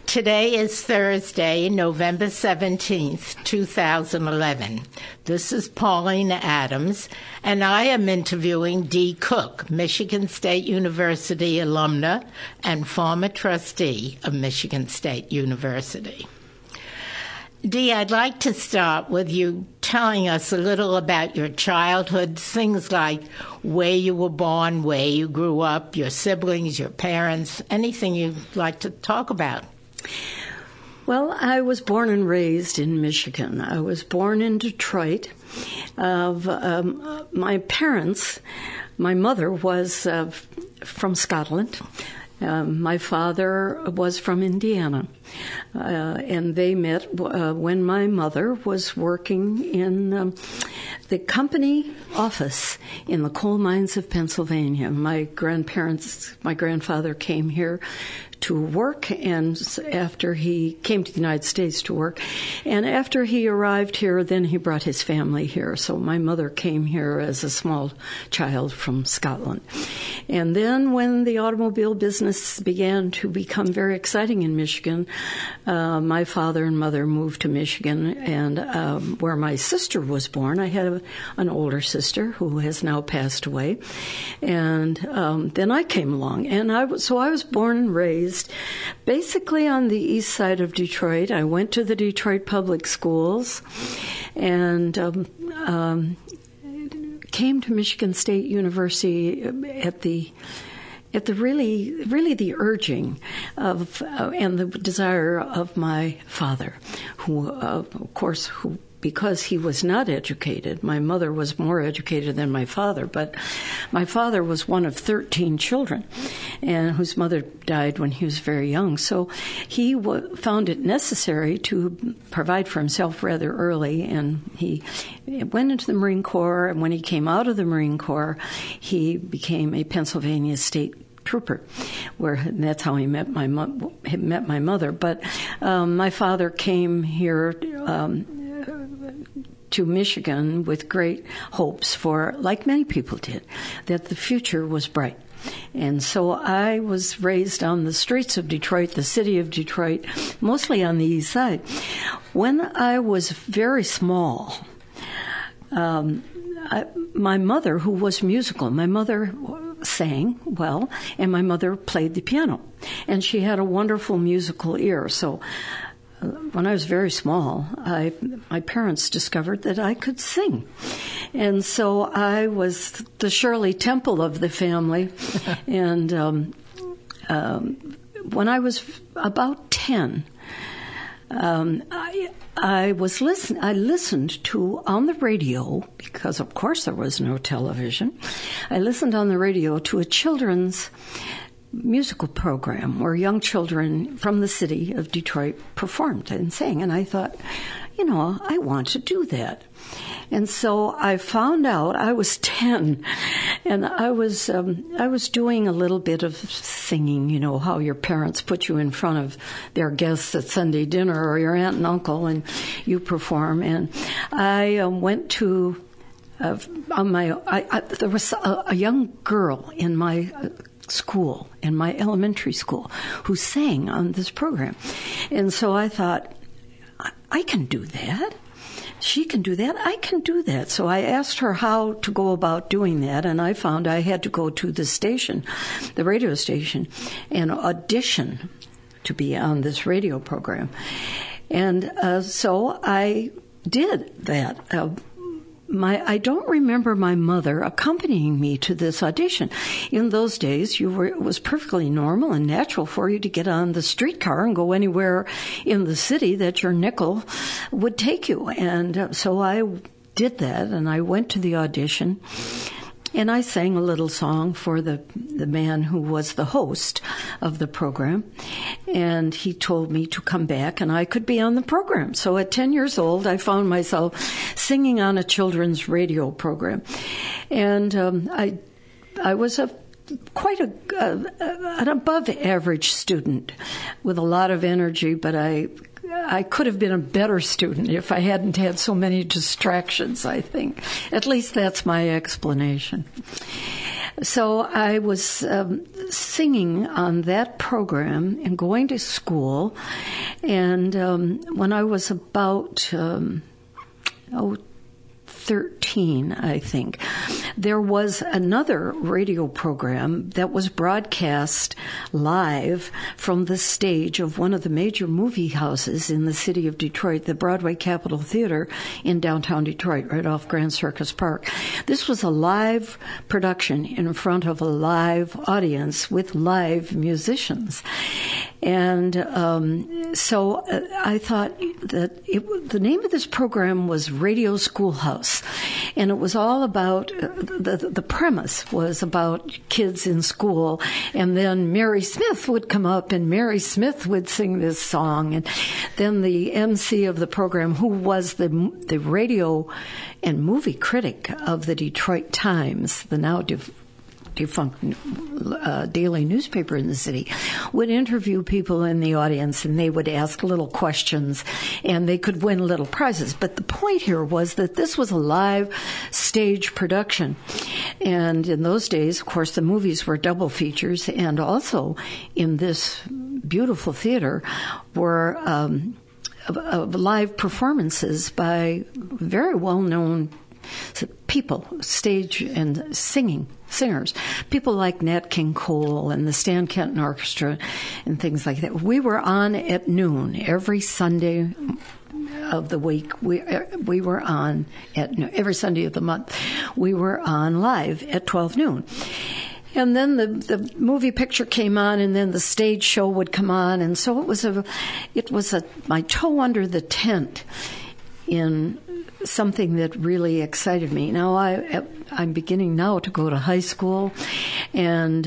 Today is Thursday, November 17th, 2011. This is Paulina Adams, and I am interviewing Dee Cook, Michigan State University alumna and former trustee of Michigan State University. Dee, I'd like to start with you telling us a little about your childhood, things like where you were born, where you grew up, your siblings, your parents, anything you'd like to talk about. Well, I was born and raised in Michigan. I was born in Detroit. My parents, my mother was from Scotland. My father was from Indiana, and they met when my mother was working in the company office in the coal mines of Pennsylvania. My grandfather came here to work, and after he came to the United States to work, and after he arrived here, then he brought his family here. So my mother came here as a small child from Scotland. And then when the automobile business began to become very exciting in Michigan, my father and mother moved to Michigan, and where my sister was born. I had an older sister who has now passed away. And then I came along, and I was born and raised basically on the east side of Detroit. I went to the Detroit public schools and came to Michigan State University at the really the urging of and the desire of my father, who because he was not educated. My mother was more educated than my father, but my father was one of 13 children, and whose mother died when he was very young. So he found it necessary to provide for himself rather early, and he went into the Marine Corps, and when he came out of the Marine Corps, he became a Pennsylvania State Trooper, and that's how he met my mother. But my father came here to Michigan with great hopes for, like many people did, that the future was bright. And so I was raised on the streets of Detroit, the city of Detroit, mostly on the east side. When I was very small, my mother, who was musical, my mother sang well, and my mother played the piano. And she had a wonderful musical ear. So when I was very small, my parents discovered that I could sing. And so I was the Shirley Temple of the family. And when I was about 10, I listened to, on the radio, because of course there was no television, I listened on the radio to a children's musical program where young children from the city of Detroit performed and sang. And I thought, I want to do that. And so I found out, I was 10, and I was doing a little bit of singing, how your parents put you in front of their guests at Sunday dinner or your aunt and uncle, and you perform. And I went to, there was a young girl in my school, in my elementary school, who sang on this program. And so I thought, I can do that. She can do that. I can do that. So I asked her how to go about doing that, and I found I had to go to the station, the radio station, and audition to be on this radio program. And so I did that. I don't remember my mother accompanying me to this audition. In those days, it was perfectly normal and natural for you to get on the streetcar and go anywhere in the city that your nickel would take you. And so I did that, and I went to the audition, and I sang a little song for the man who was the host of the program, and he told me to come back and I could be on the program. So at 10 years old, I found myself singing on a children's radio program. And I was quite an above-average student with a lot of energy, but I could have been a better student if I hadn't had so many distractions, I think. At least that's my explanation. So I was singing on that program and going to school. And when I was about 13, I think, there was another radio program that was broadcast live from the stage of one of the major movie houses in the city of Detroit, the Broadway Capitol Theater in downtown Detroit, right off Grand Circus Park. This was a live production in front of a live audience with live musicians. And so I thought that the name of this program was Radio Schoolhouse. And it was all about, the premise was about kids in school. And then Mary Smith would come up and Mary Smith would sing this song. And then the MC of the program, who was the radio and movie critic of the Detroit Times, the now defunct daily newspaper in the city, would interview people in the audience, and they would ask little questions, and they could win little prizes. But the point here was that this was a live stage production. And in those days, of course, the movies were double features, and also in this beautiful theater were of live performances by very well-known people, stage and singers, people like Nat King Cole and the Stan Kenton Orchestra and things like that. We were on at noon every Sunday of the week. We were on at noon. Every Sunday of the month. We were on live at 12 noon. And then the movie picture came on, and then the stage show would come on, and so it was my toe under the tent in something that really excited me. Now I'm beginning now to go to high school, and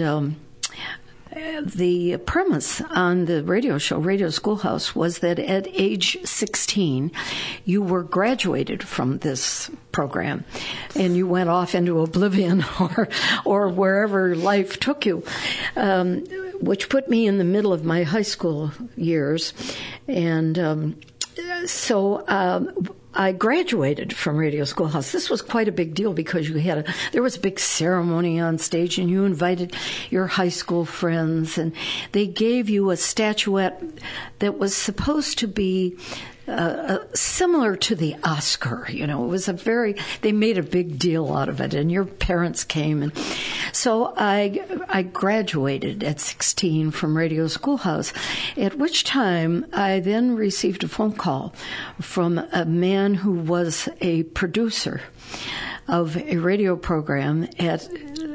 the premise on the radio show, Radio Schoolhouse, was that at age 16, you were graduated from this program, and you went off into oblivion or wherever life took you, which put me in the middle of my high school years. And so I graduated from Radio Schoolhouse. This was quite a big deal because there was a big ceremony on stage, and you invited your high school friends, and they gave you a statuette that was supposed to be similar to the Oscar. It was they made a big deal out of it, and your parents came. And so I graduated at 16 from Radio Schoolhouse, at which time I then received a phone call from a man who was a producer of a radio program at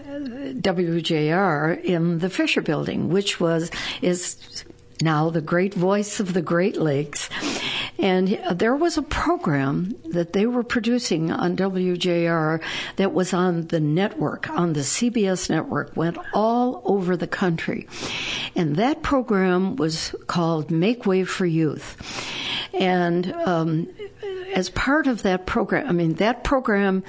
WJR in the Fisher Building, which is now the great voice of the Great Lakes. And there was a program that they were producing on WJR that was on the network, on the CBS network, went all over the country. And that program was called Make Way for Youth. And as part of that program, that program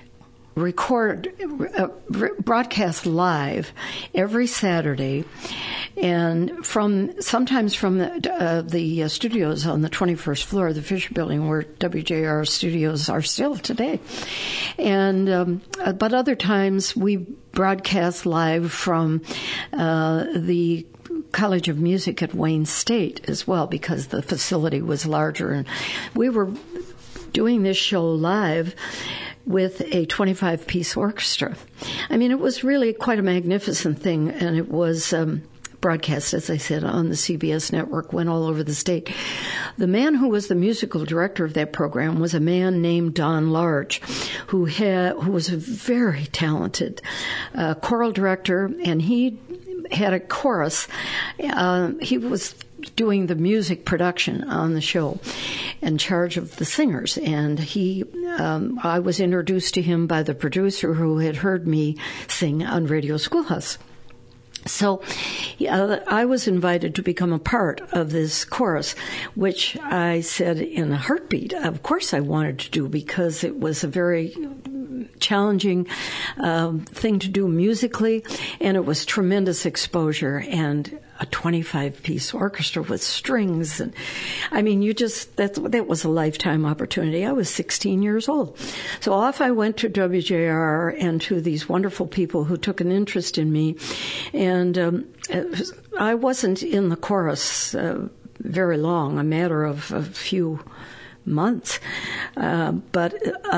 broadcast live every Saturday, and sometimes from the studios on the 21st floor of the Fisher Building, where WJR studios are still today. And but other times we broadcast live from the College of Music at Wayne State as well, because the facility was larger, and we were doing this show live with a 25-piece orchestra. It was really quite a magnificent thing, and it was broadcast, as I said, on the CBS network, went all over the state. The man who was the musical director of that program was a man named Don Large, who was a very talented choral director, and he had a chorus. He was doing the music production on the show, in charge of the singers. And I was introduced to him by the producer who had heard me sing on Radio Schoolhouse. So I was invited to become a part of this chorus, which I said in a heartbeat, of course I wanted to do, because it was a very challenging thing to do musically, and it was tremendous exposure. And a 25-piece orchestra with strings. And I mean, that was a lifetime opportunity. I was 16 years old. So off I went to WJR and to these wonderful people who took an interest in me. And I wasn't in the chorus very long, a matter of a few months. But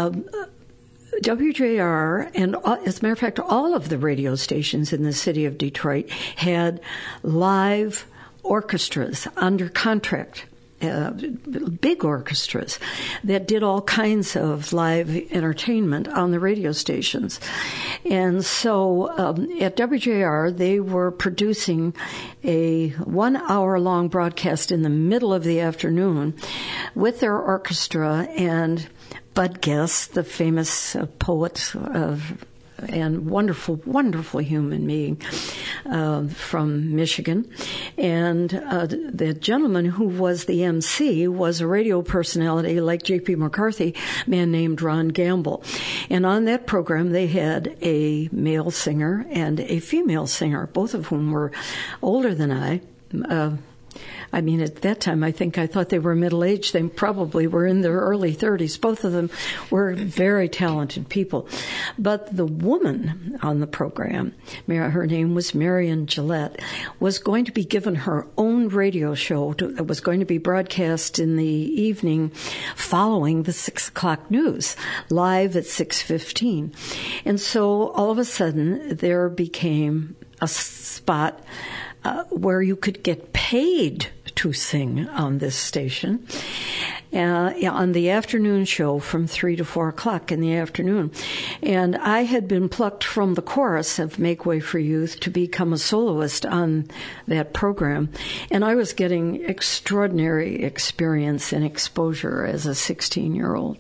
WJR, and as a matter of fact, all of the radio stations in the city of Detroit had live orchestras under contract, big orchestras that did all kinds of live entertainment on the radio stations. And so at WJR, they were producing a 1-hour-long broadcast in the middle of the afternoon with their orchestra and Bud Guest, the famous poet and wonderful, wonderful human being from Michigan. And the gentleman who was the MC was a radio personality like J.P. McCarthy, a man named Ron Gamble. And on that program, they had a male singer and a female singer, both of whom were older than I. I mean, at that time, I thought they were middle-aged. They probably were in their early 30s. Both of them were very talented people. But the woman on the program, her name was Marion Gillette, was going to be given her own radio show that was going to be broadcast in the evening following the 6 o'clock news, live at 6:15. And so all of a sudden, there became a spot where you could get paid to sing on this station on the afternoon show from 3 to 4 o'clock in the afternoon. And I had been plucked from the chorus of Make Way for Youth to become a soloist on that program. And I was getting extraordinary experience and exposure as a 16-year-old.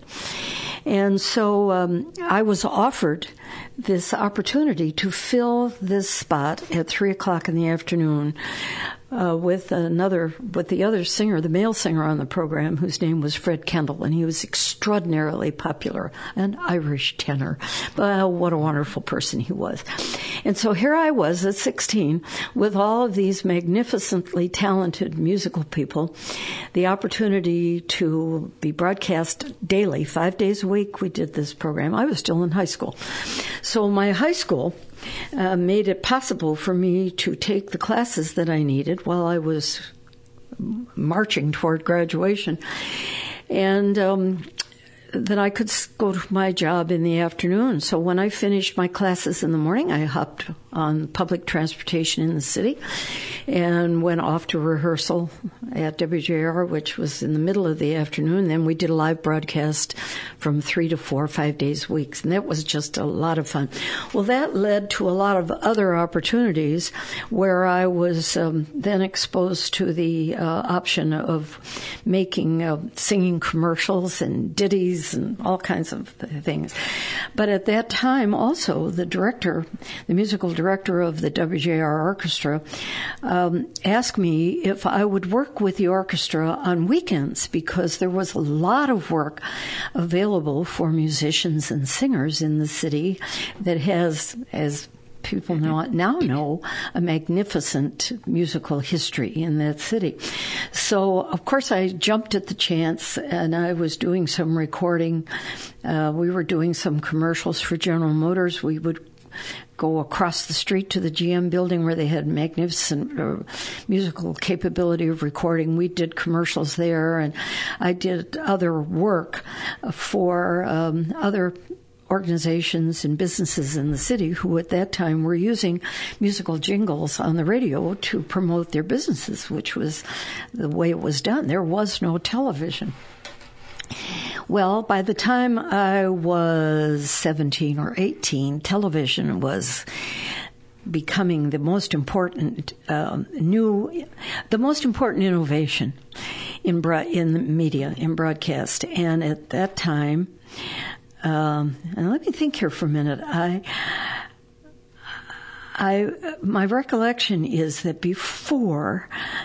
And so I was offered this opportunity to fill this spot at 3 o'clock in the afternoon with the other singer, the male singer on the program, whose name was Fred Kendall, and he was extraordinarily popular, an Irish tenor. What a wonderful person he was. And so here I was at 16 with all of these magnificently talented musical people, the opportunity to be broadcast daily, 5 days a week we did this program. I was still in high school. So my high school made it possible for me to take the classes that I needed while I was marching toward graduation. And then I could go to my job in the afternoon. So when I finished my classes in the morning, I hopped on public transportation in the city and went off to rehearsal at WJR, which was in the middle of the afternoon. Then we did a live broadcast from 3 to 4, 5 days a week, and that was just a lot of fun. Well, that led to a lot of other opportunities where I was then exposed to the option of making singing commercials and ditties and all kinds of things. But at that time, also, the musical director of the WJR Orchestra asked me if I would work with the orchestra on weekends, because there was a lot of work available for musicians and singers in the city that has, as people now know, a magnificent musical history in that city. So, of course, I jumped at the chance, and I was doing some recording. We were doing some commercials for General Motors. We would go across the street to the GM building where they had magnificent musical capability of recording. We did commercials there, and I did other work for other organizations and businesses in the city who at that time were using musical jingles on the radio to promote their businesses, which was the way it was done. There was no television. Well, by the time I was 17 or 18, television was becoming the most important innovation in the media, in broadcast. And at that time, and let me think here for a minute. My recollection is that before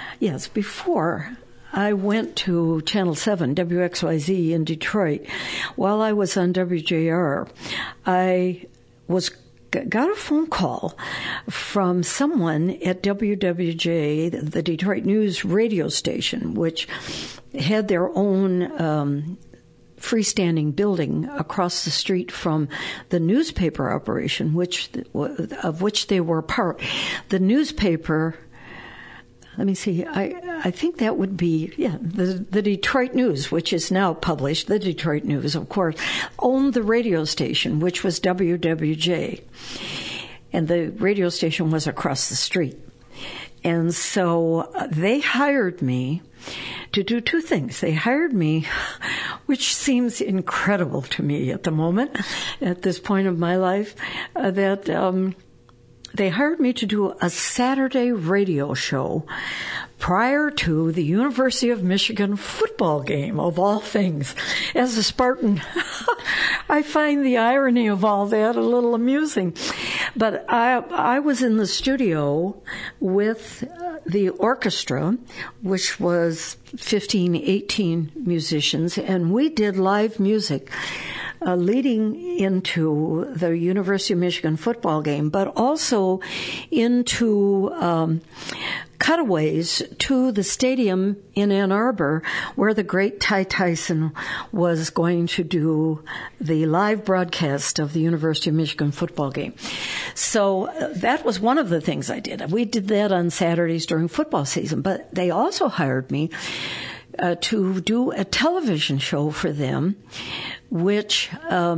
I went to Channel 7, WXYZ in Detroit, while I was on WJR, I got a phone call from someone at WWJ, the Detroit News radio station, which had their own freestanding building across the street from the newspaper operation, of which they were part. The newspaper, let me see, I think that would be, the Detroit News, which is now published, the Detroit News, of course, owned the radio station, which was WWJ. And the radio station was across the street. And so they hired me to do two things. They hired me, which seems incredible to me at the moment, at this point of my life, they hired me to do a Saturday radio show prior to the University of Michigan football game, of all things. As a Spartan, I find the irony of all that a little amusing. But I was in the studio with the orchestra, which was 15, 18 musicians, and we did live music leading into the University of Michigan football game, but also into cutaways to the stadium in Ann Arbor where the great Ty Tyson was going to do the live broadcast of the University of Michigan football game. So that was one of the things I did. We did that on Saturdays during football season, but they also hired me to do a television show for them, which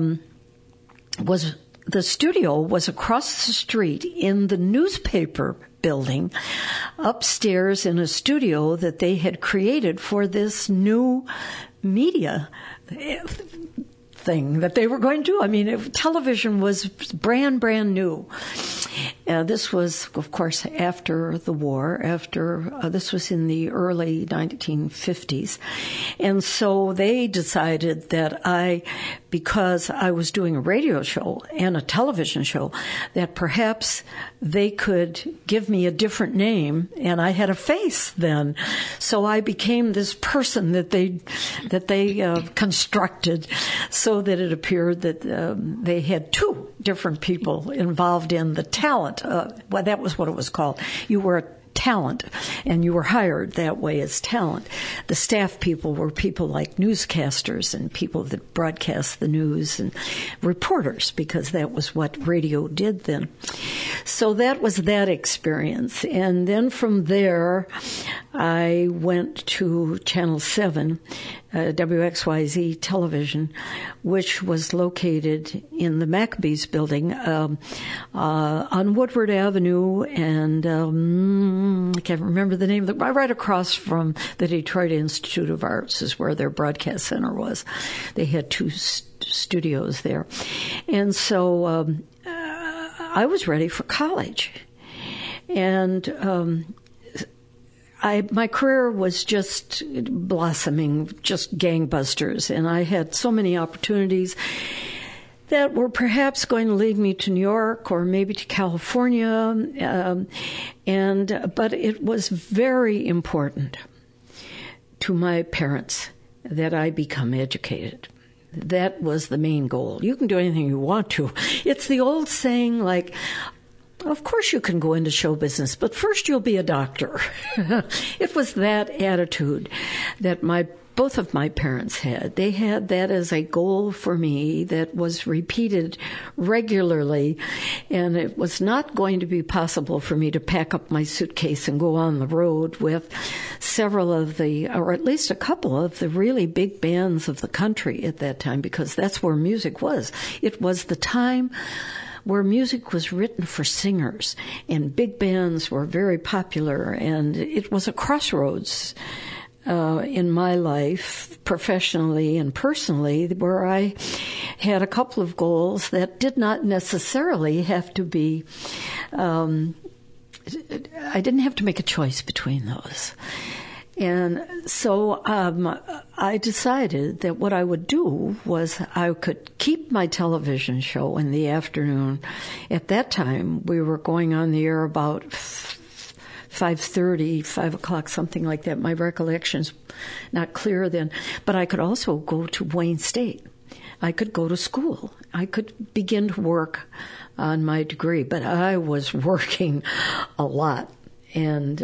was, the studio was across the street in the newspaper building, upstairs in a studio that they had created for this new media thing that they were going to do. I mean, television was brand new. This was, of course, after the war, this was in the early 1950s. And so they decided that because I was doing a radio show and a television show, that perhaps they could give me a different name, and I had a face then. So I became this person that they constructed, so that it appeared that they had two different people involved in the talent. Well, that was what it was called. You were a talent, and you were hired that way as talent. The staff people were people like newscasters and people that broadcast the news, and reporters, because that was what radio did then. So that was that experience. And then from there, I went to Channel 7, WXYZ television, which was located in the Maccabees building on Woodward Avenue, and I can't remember the name of right across from the Detroit Institute of Arts is where their broadcast center was. They had two studios there. And so I was ready for college. And my career was just blossoming, just gangbusters, and I had so many opportunities that were perhaps going to lead me to New York or maybe to California, but it was very important to my parents that I become educated. That was the main goal. You can do anything you want to. It's the old saying, like, of course you can go into show business, but first you'll be a doctor. It was that attitude that both of my parents had. They had that as a goal for me that was repeated regularly, and it was not going to be possible for me to pack up my suitcase and go on the road with several of or at least a couple of the really big bands of the country at that time, because that's where music was. It was the time where music was written for singers, and big bands were very popular, and it was a crossroads in my life, professionally and personally, where I had a couple of goals that did not necessarily have to be, I didn't have to make a choice between those. And so I decided that what I would do was I could keep my television show in the afternoon. At that time, we were going on the air about 5:30, 5 o'clock, something like that. My recollection's not clear then. But I could also go to Wayne State. I could go to school. I could begin to work on my degree, but I was working a lot, and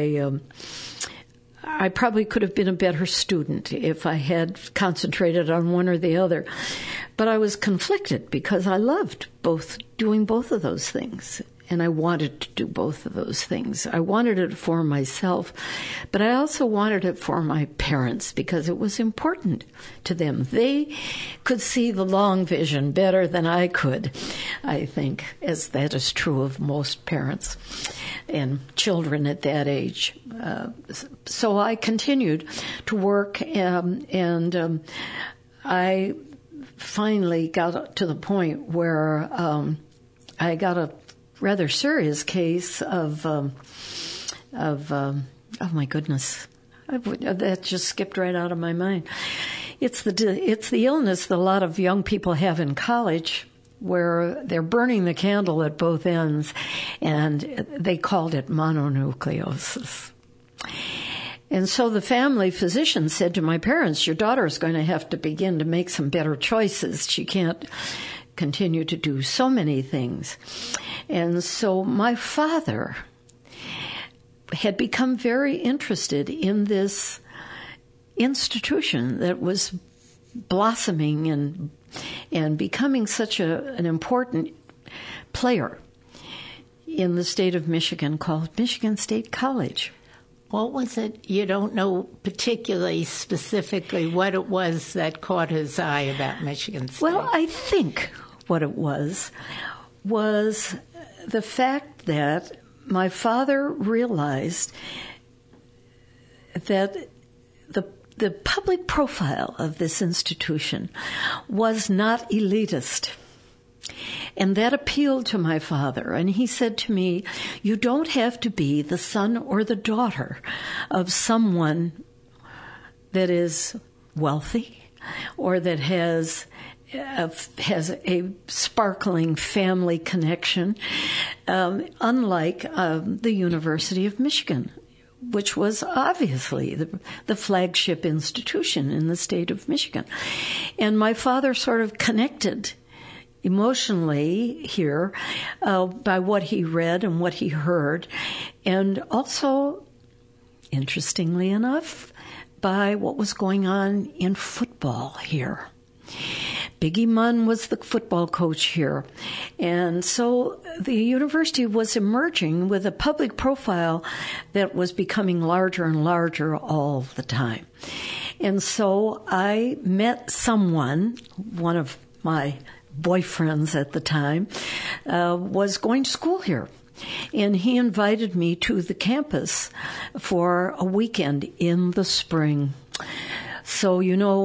I probably could have been a better student if I had concentrated on one or the other. But I was conflicted because I loved doing both of those things. And I wanted to do both of those things. I wanted it for myself, but I also wanted it for my parents because it was important to them. They could see the long vision better than I could, I think, as that is true of most parents and children at that age. So I continued to work, and I finally got to the point where I got a rather serious case of oh my goodness, that just skipped right out of my mind. It's the illness that a lot of young people have in college, where they're burning the candle at both ends, and they called it mononucleosis. And so the family physician said to my parents, "Your daughter is going to have to begin to make some better choices. She can't continue to do so many things." And so my father had become very interested in this institution that was blossoming and becoming such an important player in the state of Michigan, called Michigan State College. What was it? You don't know particularly specifically what it was that caught his eye about Michigan State? Well, I think what it was the fact that my father realized that the public profile of this institution was not elitist. And that appealed to my father. And he said to me, "You don't have to be the son or the daughter of someone that is wealthy or that has a sparkling family connection, unlike the University of Michigan, which was obviously the flagship institution in the state of Michigan." And my father sort of connected emotionally here by what he read and what he heard, and also, interestingly enough, by what was going on in football here. Biggie Munn was the football coach here. And so the university was emerging with a public profile that was becoming larger and larger all the time. And so I met someone, one of my boyfriends at the time, was going to school here. And he invited me to the campus for a weekend in the spring. So,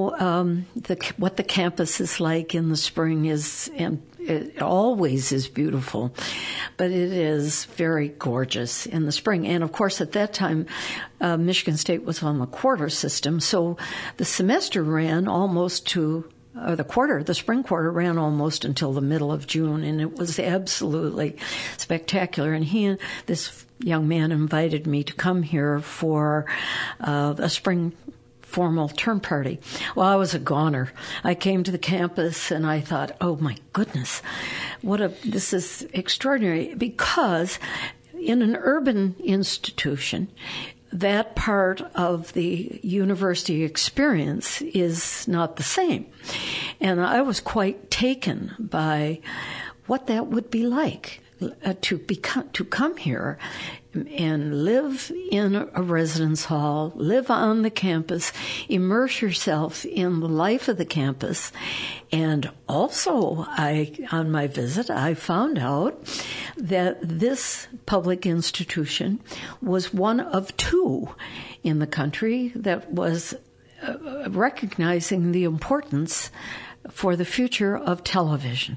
what the campus is like in the spring is, and it always is beautiful, but it is very gorgeous in the spring. And of course, at that time, Michigan State was on the quarter system, so the semester ran almost to, or the spring quarter ran almost until the middle of June, and it was absolutely spectacular. And this young man invited me to come here for a spring formal term party. Well, I was a goner. I came to the campus and I thought, oh my goodness, this is extraordinary, because in an urban institution, that part of the university experience is not the same. And I was quite taken by what that would be like to come here and live in a residence hall, live on the campus, immerse yourself in the life of the campus. And also, on my visit, I found out that this public institution was one of two in the country that was recognizing the importance for the future of television.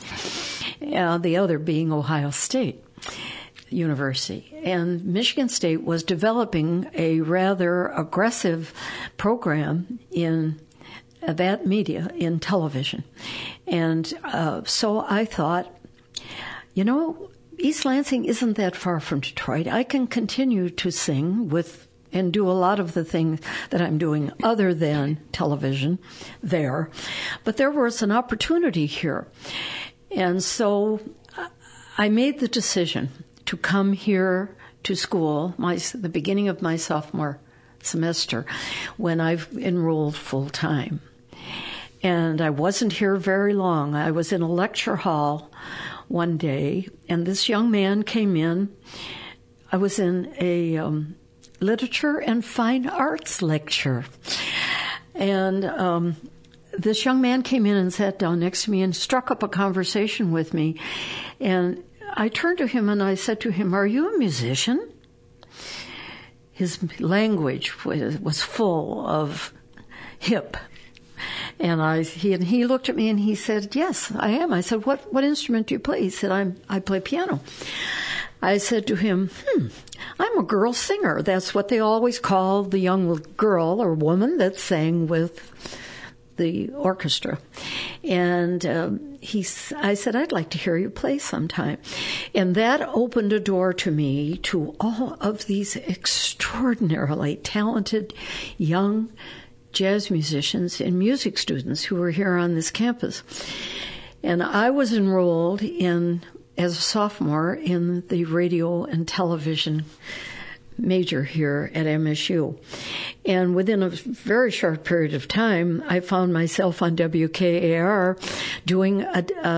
The other being Ohio State University. And Michigan State was developing a rather aggressive program in that media, in television. And so I thought, East Lansing isn't that far from Detroit. I can continue to sing with and do a lot of the things that I'm doing other than television there. But there was an opportunity here. And so I made the decision to come here to school, the beginning of my sophomore semester, when I've enrolled full time. And I wasn't here very long. I was in a lecture hall one day, and this young man came in. I was in a literature and fine arts lecture. And this young man came in and sat down next to me and struck up a conversation with me. And I turned to him and I said to him, "Are you a musician?" His language was full of hip. And he looked at me and he said, "Yes, I am." I said, What instrument do you play?" He said, I play piano. I said to him, "I'm a girl singer." That's what they always call the young girl or woman that sang with the orchestra. And I said, "I'd like to hear you play sometime." And that opened a door to me to all of these extraordinarily talented young jazz musicians and music students who were here on this campus. And I was enrolled as a sophomore in the radio and television major here at MSU. And within a very short period of time, I found myself on WKAR doing a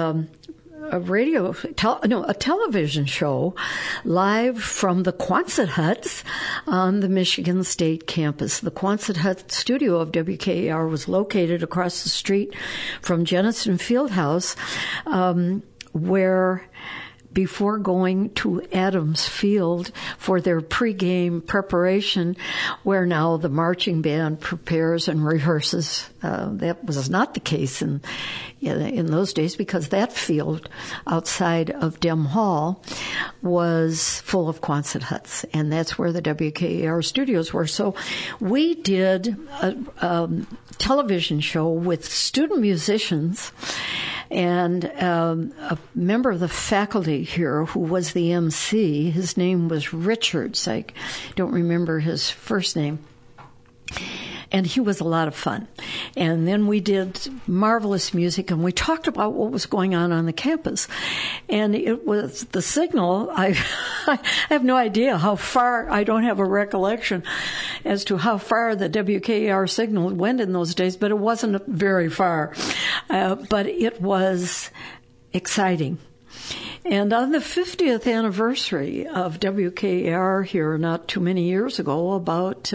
television show live from the Quonset Huts on the Michigan State campus. The Quonset Hut studio of WKAR was located across the street from Jennison Fieldhouse, where before going to Adams Field for their pregame preparation, where now the marching band prepares and rehearses. That was not the case in those days, because that field outside of Dem Hall was full of Quonset huts, and that's where the WKAR studios were. So we did a television show with student musicians and a member of the faculty here who was the MC. His name was Richards. I don't remember his first name. And he was a lot of fun. And then we did marvelous music, and we talked about what was going on the campus. And it was the signal. I have no idea how far. I don't have a recollection as to how far the WKAR signal went in those days, but it wasn't very far. But it was exciting. And on the 50th anniversary of WKAR here, not too many years ago, about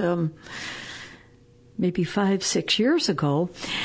maybe 5-6 years ago,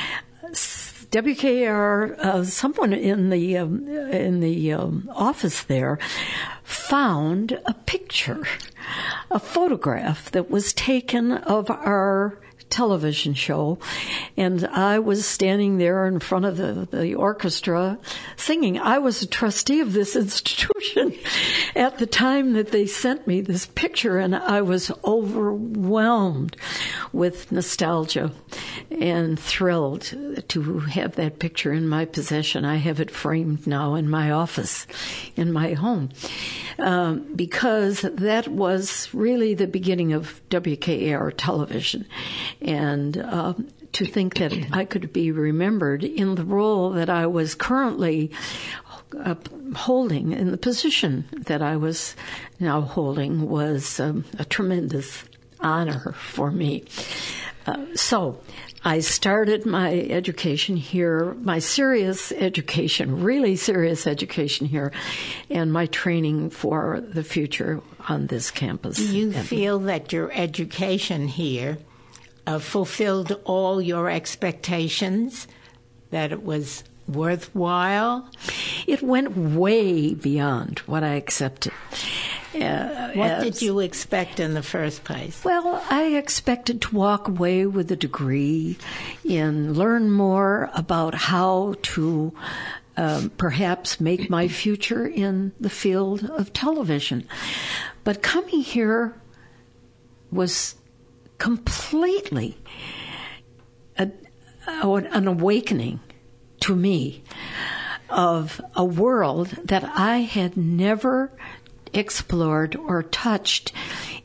WKAR, someone in the office there found a picture, a photograph that was taken of our television show, and I was standing there in front of the orchestra singing. I was a trustee of this institution at the time that they sent me this picture, and I was overwhelmed with nostalgia and thrilled to have that picture in my possession. I have it framed now in my office in my home, because that was really the beginning of WKAR television. And to think that I could be remembered in the role that I was currently holding, in the position that I was now holding, was a tremendous honor for me. So I started my education here, my serious education, really serious education here, and my training for the future on this campus. Do you feel that your education here fulfilled all your expectations, that it was worthwhile? It went way beyond what I accepted. What did you expect in the first place? Well, I expected to walk away with a degree and learn more about how to perhaps make my future in the field of television. But coming here was completely an awakening to me of a world that I had never explored or touched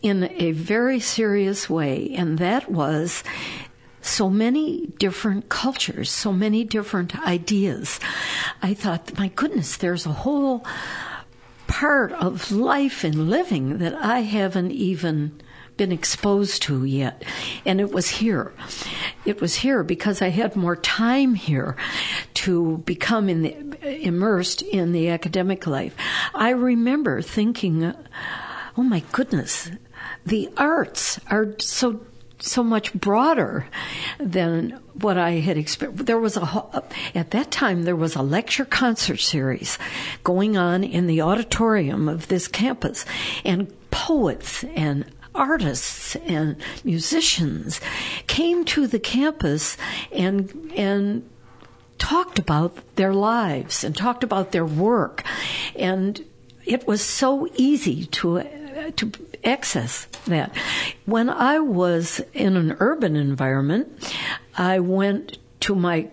in a very serious way, and that was so many different cultures, so many different ideas. I thought, my goodness, there's a whole part of life and living that I haven't even been exposed to yet. And it was here. It was here because I had more time here to become immersed in the academic life. I remember thinking, oh my goodness, the arts are so much broader than what I had experienced. There was at that time, there was a lecture concert series going on in the auditorium of this campus, and poets and artists and musicians came to the campus and talked about their lives and talked about their work. And it was so easy to access that. When I was in an urban environment, I went to my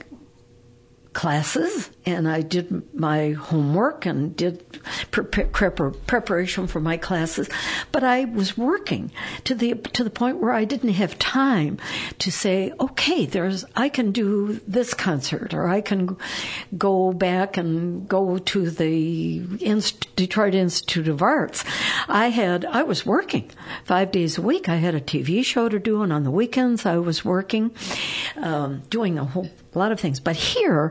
classes and I did my homework and did preparation for my classes, but I was working to the point where I didn't have time to say, okay, I can do this concert, or I can go back and go to the Detroit Institute of Arts. I was working 5 days a week. I had a TV show to do, and on the weekends I was working, doing a whole lot of things. But here,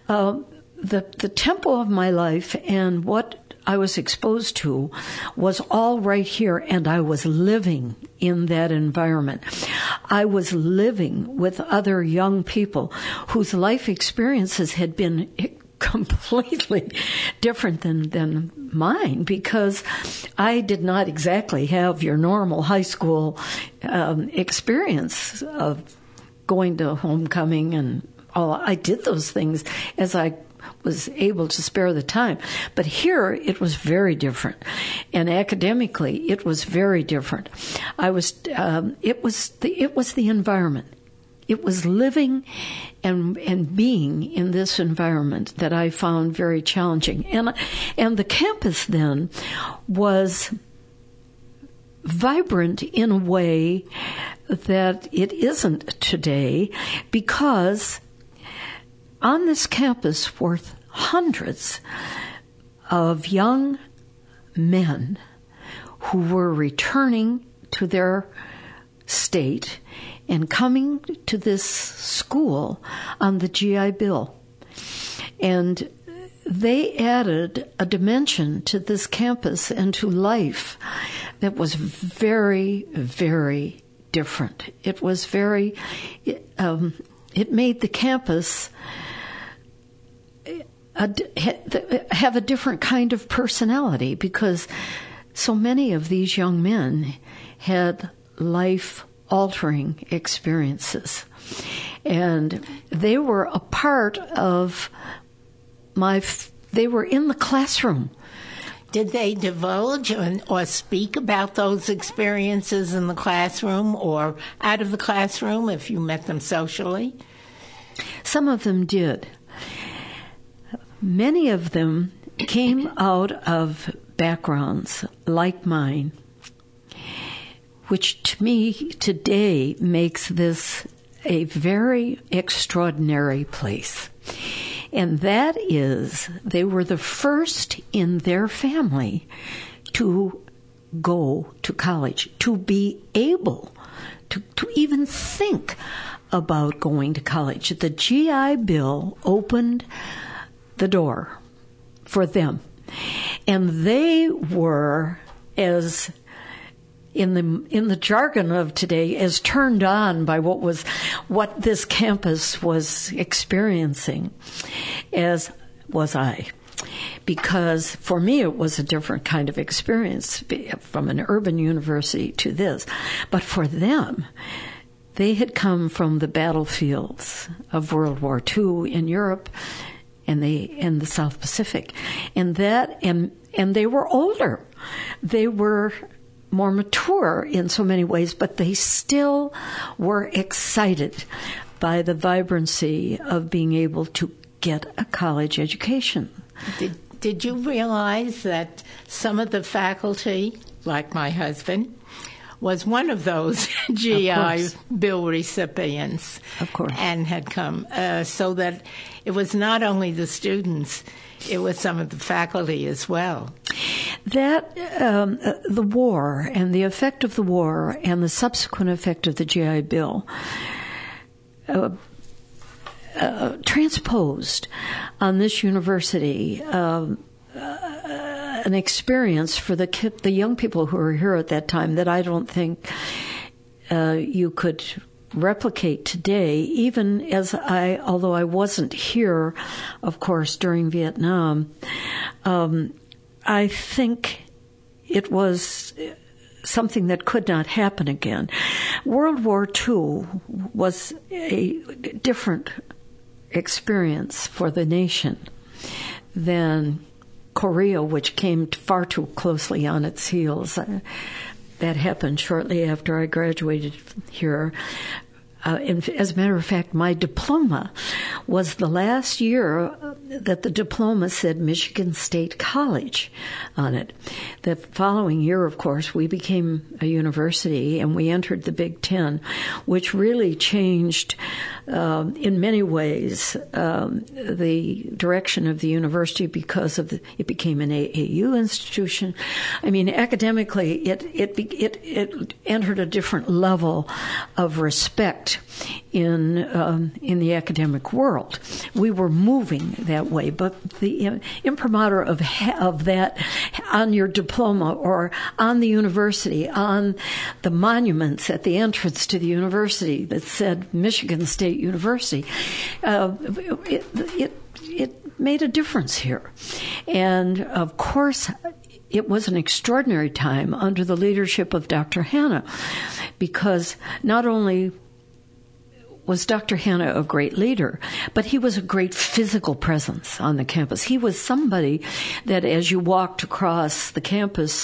the tempo of my life and what I was exposed to was all right here, and I was living in that environment. I was living with other young people whose life experiences had been completely different than mine, because I did not exactly have your normal high school experience of going to homecoming and all. I did those things as I was able to spare the time. But here it was very different. And academically it was very different. It was the environment. It was living and being in this environment that I found very challenging. And the campus then was vibrant in a way that it isn't today, because on this campus were hundreds of young men who were returning to their state and coming to this school on the GI Bill. And they added a dimension to this campus and to life that was very, very different. It was very, it made the campus have a different kind of personality, because so many of these young men had life-altering experiences. And they were a part of they were in the classroom. Did they divulge or speak about those experiences in the classroom or out of the classroom if you met them socially? Some of them did. Many of them came out of backgrounds like mine, which to me today makes this a very extraordinary place. And that is, they were the first in their family to go to college, to be able to even think about going to college. The GI Bill opened the door for them. And they were, as in the jargon of today, as turned on by what this campus was experiencing as was I. Because for me it was a different kind of experience from an urban university to this. But for them, they had come from the battlefields of World War II in Europe and in the South Pacific. And they were older. They were more mature in so many ways, but they still were excited by the vibrancy of being able to get a college education. Did you realize that some of the faculty, like my husband, was one of those GI Bill recipients. Of course. And had come. So that it was not only the students, it was some of the faculty as well. That the war and the effect of the war and the subsequent effect of the GI Bill transposed on this university an experience for the young people who were here at that time that I don't think you could replicate today, even although I wasn't here, of course, during Vietnam. I think it was something that could not happen again. World War II was a different experience for the nation than Korea, which came far too closely on its heels. That happened shortly after I graduated here. As a matter of fact, my diploma was the last year that the diploma said Michigan State College on it. The following year, of course, we became a university and we entered the Big Ten, which really changed in many ways the direction of the university because it became an AAU institution. I mean, academically, it entered a different level of respect in the academic world. We were moving that way, but the imprimatur of that on your diploma or on the university, on the monuments at the entrance to the university that said Michigan State University, it made a difference here. And of course, it was an extraordinary time under the leadership of Dr. Hanna, because not only was Dr. Hanna a great leader, but he was a great physical presence on the campus. He was somebody that as you walked across the campus,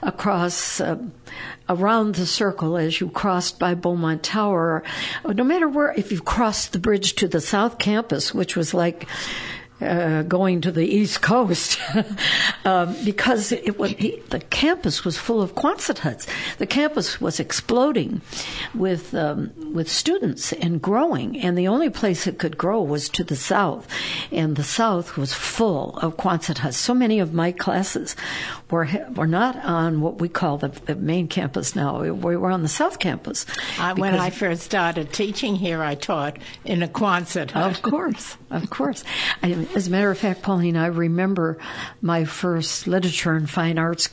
around the circle, as you crossed by Beaumont Tower, no matter where, if you crossed the bridge to the South Campus, which was like going to the East Coast, because the campus was full of Quonset huts. The campus was exploding with students and growing, and the only place it could grow was to the south, and the south was full of Quonset huts. So many of my classes were not on what we call the main campus now. We were on the South Campus. When I first started teaching here, I taught in a Quonset hut. Of course. As a matter of fact, Pauline, I remember my first literature and fine arts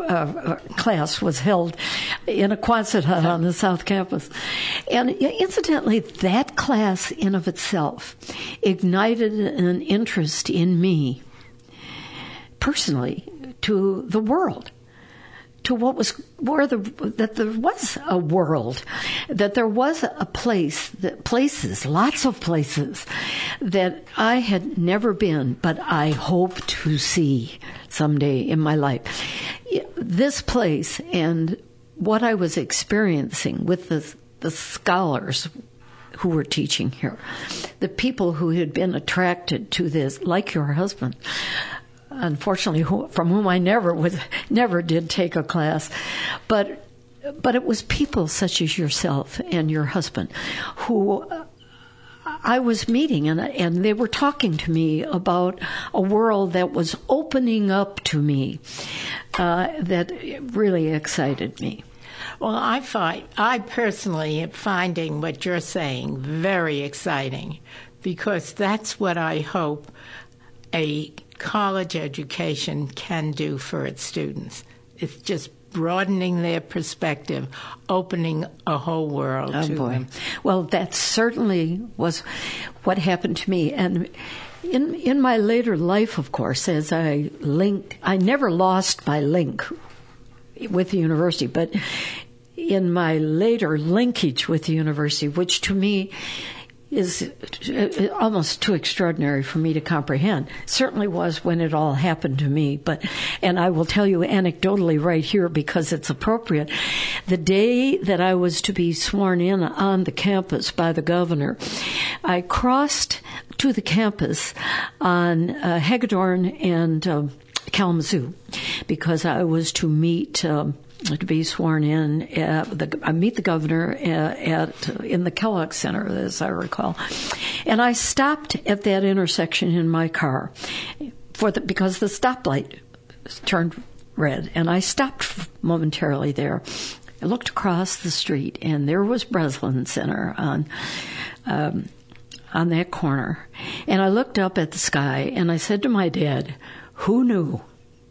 class was held in a Quonset hut on the South Campus. And incidentally, that class in of itself ignited an interest in me personally to the world, to that there was a world, that there was a lots of places that I had never been, but I hope to see someday in my life. This place and what I was experiencing with the scholars who were teaching here, the people who had been attracted to this, like your husband, unfortunately, from whom I never did take a class, but it was people such as yourself and your husband who I was meeting, and they were talking to me about a world that was opening up to me, that really excited me. Well, I personally am finding what you're saying very exciting, because that's what I hope a college education can do for its students. It's just broadening their perspective, opening a whole world to them. Well, that certainly was what happened to me. And in my later life, of course, as I never lost my link with the university, but in my later linkage with the university, which to me is almost too extraordinary for me to comprehend. Certainly was when it all happened to me, and I will tell you anecdotally right here because it's appropriate. The day that I was to be sworn in on the campus by the governor, I crossed to the campus on Hagedorn and Kalamazoo because I was to meet to be sworn in. I meet the governor in the Kellogg Center, as I recall, and I stopped at that intersection in my car because the stoplight turned red, and I stopped momentarily there. I looked across the street, and there was Breslin Center on that corner, and I looked up at the sky, and I said to my dad, "Who knew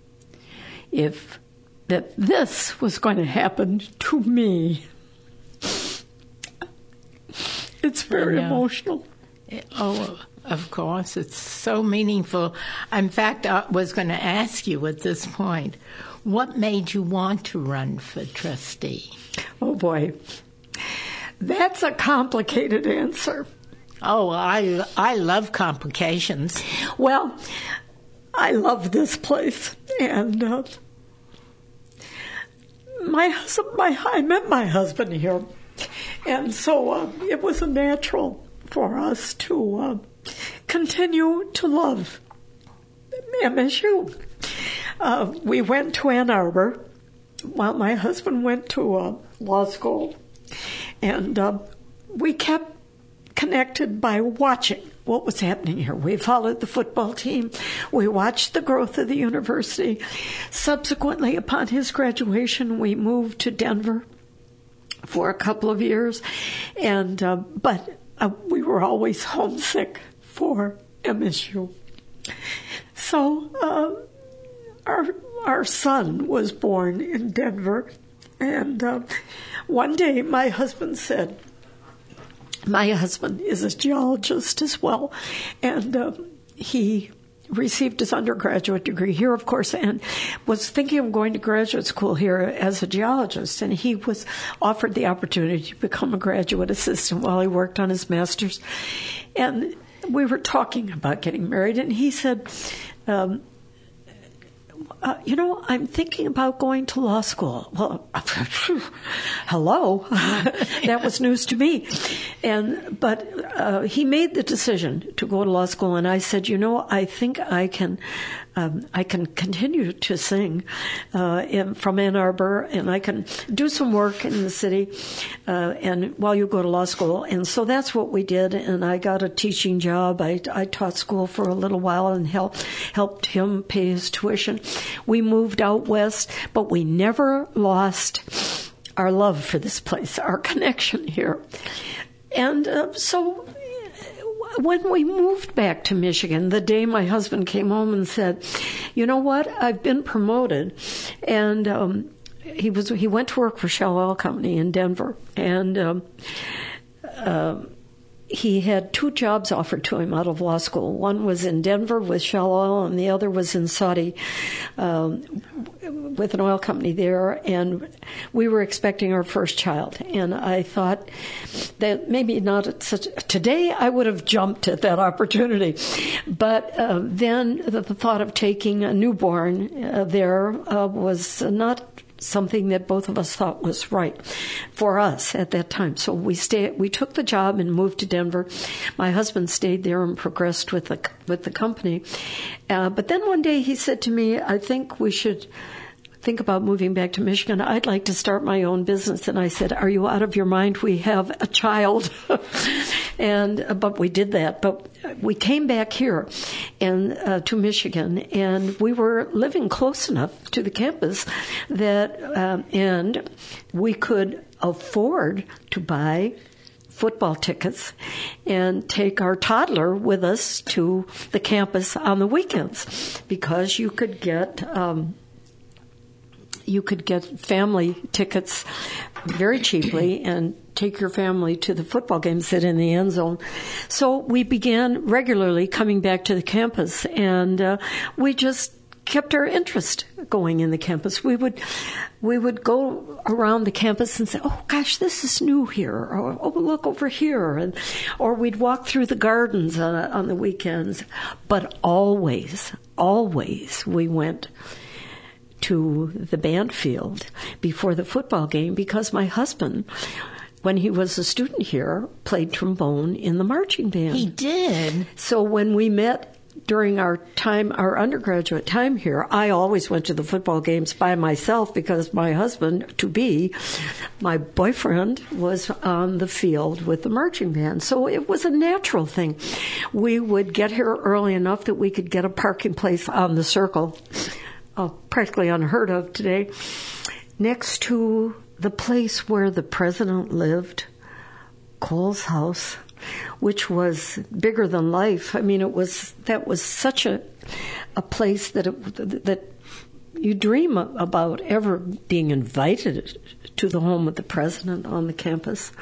that this was going to happen to me?" It's very emotional. Oh, of course. It's so meaningful. In fact, I was going to ask you at this point, what made you want to run for trustee? Oh, boy. That's a complicated answer. Oh, I love complications. Well, I love this place, and I met my husband here, and so it was a natural for us to continue to love MSU. We went to Ann Arbor while my husband went to law school, and we kept connected by watching what was happening here. We followed the football team. We watched the growth of the university. Subsequently, upon his graduation, we moved to Denver for a couple of years, and but we were always homesick for MSU. So our son was born in Denver, and one day my husband said, my husband is a geologist as well, and he received his undergraduate degree here, of course, and was thinking of going to graduate school here as a geologist, and he was offered the opportunity to become a graduate assistant while he worked on his master's. And we were talking about getting married, and he said, I'm thinking about going to law school. Well, hello, that was news to me. But he made the decision to go to law school, and I said, I think I can continue to sing from Ann Arbor, and I can do some work in the city, and while you go to law school. And so that's what we did, and I got a teaching job. I taught school for a little while and helped him pay his tuition. We moved out west, but we never lost our love for this place, our connection here. And so when we moved back to Michigan, the day my husband came home and said, "You know what? I've been promoted," and he went to work for Shell Oil Company in Denver, and he had 2 jobs offered to him out of law school. One was in Denver with Shell Oil, and the other was in Saudi with an oil company there. And we were expecting our first child. And I thought that maybe not today I would have jumped at that opportunity. But then the thought of taking a newborn there was not something that both of us thought was right for us at that time. So we took the job and moved to Denver. My husband stayed there and progressed with the company. But then one day he said to me, "I think we should think about moving back to Michigan. I'd like to start my own business." And I said, "Are you out of your mind? We have a child." But we did that. But we came back here to Michigan, and we were living close enough to the campus that, and we could afford to buy football tickets and take our toddler with us to the campus on the weekends, because you could get family tickets very cheaply and take your family to the football game, sit in the end zone. So we began regularly coming back to the campus, and we just kept our interest going in the campus. We would go around the campus and say, "Oh gosh, this is new here," or "Oh, look over here," or we'd walk through the gardens on the weekends. But always we went to the band field before the football game, because my husband, when he was a student here, played trombone in the marching band. He did? So when we met during our undergraduate time here, I always went to the football games by myself because my husband-to-be, my boyfriend, was on the field with the marching band. So it was a natural thing. We would get here early enough that we could get a parking place on the Circle, practically unheard of today, next to the place where the president lived, Cole's house, which was bigger than life. I mean, that was such a place that you dream about ever being invited to the home of the president on the campus.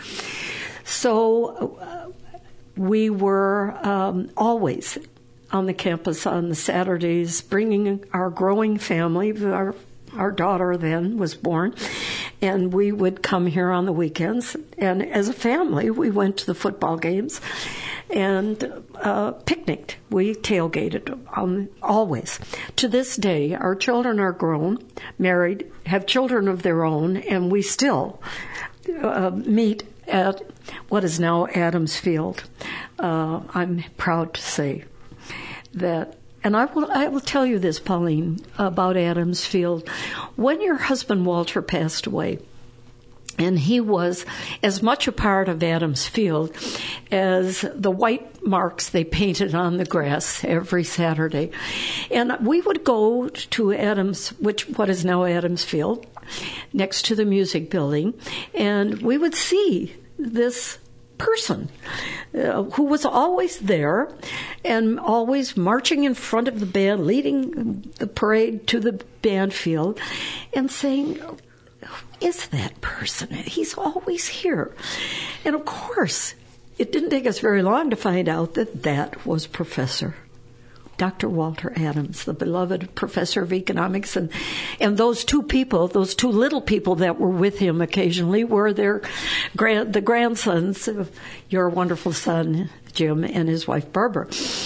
So we were always on the campus on the Saturdays, bringing our growing family. Our daughter then was born, and we would come here on the weekends. And as a family, we went to the football games and picnicked. We tailgated always. To this day, our children are grown, married, have children of their own, and we still meet at what is now Adams Field. I'm proud to say that. And I will tell you this, Pauline, about Adams Field. When your husband Walter passed away, and he was as much a part of Adams Field as the white marks they painted on the grass every Saturday. And we would go to Adams, what is now Adams Field, next to the music building, and we would see this person who was always there and always marching in front of the band, leading the parade to the band field, and saying, "Who is that person? He's always here." And of course, it didn't take us very long to find out that was Professor Dr. Walter Adams, the beloved professor of economics. And those two little people that were with him occasionally were the grandsons of your wonderful son, Jim, and his wife, Barbara.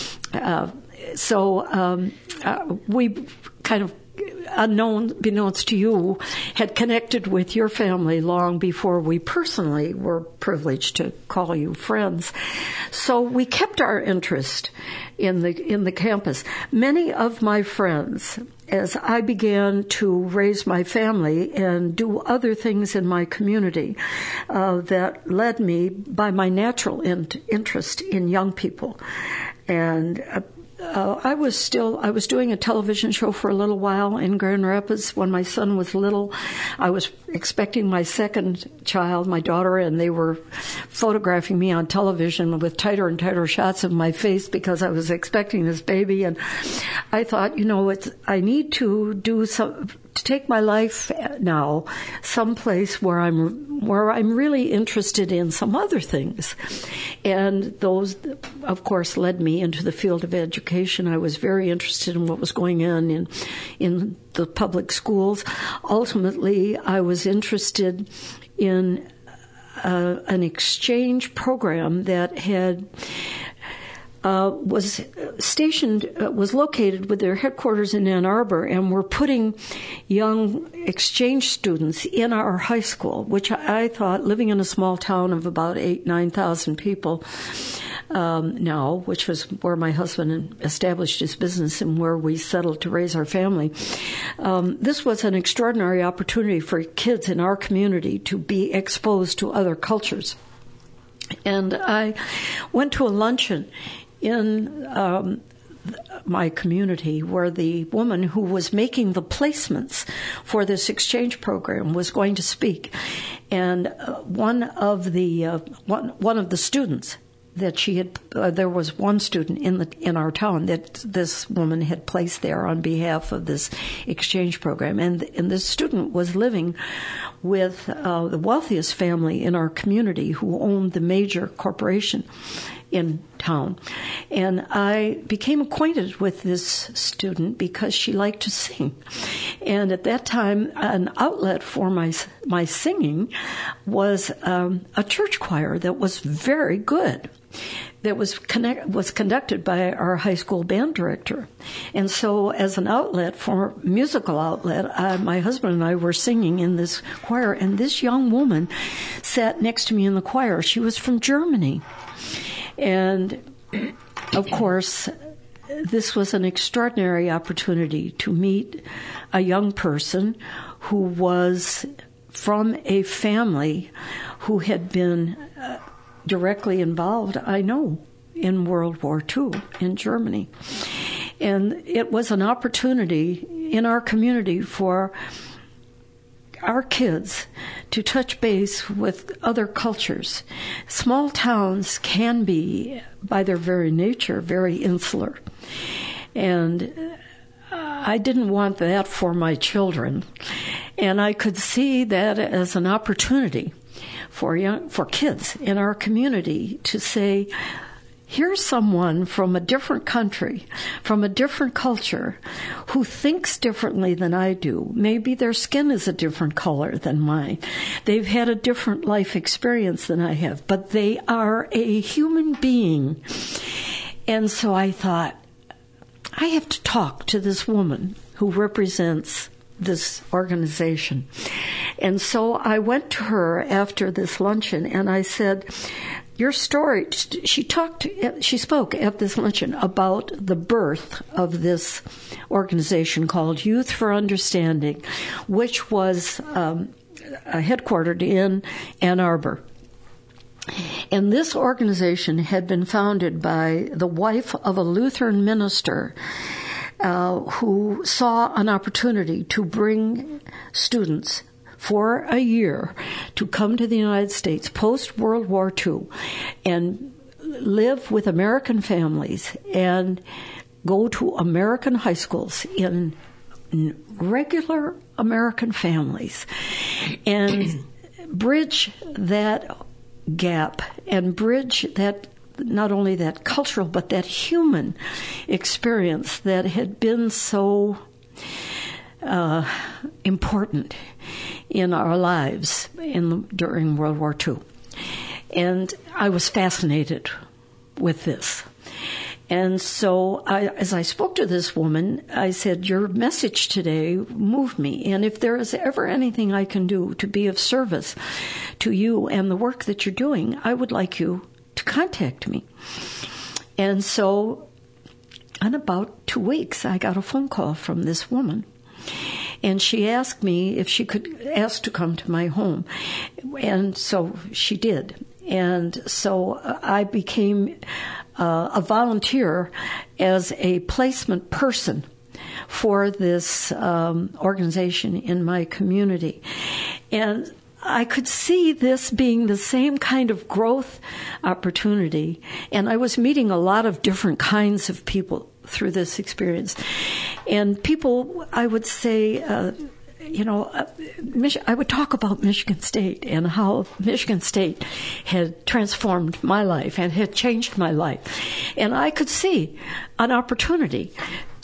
We kind of, unbeknownst to you, had connected with your family long before we personally were privileged to call you friends. So we kept our interest in the campus. Many of my friends, as I began to raise my family and do other things in my community, that led me by my natural interest in young people. And I was doing a television show for a little while in Grand Rapids when my son was little. I was expecting my second child, my daughter, and they were photographing me on television with tighter and tighter shots of my face because I was expecting this baby. And I thought, I need to take my life now someplace where I'm really interested in some other things. And those, of course, led me into the field of education. I was very interested in what was going on in the public schools. Ultimately, I was interested in an exchange program that was located with their headquarters in Ann Arbor, and were putting young exchange students in our high school, which I thought, living in a small town of about 9,000 people now, which was where my husband established his business and where we settled to raise our family, this was an extraordinary opportunity for kids in our community to be exposed to other cultures. And I went to a luncheon in my community where the woman who was making the placements for this exchange program was going to speak, and one of the students that she had, there was one student in our town that this woman had placed there on behalf of this exchange program, and this student was living with the wealthiest family in our community who owned the major corporation in town. And I became acquainted with this student because she liked to sing. And at that time, an outlet for my singing was a church choir that was very good, that was conducted by our high school band director. And so as an outlet, for musical outlet, my husband and I were singing in this choir, and this young woman sat next to me in the choir. She was from Germany. And, of course, this was an extraordinary opportunity to meet a young person who was from a family who had been directly involved, I know, in World War II in Germany. And it was an opportunity in our community for our kids to touch base with other cultures. Small towns can be, by their very nature, very insular. And I didn't want that for my children. And I could see that as an opportunity for kids in our community to say, here's someone from a different country, from a different culture, who thinks differently than I do. Maybe their skin is a different color than mine. They've had a different life experience than I have, but they are a human being. And so I thought, I have to talk to this woman who represents this organization. And so I went to her after this luncheon and I said, your story, she spoke at this luncheon about the birth of this organization called Youth for Understanding, which was headquartered in Ann Arbor. And this organization had been founded by the wife of a Lutheran minister who saw an opportunity to bring students for a year to come to the United States post-World War II and live with American families and go to American high schools in regular American families and bridge that gap and bridge that, not only that cultural, but that human experience that had been so important in our lives during World War II. And I was fascinated with this. And so as I spoke to this woman, I said, your message today moved me. And if there is ever anything I can do to be of service to you and the work that you're doing, I would like you to contact me. And so in about 2 weeks, I got a phone call from this woman. And she asked me if she could ask to come to my home. And so she did. And so I became a volunteer as a placement person for this organization in my community. And I could see this being the same kind of growth opportunity. And I was meeting a lot of different kinds of people through this experience. And people, I would say, I would talk about Michigan State and how Michigan State had transformed my life and had changed my life. And I could see an opportunity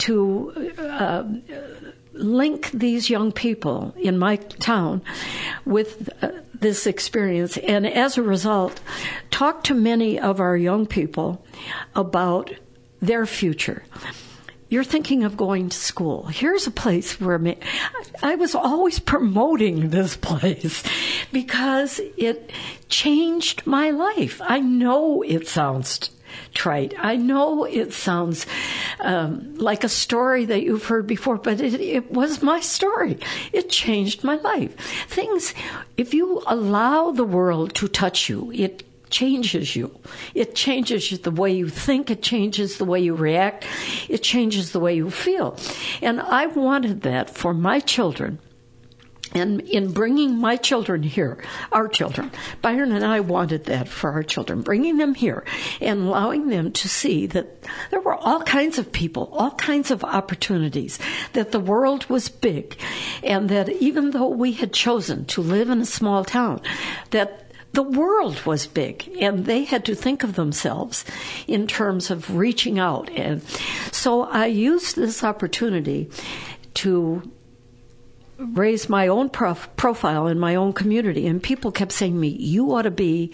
to link these young people in my town with this experience, and as a result, talk to many of our young people about their future. You're thinking of going to school. Here's a place where I was always promoting this place because it changed my life. I know it sounds trite. I know it sounds like a story that you've heard before, but it was my story. It changed my life. If you allow the world to touch you, it changes you. It changes the way you think. It changes the way you react. It changes the way you feel. And I wanted that for my children. And in bringing my children here, our children, Byron and I wanted that for our children, bringing them here and allowing them to see that there were all kinds of people, all kinds of opportunities, that the world was big, and that even though we had chosen to live in a small town, that the world was big, and they had to think of themselves in terms of reaching out. And so I used this opportunity to raise my own profile in my own community, and people kept saying to me, you ought to be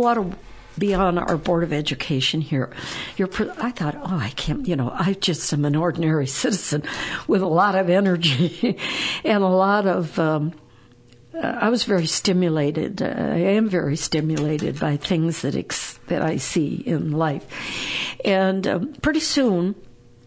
on our Board of Education here. I thought, I can't, I just am an ordinary citizen with a lot of energy and a lot of, I was very stimulated. I am very stimulated by things that I see in life. And pretty soon,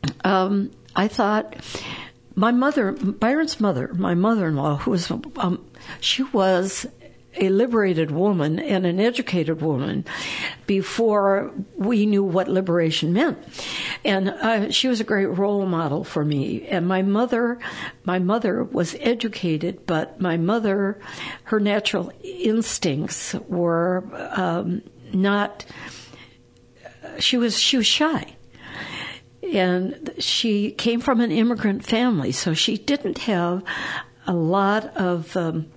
I thought Byron's mother, my mother-in-law, who was, she was a liberated woman and an educated woman before we knew what liberation meant. And she was a great role model for me. And my mother was educated, but my mother, her natural instincts were not, she was shy. And she came from an immigrant family, so she didn't have a lot of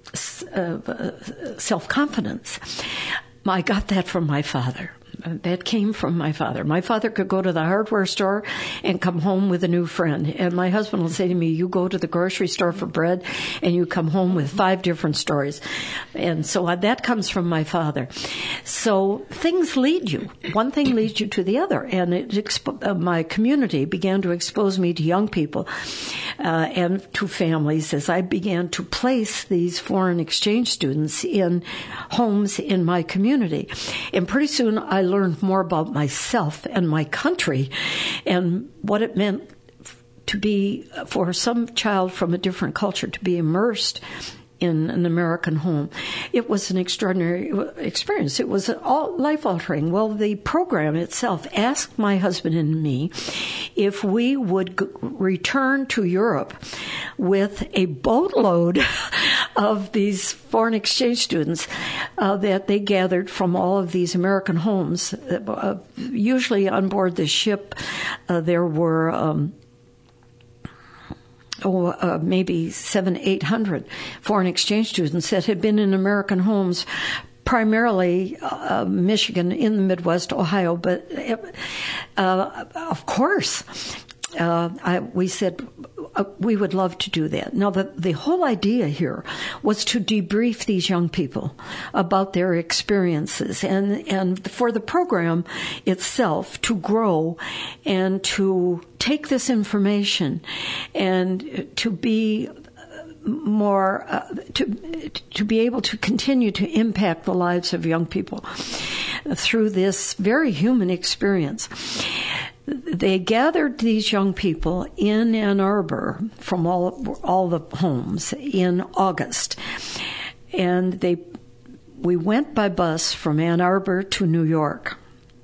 self-confidence. I got that from my father. That came from my father. My father could go to the hardware store and come home with a new friend. And my husband will say to me, you go to the grocery store for bread and you come home with 5 different stories. And so that comes from my father. So things lead you. One thing leads you to the other. And my community began to expose me to young people and to families as I began to place these foreign exchange students in homes in my community. And pretty soon I learned more about myself and my country and what it meant to be, for some child from a different culture, to be immersed in an American home. It was an extraordinary experience. It was all life-altering. Well, the program itself asked my husband and me if we would return to Europe with a boatload of these foreign exchange students that they gathered from all of these American homes. Usually on board the ship, there were maybe 700-800 foreign exchange students that had been in American homes, primarily Michigan, in the Midwest, Ohio. But of course, we said we would love to do that. Now, the whole idea here was to debrief these young people about their experiences and for the program itself to grow and to take this information and to be more, to be able to continue to impact the lives of young people through this very human experience. They gathered these young people in Ann Arbor from all the homes in August, and we went by bus from Ann Arbor to New York,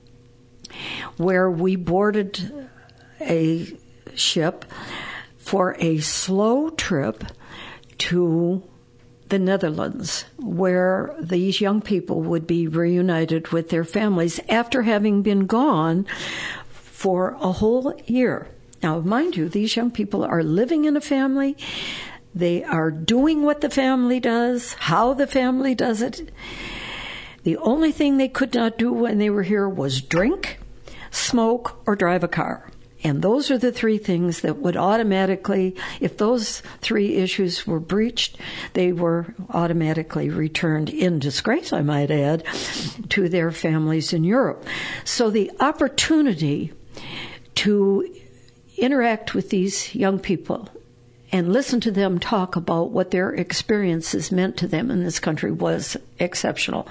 where we boarded a ship for a slow trip to the Netherlands, where these young people would be reunited with their families after having been gone for a whole year. Now, mind you, these young people are living in a family. They are doing what the family does, how the family does it. The only thing they could not do when they were here was drink, smoke, or drive a car. And those are the 3 things that would automatically, if those 3 issues were breached, they were automatically returned in disgrace, I might add, to their families in Europe. So the opportunity to interact with these young people and listen to them talk about what their experiences meant to them in this country was exceptional.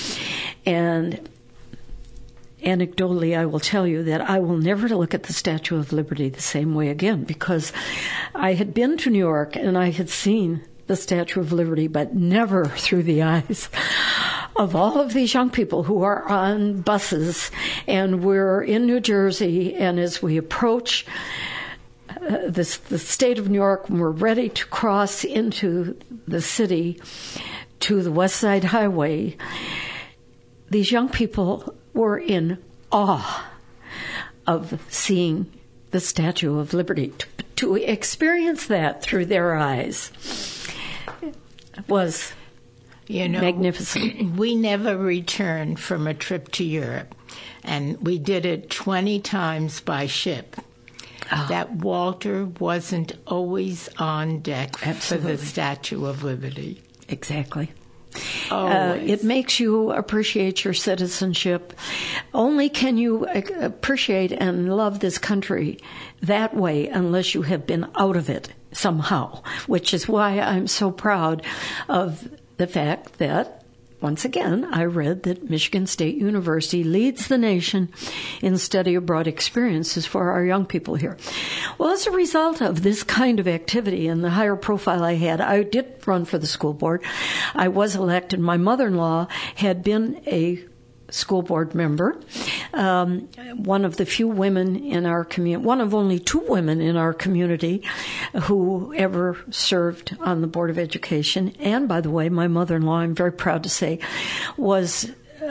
And anecdotally, I will tell you that I will never look at the Statue of Liberty the same way again, because I had been to New York and I had seen the Statue of Liberty, but never through the eyes of all of these young people who are on buses. And we're in New Jersey, and as we approach the state of New York, and we're ready to cross into the city to the West Side Highway, these young people were in awe of seeing the Statue of Liberty. To experience that through their eyes was magnificent. We never returned from a trip to Europe, and we did it 20 times by ship. That Walter wasn't always on deck for the Statue of Liberty. Exactly. It makes you appreciate your citizenship. Only can you appreciate and love this country that way unless you have been out of it somehow, which is why I'm so proud of the fact that once again, I read that Michigan State University leads the nation in study abroad experiences for our young people here. Well, as a result of this kind of activity and the higher profile I had, I did run for the school board. I was elected. My mother-in-law had been a school board member, one of the few women in our community, one of only 2 women in our community who ever served on the Board of Education. And by the way, my mother-in-law, I'm very proud to say, was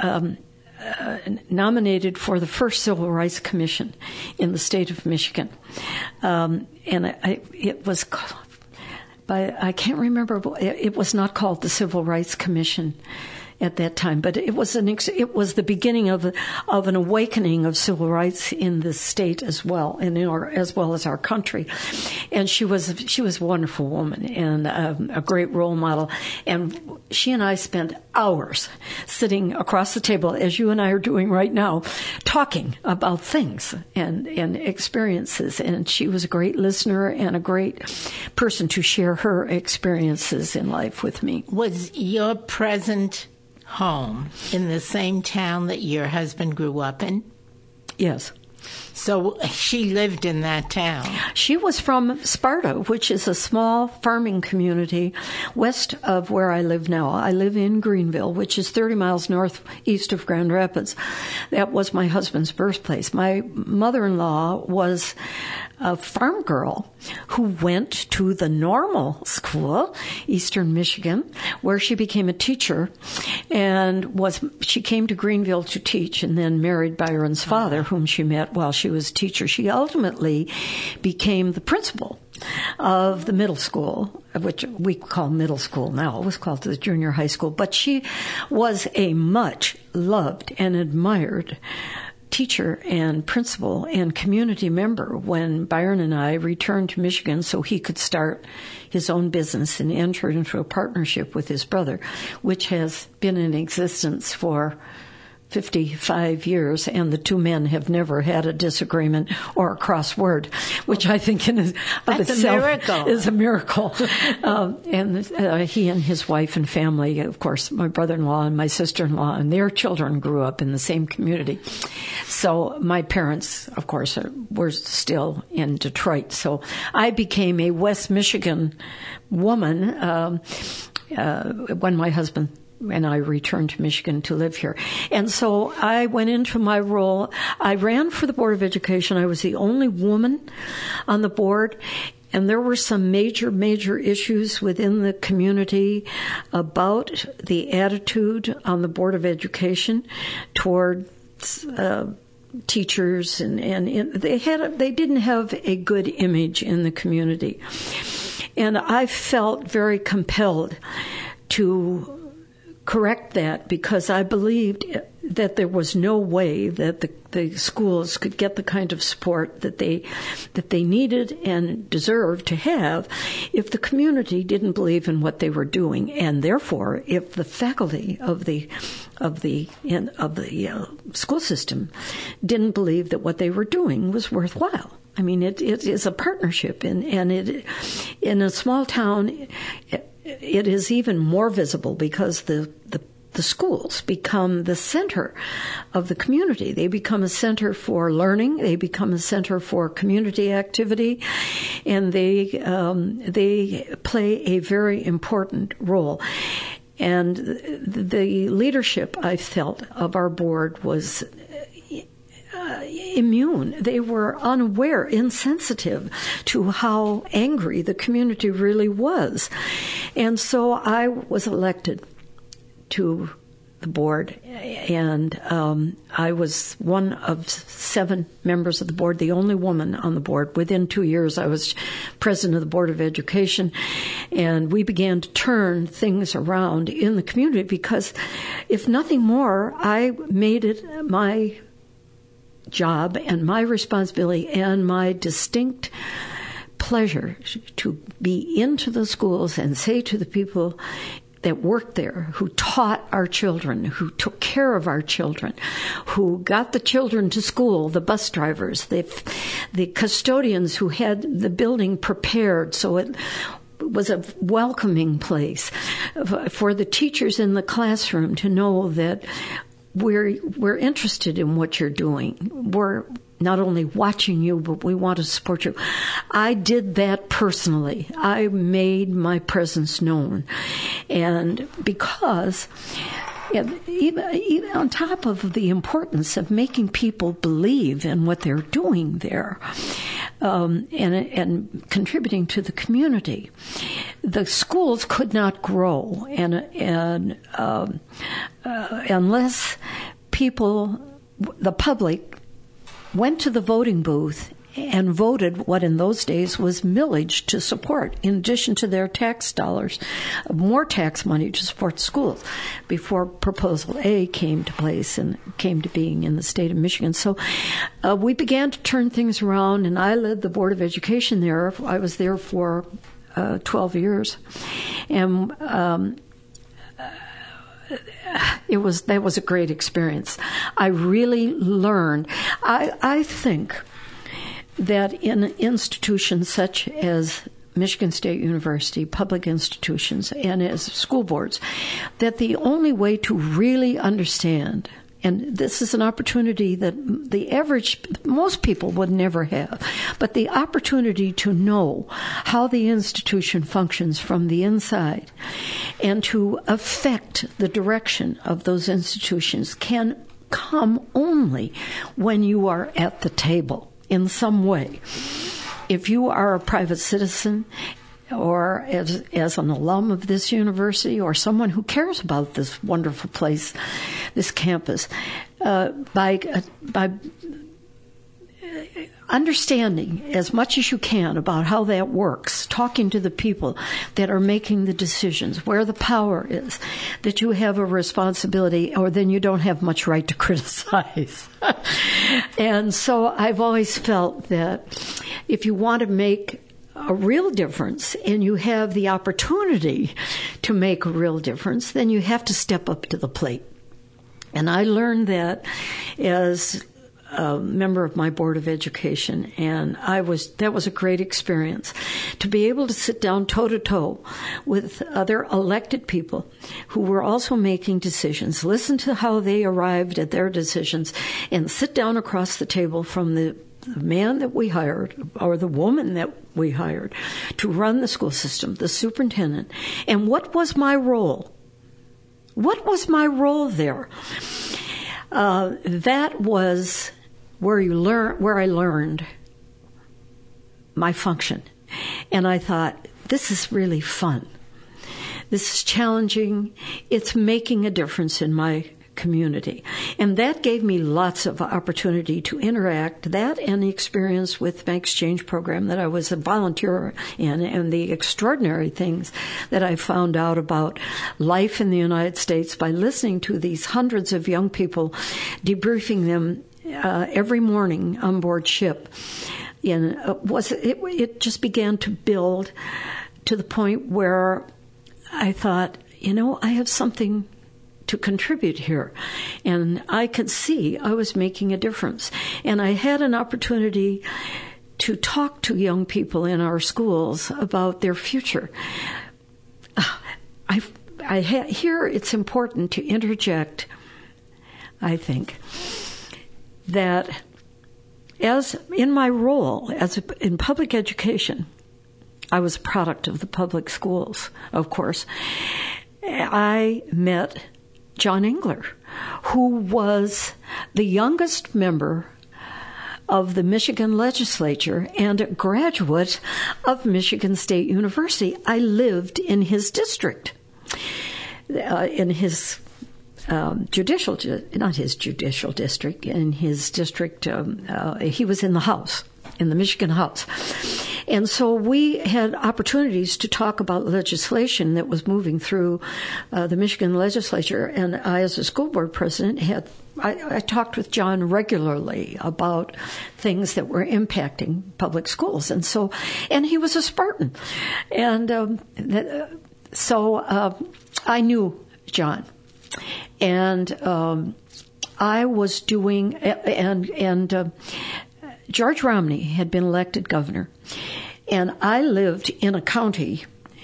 nominated for the first Civil Rights Commission in the state of Michigan. And it was, I can't remember, it was not called the Civil Rights Commission at that time, but it was the beginning of an awakening of civil rights in the state as well, and as well as our country. And she was a wonderful woman and a great role model. And she and I spent hours sitting across the table, as you and I are doing right now, talking about things and experiences. And she was a great listener and a great person to share her experiences in life with me. Was your present home in the same town that your husband grew up in? Yes. So she lived in that town. She was from Sparta, which is a small farming community west of where I live now. I live in Greenville, which is 30 miles northeast of Grand Rapids. That was my husband's birthplace. My mother-in-law was a farm girl who went to the normal school, Eastern Michigan, where she became a teacher, and she came to Greenville to teach and then married Byron's father, whom she met while she was a teacher. She ultimately became the principal of the middle school, which we call middle school now. It was called the junior high school. But she was a much loved and admired teacher and principal and community member when Byron and I returned to Michigan so he could start his own business and enter into a partnership with his brother, which has been in existence for 55 years, and the 2 men have never had a disagreement or a crossword, which I think in of itself is a miracle. And he and his wife and family, of course, my brother-in-law and my sister-in-law and their children grew up in the same community. So my parents, of course, were still in Detroit. So I became a West Michigan woman when my husband and I returned to Michigan to live here. And so I went into my role. I ran for the Board of Education. I was the only woman on the board. And there were some major issues within the community about the attitude on the Board of Education toward teachers, and they didn't have a good image in the community. And I felt very compelled to correct that because I believed that there was no way that the schools could get the kind of support that they needed and deserved to have if the community didn't believe in what they were doing, and therefore if the faculty of the school system didn't believe that what they were doing was worthwhile. I mean, it is a partnership, and it in a small town. It is even more visible because the schools become the center of the community. They become a center for learning. They become a center for community activity, and they play a very important role. And the leadership, I felt, of our board was immune. They were unaware, insensitive to how angry the community really was. And so I was elected to the board, and I was one of 7 members of the board, the only woman on the board. Within 2 years, I was president of the Board of Education, and we began to turn things around in the community because, if nothing more, I made it my job and my responsibility and my distinct pleasure to be into the schools and say to the people that worked there, who taught our children, who took care of our children, who got the children to school, the bus drivers, the custodians who had the building prepared so it was a welcoming place for the teachers in the classroom to know that we're interested in what you're doing. We're not only watching you, but we want to support you. I did that personally. I made my presence known. And because even on top of the importance of making people believe in what they're doing there, and contributing to the community, the schools could not grow, and unless the public went to the voting booth and voted what in those days was millage to support, in addition to their tax dollars, more tax money to support schools, before Proposal A came to place and came to being in the state of Michigan. So we began to turn things around, and I led the Board of Education there. I was there for 12 years. And that was a great experience. I really learned. I think that in institutions such as Michigan State University, public institutions, and as school boards, that the only way to really understand, and this is an opportunity that most people would never have, but the opportunity to know how the institution functions from the inside and to affect the direction of those institutions can come only when you are at the table in some way. If you are a private citizen, or as an alum of this university, or someone who cares about this wonderful place, this campus, by understanding as much as you can about how that works, talking to the people that are making the decisions, where the power is, that you have a responsibility, or then you don't have much right to criticize. And so I've always felt that if you want to make a real difference, and you have the opportunity to make a real difference, then you have to step up to the plate. And I learned that as a member of my Board of Education, and that was a great experience to be able to sit down toe-to-toe with other elected people who were also making decisions, listen to how they arrived at their decisions, and sit down across the table from the man that we hired, or the woman that we hired, to run the school system, the superintendent. And what was my role? What was my role there? That was where I learned my function. And I thought, this is really fun. This is challenging. It's making a difference in my community. And that gave me lots of opportunity to interact, that and the experience with my exchange program that I was a volunteer in, and the extraordinary things that I found out about life in the United States by listening to these hundreds of young people, debriefing them every morning on board ship. And it just began to build to the point where I thought, I have something to contribute here. And I could see I was making a difference. And I had an opportunity to talk to young people in our schools about their future. Here it's important to interject, I think, that as in my role in public education, I was a product of the public schools, of course. I met John Engler, who was the youngest member of the Michigan legislature and a graduate of Michigan State University. I lived in his district, in his judicial district. He was in the House, in the Michigan House. And so we had opportunities to talk about legislation that was moving through the Michigan legislature. And I, as a school board president, I talked with John regularly about things that were impacting public schools. And he was a Spartan. And so I knew John. And I was doing, and George Romney had been elected governor. And I lived in a county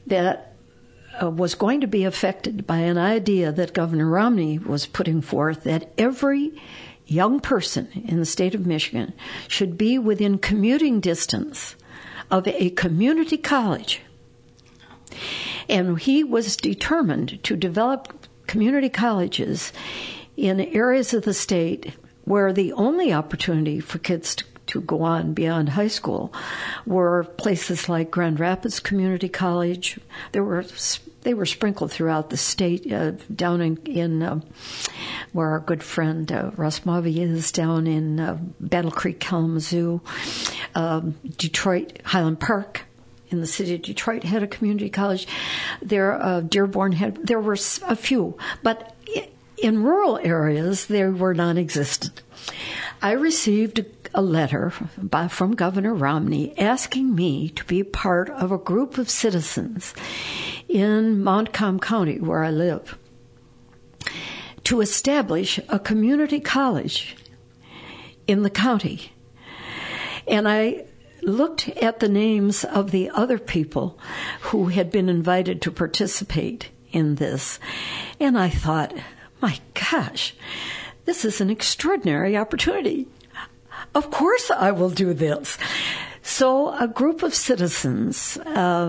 that was going to be affected by an idea that Governor Romney was putting forth, that every young person in the state of Michigan should be within commuting distance of a community college. And he was determined to develop community colleges in areas of the state where the only opportunity for kids to go on beyond high school were places like Grand Rapids Community College. They were sprinkled throughout the state, down in where our good friend Russ Mavi is, down in Battle Creek, Kalamazoo. Detroit, Highland Park in the city of Detroit had a community college. Dearborn there were a few, but in rural areas they were non-existent. I received a letter from Governor Romney asking me to be part of a group of citizens in Montcalm County, where I live, to establish a community college in the county. And I looked at the names of the other people who had been invited to participate in this, and I thought, my gosh, this is an extraordinary opportunity. Of course I will do this. So a group of citizens,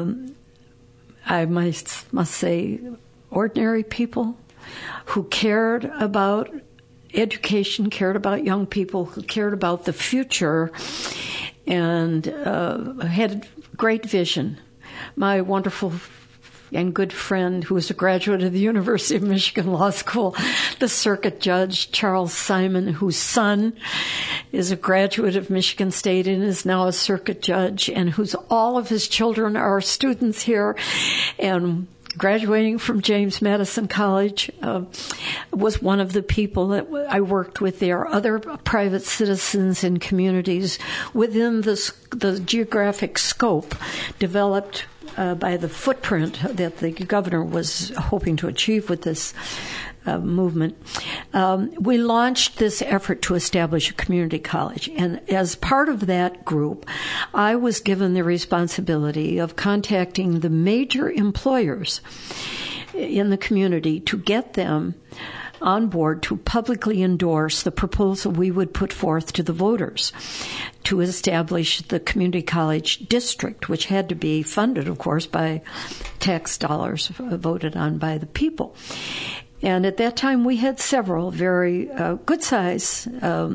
I must say ordinary people who cared about education, cared about young people, who cared about the future, and had great vision. My wonderful and good friend, who was a graduate of the University of Michigan Law School, the circuit judge, Charles Simon, whose son is a graduate of Michigan State and is now a circuit judge, and whose all of his children are students here, and graduating from James Madison College, was one of the people that I worked with there. Other private citizens and communities within the geographic scope developed by the footprint that the governor was hoping to achieve with this movement. We launched this effort to establish a community college, and as part of that group, I was given the responsibility of contacting the major employers in the community to get them on board to publicly endorse the proposal we would put forth to the voters to establish the community college district, which had to be funded, of course, by tax dollars voted on by the people. And at that time, we had several very good-sized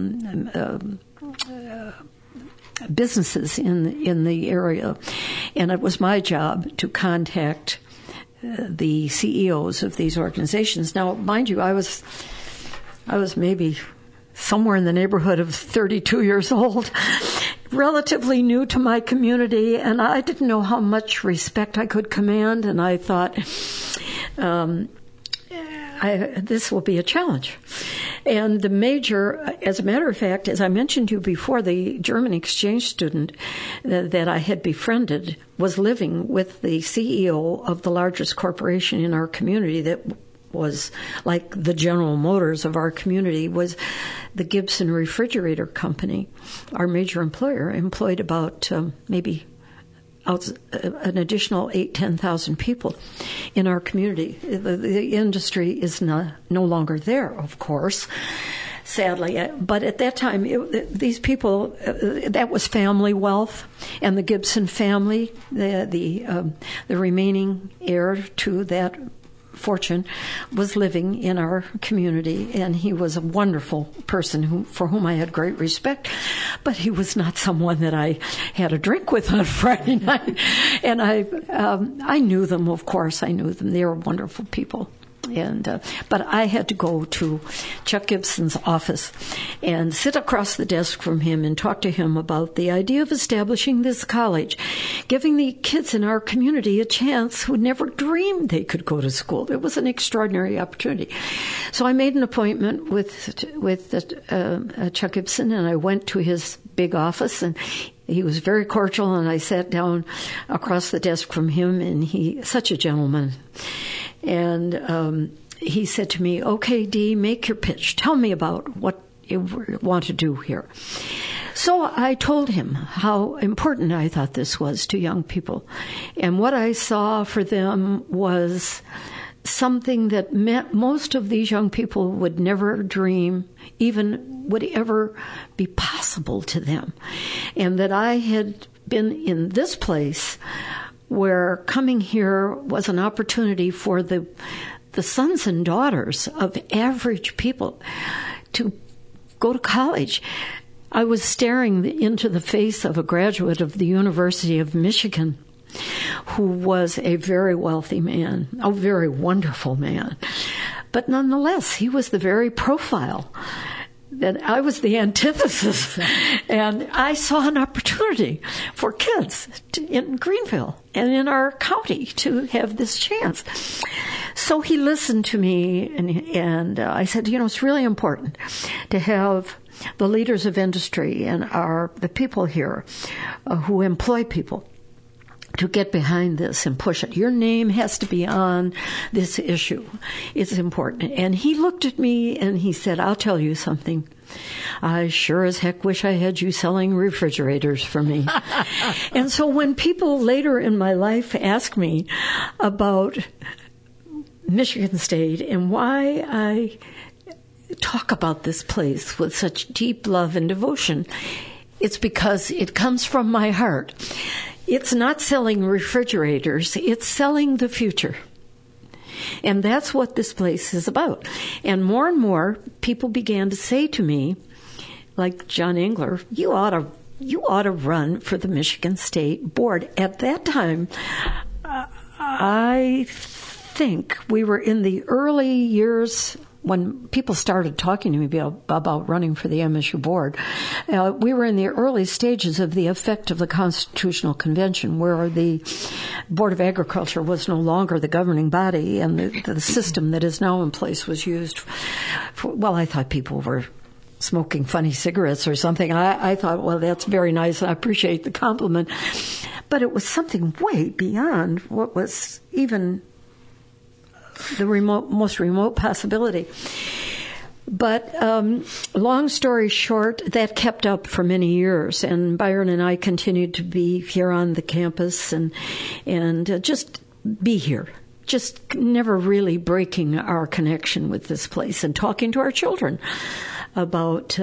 businesses in the area, and it was my job to contact the CEOs of these organizations. Now, mind you, I was maybe somewhere in the neighborhood of 32 years old, relatively new to my community, and I didn't know how much respect I could command, and I thought, this will be a challenge. And the major, as a matter of fact, as I mentioned to you before, the German exchange student that I had befriended was living with the CEO of the largest corporation in our community that was like the General Motors of our community, was the Gibson Refrigerator Company. Our major employer employed about maybe an additional 10,000 people in our community. The industry is no longer there, of course, sadly. But at that time, these people, that was family wealth, and the Gibson family, the remaining heir to that fortune, was living in our community, and he was a wonderful person for whom I had great respect, but he was not someone that I had a drink with on Friday night. And I knew them, of course. I knew them. They were wonderful people. But I had to go to Chuck Gibson's office and sit across the desk from him and talk to him about the idea of establishing this college, giving the kids in our community a chance who never dreamed they could go to school. It was an extraordinary opportunity. So I made an appointment with Chuck Gibson, and I went to his big office, and he was very cordial, and I sat down across the desk from him, and such a gentleman. And he said to me, "Okay, Dee, make your pitch. Tell me about what you want to do here." So I told him how important I thought this was to young people. And what I saw for them was something that most of these young people would never dream even would ever be possible to them. And that I had been in this place where coming here was an opportunity for the sons and daughters of average people to go to college. I was staring into the face of a graduate of the University of Michigan who was a very wealthy man, a very wonderful man. But nonetheless, he was the very profile that I was the antithesis. And I saw an opportunity for kids in Greenville and in our county to have this chance. So he listened to me, and I said, it's really important to have the leaders of industry and the people here who employ people to get behind this and push it. Your name has to be on this issue. It's important. And he looked at me and he said, I'll tell you something. I sure as heck wish I had you selling refrigerators for me. And so when people later in my life ask me about Michigan State and why I talk about this place with such deep love and devotion, it's because it comes from my heart. It's not selling refrigerators, it's selling the future. And that's what this place is about. And more people began to say to me, like John Engler, you ought to run for the Michigan State Board. At that time, I think we were in the early years when people started talking to me about running for the MSU board. We were in the early stages of the effect of the Constitutional Convention, where the Board of Agriculture was no longer the governing body, and the system that is now in place was used for, I thought people were smoking funny cigarettes or something. I thought, well, that's very nice, and I appreciate the compliment. But it was something way beyond what was even the most remote possibility. But long story short, that kept up for many years, and Byron and I continued to be here on the campus and just be here, just never really breaking our connection with this place and talking to our children about.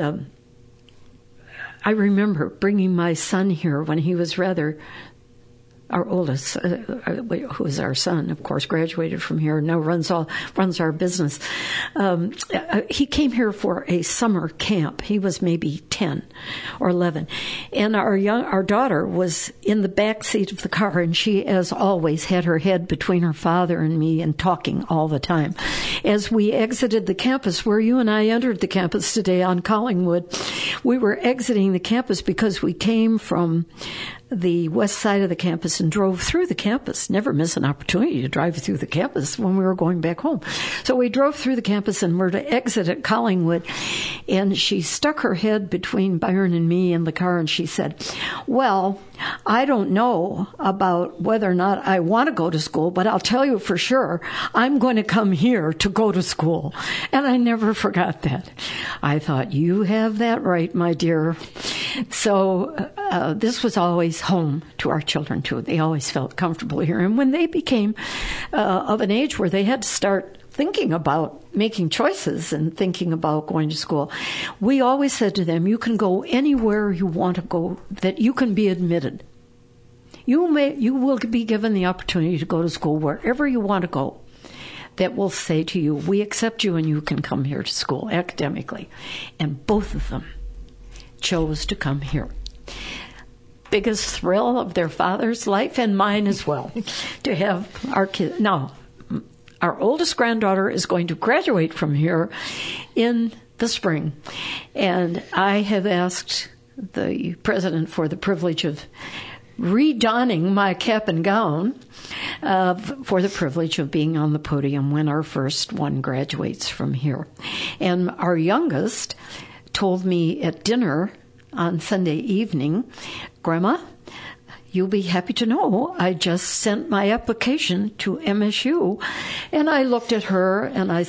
I remember bringing my son here when he was our oldest, who is our son, of course, graduated from here, now runs our business. He came here for a summer camp. He was maybe 10 or 11. And our daughter was in the back seat of the car, and she, as always, had her head between her father and me and talking all the time. As we exited the campus, where you and I entered the campus today on Collingwood, we were exiting the campus because we came from the west side of the campus and drove through the campus. Never miss an opportunity to drive through the campus when we were going back home. So we drove through the campus and were to exit at Collingwood, and she stuck her head between Byron and me in the car, and she said, well, I don't know about whether or not I want to go to school, but I'll tell you for sure, I'm going to come here to go to school. And I never forgot that. I thought, you have that right, my dear. So this was always home to our children, too. They always felt comfortable here. And when they became of an age where they had to start thinking about making choices and thinking about going to school, we always said to them, you can go anywhere you want to go, that you can be admitted. You will be given the opportunity to go to school wherever you want to go. That will say to you, we accept you and you can come here to school academically. And both of them chose to come here. Biggest thrill of their father's life and mine as well, to have our kids. Now, our oldest granddaughter is going to graduate from here in the spring. And I have asked the president for the privilege of redonning my cap and gown for the privilege of being on the podium when our first one graduates from here. And our youngest told me at dinner on Sunday evening, Grandma, you'll be happy to know I just sent my application to MSU. And I looked at her and I said,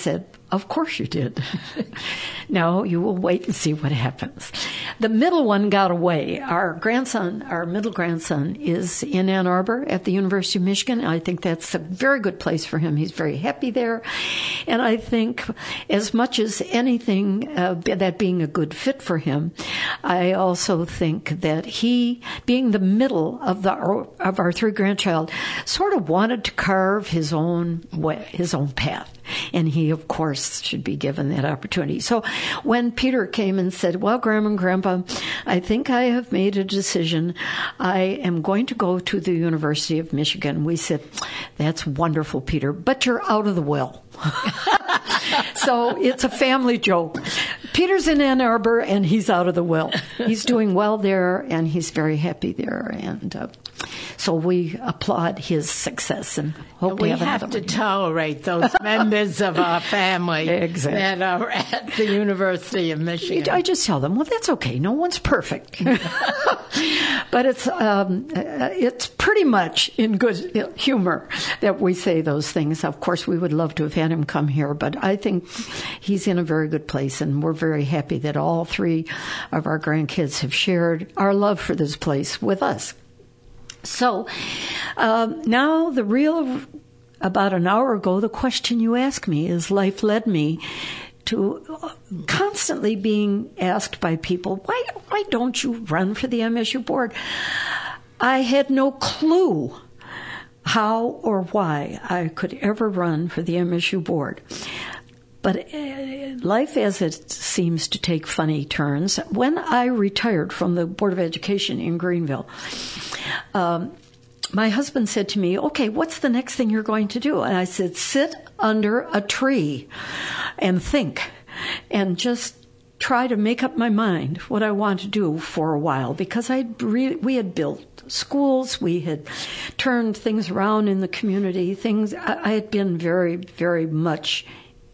Of course you did. Now you will wait and see what happens. The middle one got away. Our middle grandson, is in Ann Arbor at the University of Michigan. I think that's a very good place for him. He's very happy there. And I think as much as anything, that being a good fit for him, I also think that he, being the middle of our three grandchild, sort of wanted to carve his own way, his own path. And he, of course, should be given that opportunity. So when Peter came and said, well, Grandma and Grandpa, I think I have made a decision. I am going to go to the University of Michigan. We said, that's wonderful, Peter, but you're out of the will. So it's a family joke. Peter's in Ann Arbor, and he's out of the will. He's doing well there, and he's very happy there. And so we applaud his success and hope we have to tolerate those members of our family that are at the University of Michigan. I just tell them, well, that's okay. No one's perfect. But it's pretty much in good humor that we say those things. Of course, we would love to have had him come here, but I think he's in a very good place, and we're very happy that all three of our grandkids have shared our love for this place with us. So now about an hour ago, the question you asked me is life led me to constantly being asked by people, why don't you run for the MSU board? I had no clue how or why I could ever run for the MSU board. But life as it seems to take funny turns. When I retired from the Board of Education in Greenville, my husband said to me, okay, what's the next thing you're going to do? And I said, sit under a tree and think and just try to make up my mind what I want to do for a while, because we had built schools, we had turned things around in the community, I had been very, very much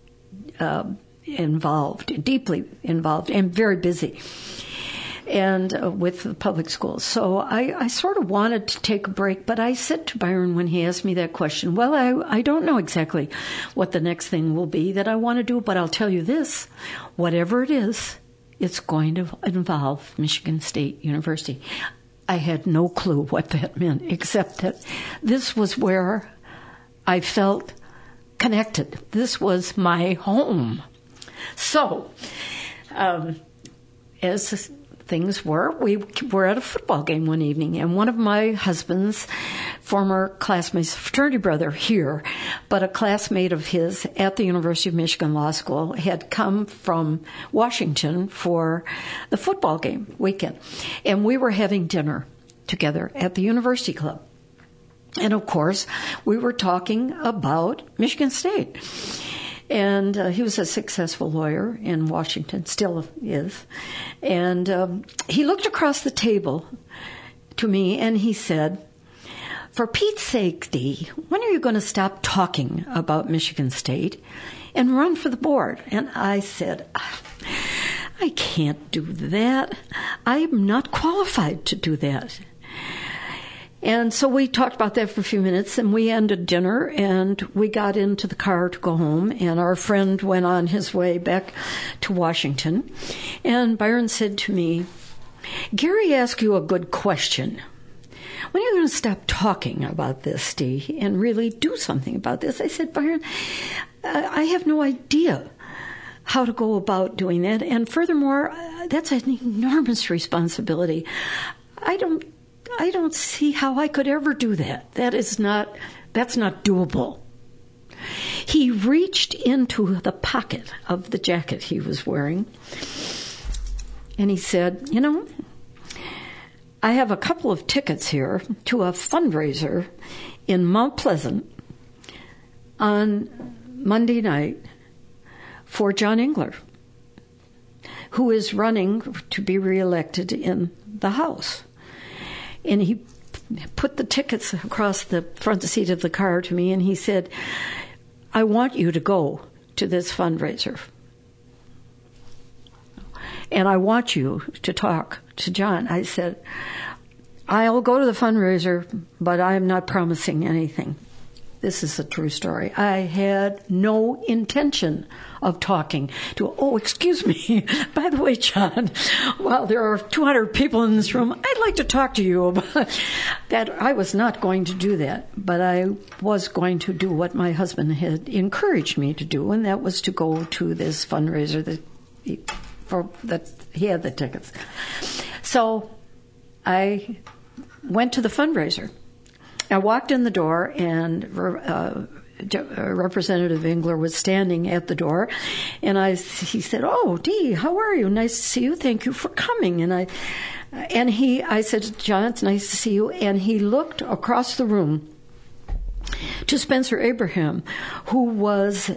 involved, deeply involved, and very busy, and with the public schools. So I sort of wanted to take a break, but I said to Byron when he asked me that question, well, I don't know exactly what the next thing will be that I want to do, but I'll tell you this, whatever it is, it's going to involve Michigan State University. I had no clue what that meant, except that this was where I felt connected. This was my home. So, as things were, we were at a football game one evening, and one of my husband's former classmates, fraternity brother here, but a classmate of his at the University of Michigan Law School, had come from Washington for the football game weekend. And we were having dinner together at the University Club. And, of course, we were talking about Michigan State. And he was a successful lawyer in Washington, still is. And he looked across the table to me and he said, for Pete's sake, Dee, when are you going to stop talking about Michigan State and run for the board? And I said, I can't do that. I'm not qualified to do that. And so we talked about that for a few minutes, and we ended dinner, and we got into the car to go home, and our friend went on his way back to Washington. And Byron said to me, Gary asked you a good question. When are you going to stop talking about this, Dee, and really do something about this? I said, Byron, I have no idea how to go about doing that, and furthermore, that's an enormous responsibility. I don't see how I could ever do that. That's not doable. He reached into the pocket of the jacket he was wearing, and he said, I have a couple of tickets here to a fundraiser in Mount Pleasant on Monday night for John Engler, who is running to be reelected in the House. And he put the tickets across the front seat of the car to me, and he said, I want you to go to this fundraiser. And I want you to talk to John. I said, I'll go to the fundraiser, but I'm not promising anything. this is a true story. I had no intention of talking to, excuse me, by the way, John, while there are 200 people in this room, I'd like to talk to you about that. I was not going to do that, but I was going to do what my husband had encouraged me to do, and that was to go to this fundraiser that he had the tickets. So I went to the fundraiser. I walked in the door, and Representative Engler was standing at the door, and he said, "Oh, Dee, how are you? Nice to see you. Thank you for coming." And I said, "John, it's nice to see you." And he looked across the room to Spencer Abraham, who was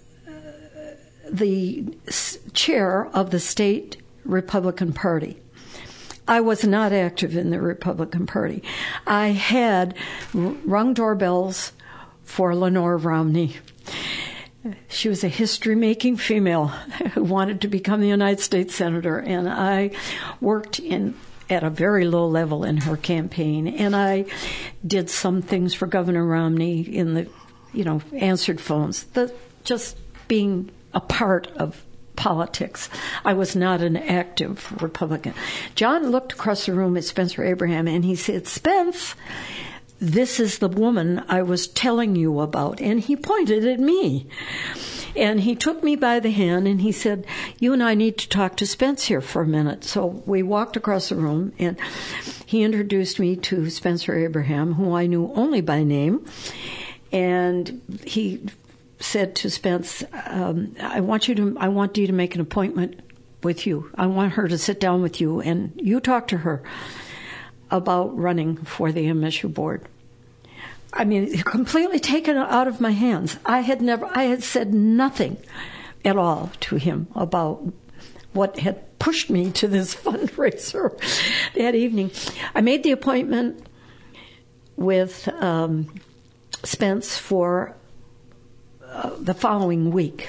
the chair of the state Republican Party. I was not active in the Republican Party. I had rung doorbells for Lenore Romney. She was a history-making female who wanted to become the United States Senator, and I worked at a very low level in her campaign, and I did some things for Governor Romney in the, answered phones, just being a part of politics. I was not an active Republican. John looked across the room at Spencer Abraham, and he said, "Spence, this is the woman I was telling you about." And he pointed at me. And he took me by the hand, and he said, "You and I need to talk to Spence here for a minute." So we walked across the room, and he introduced me to Spencer Abraham, who I knew only by name. And he said to Spence, I want Dee to make an appointment with you. I want her to sit down with you, and you talk to her about running for the MSU board." I mean, completely taken out of my hands. I had said nothing at all to him about what had pushed me to this fundraiser that evening. I made the appointment with Spence for the following week.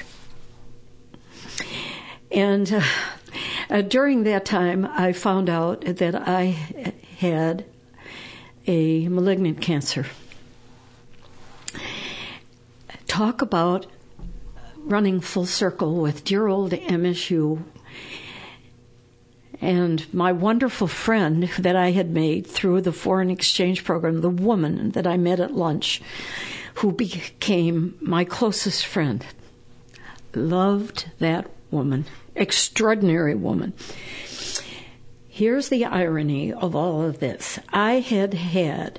And during that time, I found out that I had a malignant cancer. Talk about running full circle with dear old MSU and my wonderful friend that I had made through the foreign exchange program, the woman that I met at lunch, who became my closest friend. Loved that woman. Extraordinary woman. Here's the irony of all of this. I had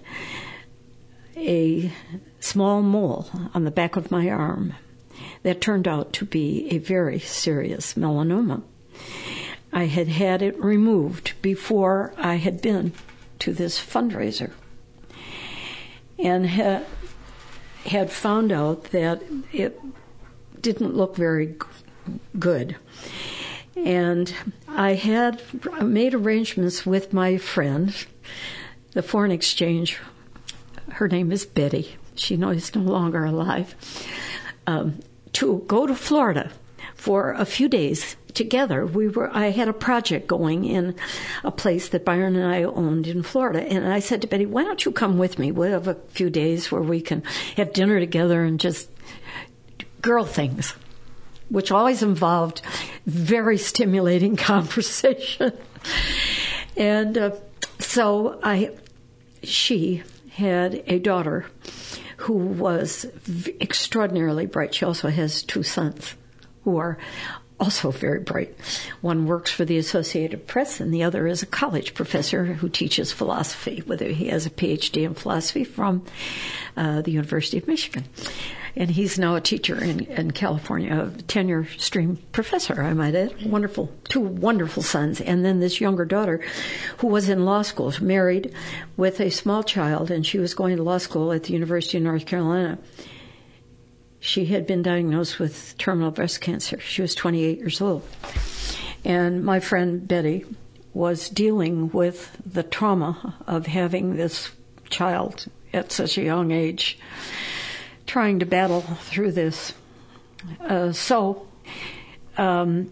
a small mole on the back of my arm that turned out to be a very serious melanoma. I had it removed before I had been to this fundraiser, and had found out that it didn't look very good. And I had made arrangements with my friend, the foreign exchange. Her name is Betty. She is no longer alive. To go to Florida for a few days together. I had a project going in a place that Byron and I owned in Florida. And I said to Betty, "Why don't you come with me? We'll have a few days where we can have dinner together and just girl things," which always involved very stimulating conversation. And so she had a daughter who was extraordinarily bright. She also has 2 sons who are also very bright. One works for the Associated Press, and the other is a college professor who teaches philosophy, whether he has a PhD in philosophy from the University of Michigan. And he's now a teacher in California, a tenure stream professor, I might add. 2 wonderful sons. And then this younger daughter who was in law school, married with a small child, and she was going to law school at the University of North Carolina. She had been diagnosed with terminal breast cancer. She was 28 years old. And my friend Betty was dealing with the trauma of having this child at such a young age, trying to battle through this. So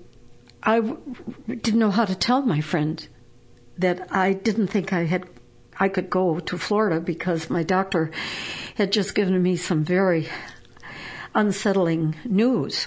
I didn't know how to tell my friend that I didn't think I had I could go to Florida because my doctor had just given me some very unsettling news.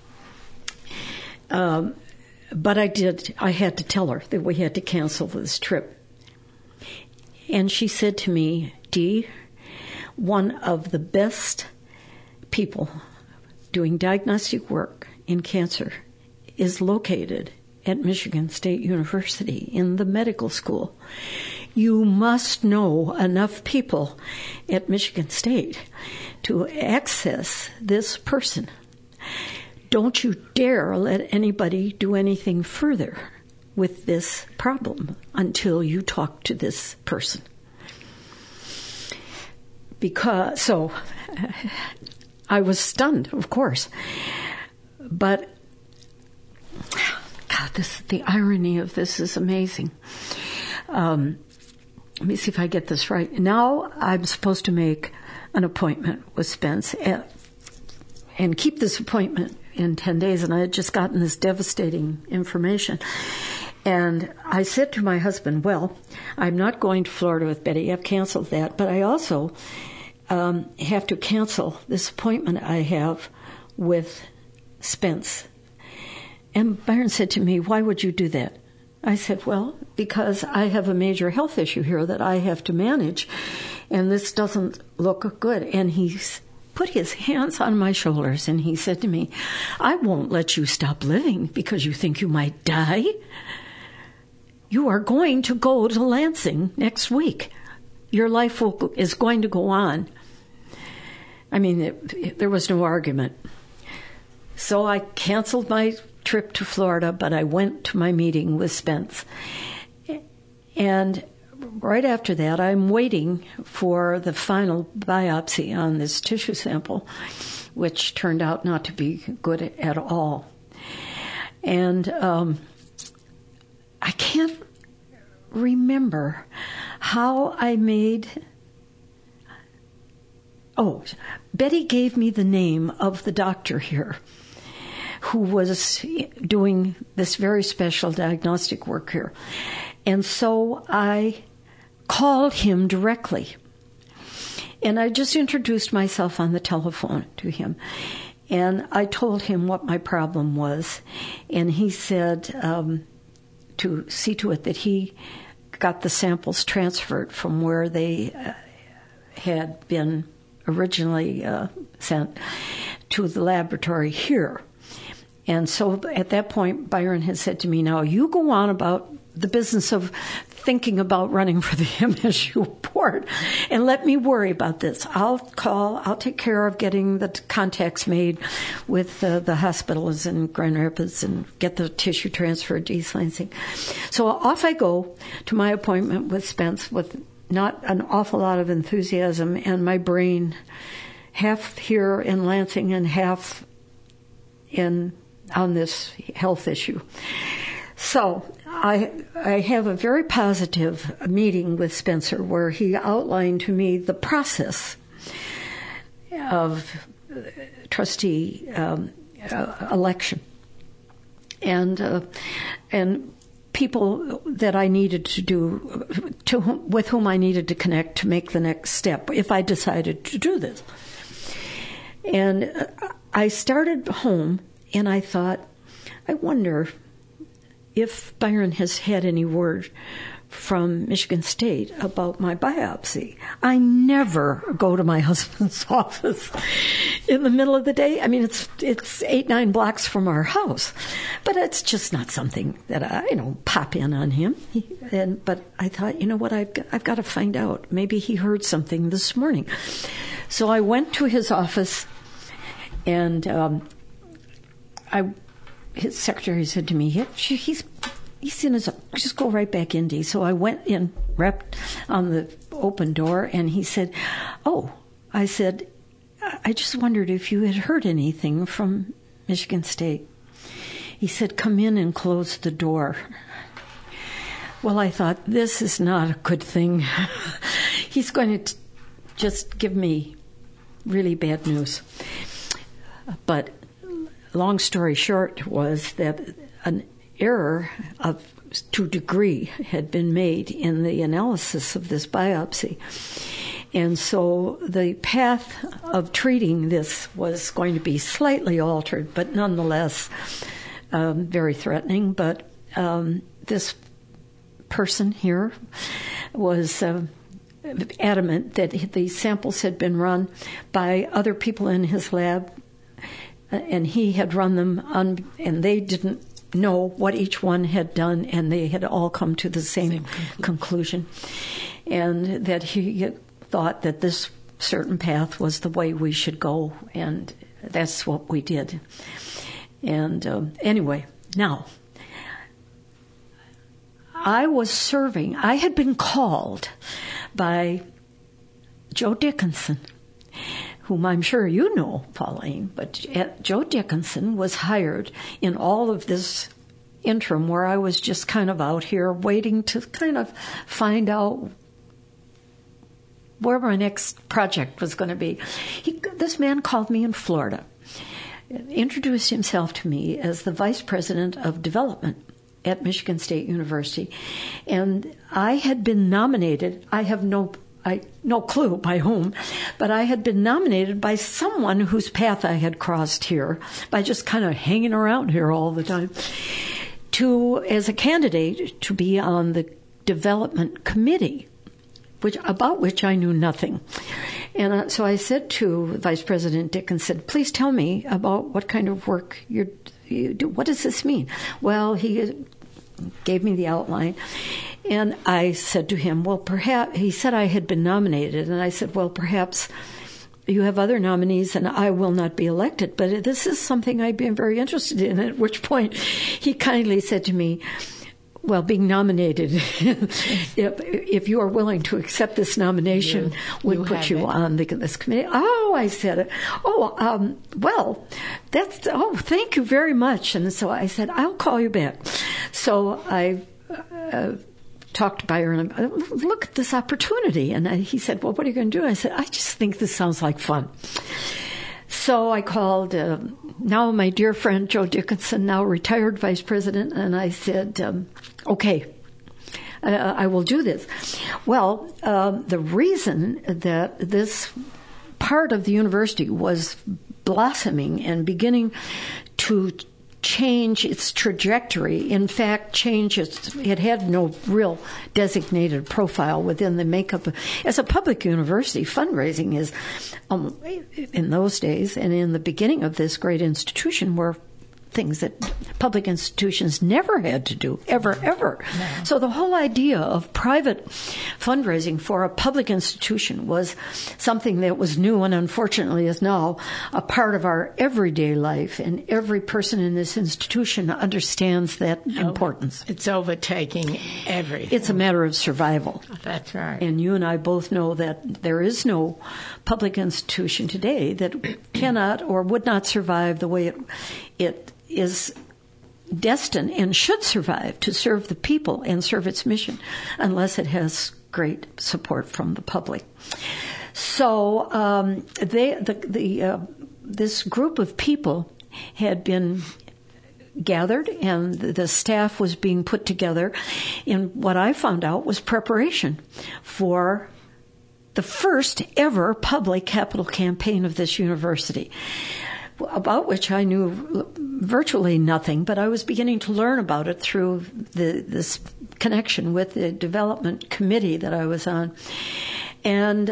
But I had to tell her that we had to cancel this trip. And she said to me, Dee, one of the best people doing diagnostic work in cancer is located at Michigan State University in the medical school. You must know enough people at Michigan State to access this person. Don't you dare let anybody do anything further with this problem until you talk to this person. So I was stunned, of course. But God, the irony of this is amazing. Let me see if I get this right. Now I'm supposed to make an appointment with Spence and keep this appointment in 10 days, and I had just gotten this devastating information. And I said to my husband, well, I'm not going to Florida with Betty. I've canceled that. But I also have to cancel this appointment I have with Spence. And Byron said to me, why would you do that? I said, well, because I have a major health issue here that I have to manage, and this doesn't look good. And he put his hands on my shoulders, and he said to me, I won't let you stop living because you think you might die. You are going to go to Lansing next week. Your life is going to go on. I mean, there was no argument. So I canceled my trip to Florida, but I went to my meeting with Spence. And right after that, I'm waiting for the final biopsy on this tissue sample, which turned out not to be good at all. And I can't remember how I made... Oh, Betty gave me the name of the doctor here who was doing this very special diagnostic work here. And so I called him directly. And I just introduced myself on the telephone to him. And I told him what my problem was. And he said to see to it that he got the samples transferred from where they had been originally sent to the laboratory here. And so at that point, Byron had said to me, now you go on about the business of thinking about running for the MSU board and let me worry about this. I'll take care of getting the contacts made with the hospitals in Grand Rapids and get the tissue transferred to East Lansing. So off I go to my appointment with Spence with not an awful lot of enthusiasm and my brain half here in Lansing and half on this health issue. So I have a very positive meeting with Spencer where he outlined to me the process of trustee election and people that I needed to do, with whom I needed to connect to make the next step if I decided to do this. And I started home and I thought, I wonder if Byron has had any word from Michigan State about my biopsy. I never go to my husband's office in the middle of the day. I mean, it's 8-9 blocks from our house, but it's just not something that I, pop in on him. But I thought, you know what, I've got to find out. Maybe he heard something this morning. So I went to his office, and his secretary said to me, he's in his, just go right back in, Dee. So I went in, rapped on the open door, and he said, I said, I just wondered if you had heard anything from Michigan State. He said, come in and close the door. Well, I thought, this is not a good thing. He's going to just give me really bad news. But long story short was that an error of to degree had been made in the analysis of this biopsy. And so the path of treating this was going to be slightly altered, but nonetheless very threatening. But this person here was adamant that the samples had been run by other people in his lab, and he had run them, and they didn't know what each one had done, and they had all come to the same conclusion. And that he thought that this certain path was the way we should go, and that's what we did. And anyway, now, I had been called by Joe Dickinson, whom I'm sure you know, Pauline, but Joe Dickinson was hired in all of this interim where I was just kind of out here waiting to kind of find out where my next project was going to be. This man called me in Florida, introduced himself to me as the Vice President of Development at Michigan State University, and I had been nominated. I have no clue by whom, but I had been nominated by someone whose path I had crossed here by just kind of hanging around here all the time, as a candidate to be on the development committee, about which I knew nothing. And so I said to Vice President Dickinson, please tell me about what kind of work you do. What does this mean? Well, he gave me the outline. And I said to him, well, perhaps, he said I had been nominated. And I said, well, perhaps you have other nominees and I will not be elected. But this is something I'd been very interested in. At which point he kindly said to me, well, being nominated, if you are willing to accept this nomination, would put you on this committee. Oh, I said, well, thank you very much. And so I said, I'll call you back. So I talked to Byron, look at this opportunity. And he said, well, what are you going to do? I said, I just think this sounds like fun. So I called now my dear friend Joe Dickinson, now retired vice president, and I said, okay, I will do this. Well, the reason that this part of the university was blossoming and beginning to change its trajectory, in fact, it had no real designated profile within the makeup. As a public university, fundraising is, in those days and in the beginning of this great institution, were things that public institutions never had to do, ever. No. So the whole idea of private fundraising for a public institution was something that was new and unfortunately is now a part of our everyday life, and every person in this institution understands that importance. It's overtaking everything. It's a matter of survival. That's right. And you and I both know that there is no public institution today that cannot or would not survive the way it is destined and should survive to serve the people and serve its mission unless it has great support from the public. So this group of people had been gathered, and the staff was being put together in what I found out was preparation for the first ever public capital campaign of this university, about which I knew virtually nothing, but I was beginning to learn about it through this connection with the development committee that I was on. And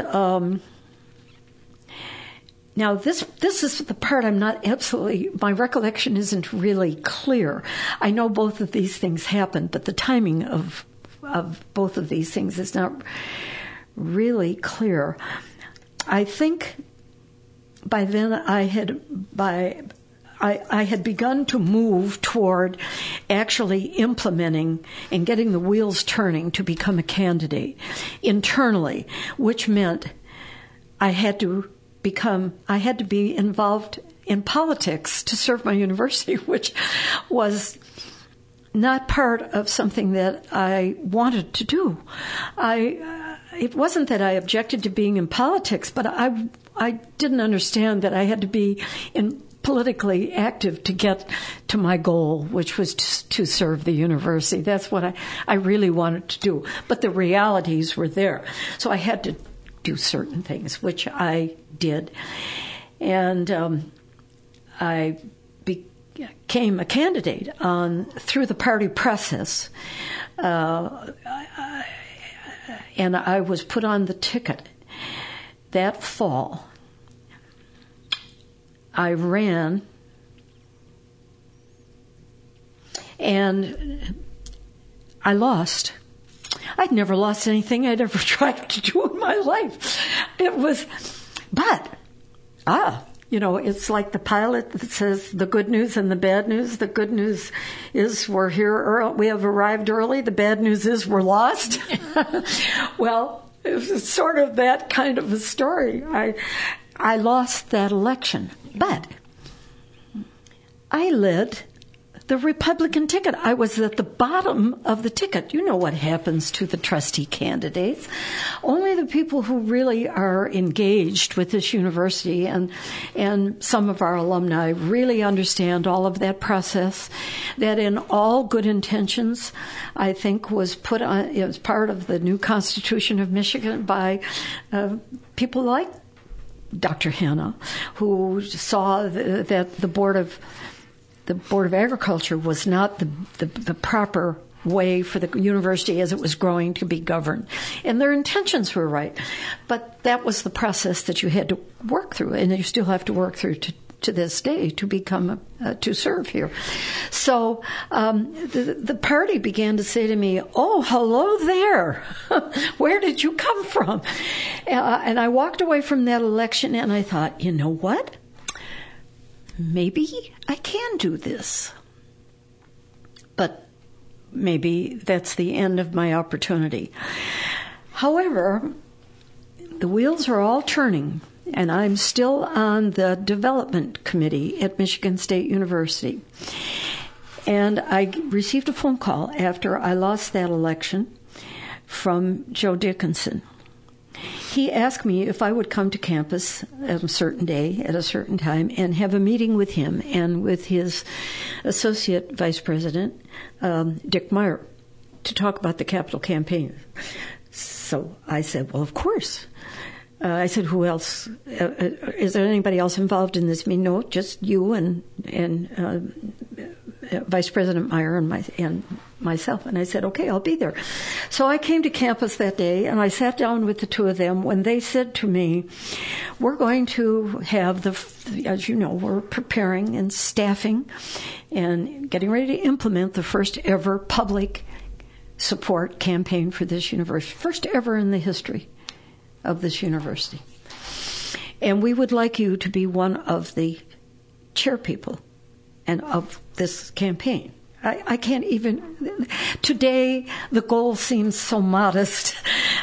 now this is the part my recollection isn't really clear. I know both of these things happened, but the timing of both of these things is not really clear. I think by then I had begun to move toward actually implementing and getting the wheels turning to become a candidate internally, which meant I had to be involved in politics to serve my university, which was not part of something that I wanted to do. It wasn't that I objected to being in politics, but I didn't understand that I had to be politically active to get to my goal, which was to serve the university. That's what I really wanted to do. But the realities were there. So I had to do certain things, which I did. And I became a candidate through the party process. And I was put on the ticket that fall. I ran, and I lost. I'd never lost anything I'd ever tried to do in my life. It's like the pilot that says the good news and the bad news. The good news is we're here early, we have arrived early. The bad news is we're lost. Well, it was sort of that kind of a story. I lost that election, but I led the Republican ticket. I was at the bottom of the ticket. You know what happens to the trustee candidates. Only the people who really are engaged with this university and some of our alumni really understand all of that process that in all good intentions, I think was put on, it was part of the new Constitution of Michigan by people like Dr. Hanna, who saw that the Board of Agriculture was not the proper way for the university as it was growing to be governed. And their intentions were right. But that was the process that you had to work through, and you still have to work through to this day to become to serve here. So the party began to say to me, "Oh, hello there. Where did you come from?" And I walked away from that election, and I thought, you know what? Maybe I can do this. But maybe that's the end of my opportunity. However, the wheels are all turning, and I'm still on the development committee at Michigan State University. And I received a phone call after I lost that election from Joe Dickinson. He asked me if I would come to campus at a certain day, at a certain time, and have a meeting with him and with his associate vice president, Dick Meyer, to talk about the capital campaign. So I said, well, of course. I said, who else? Is there anybody else involved in this meeting? No, just you and Vice President Meyer and myself. And I said, okay, I'll be there. So I came to campus that day, and I sat down with the two of them when they said to me, we're going to have as you know, we're preparing and staffing and getting ready to implement the first ever public support campaign for this university, first ever in the history of this university. And we would like you to be one of the chairpeople and of this campaign. I can't even, today the goal seems so modest,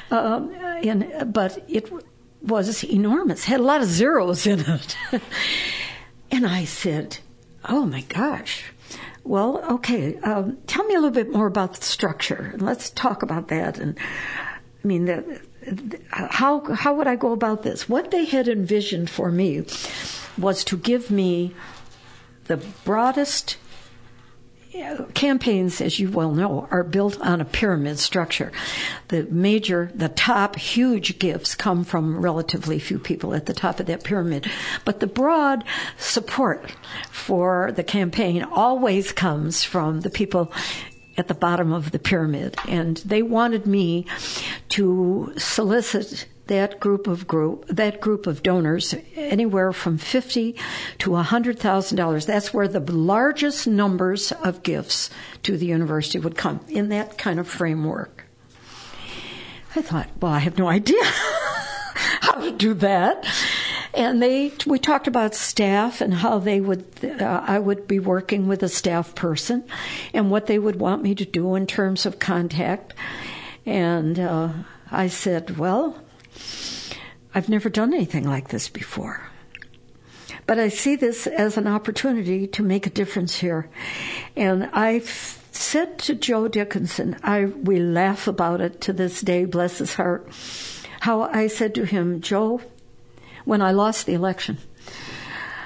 but it was enormous, had a lot of zeros in it. And I said, oh my gosh, well, okay, tell me a little bit more about the structure, and let's talk about that. And I mean, how would I go about this? What they had envisioned for me was to give me the broadest. Campaigns, as you well know, are built on a pyramid structure. The top huge gifts come from relatively few people at the top of that pyramid. But the broad support for the campaign always comes from the people at the bottom of the pyramid. And they wanted me to solicit that group of donors anywhere from $50,000 to $100,000. That's where the largest numbers of gifts to the university would come, in that kind of framework. I thought, well, I have no idea how to do that. And we talked about staff and how I would be working with a staff person and what they would want me to do in terms of contact. And I said, well, I've never done anything like this before. But I see this as an opportunity to make a difference here. And I said to Joe Dickinson, we laugh about it to this day, bless his heart, how I said to him, Joe, when I lost the election,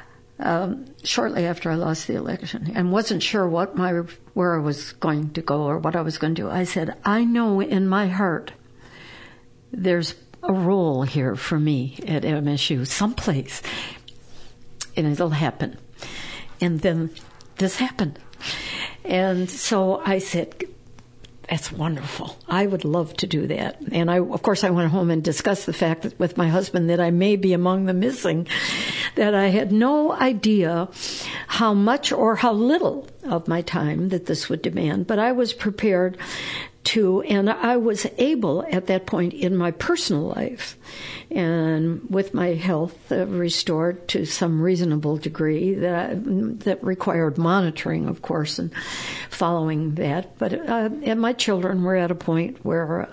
shortly after I lost the election and wasn't sure where I was going to go or what I was going to do. I said, I know in my heart there's a role here for me at MSU, someplace, and it'll happen. And then this happened. And so I said, that's wonderful. I would love to do that. And of course, I went home and discussed the fact that with my husband that I may be among the missing, that I had no idea how much or how little of my time that this would demand, but I was prepared to, and I was able at that point in my personal life, and with my health restored to some reasonable degree, that required monitoring, of course, and following that. But and my children were at a point where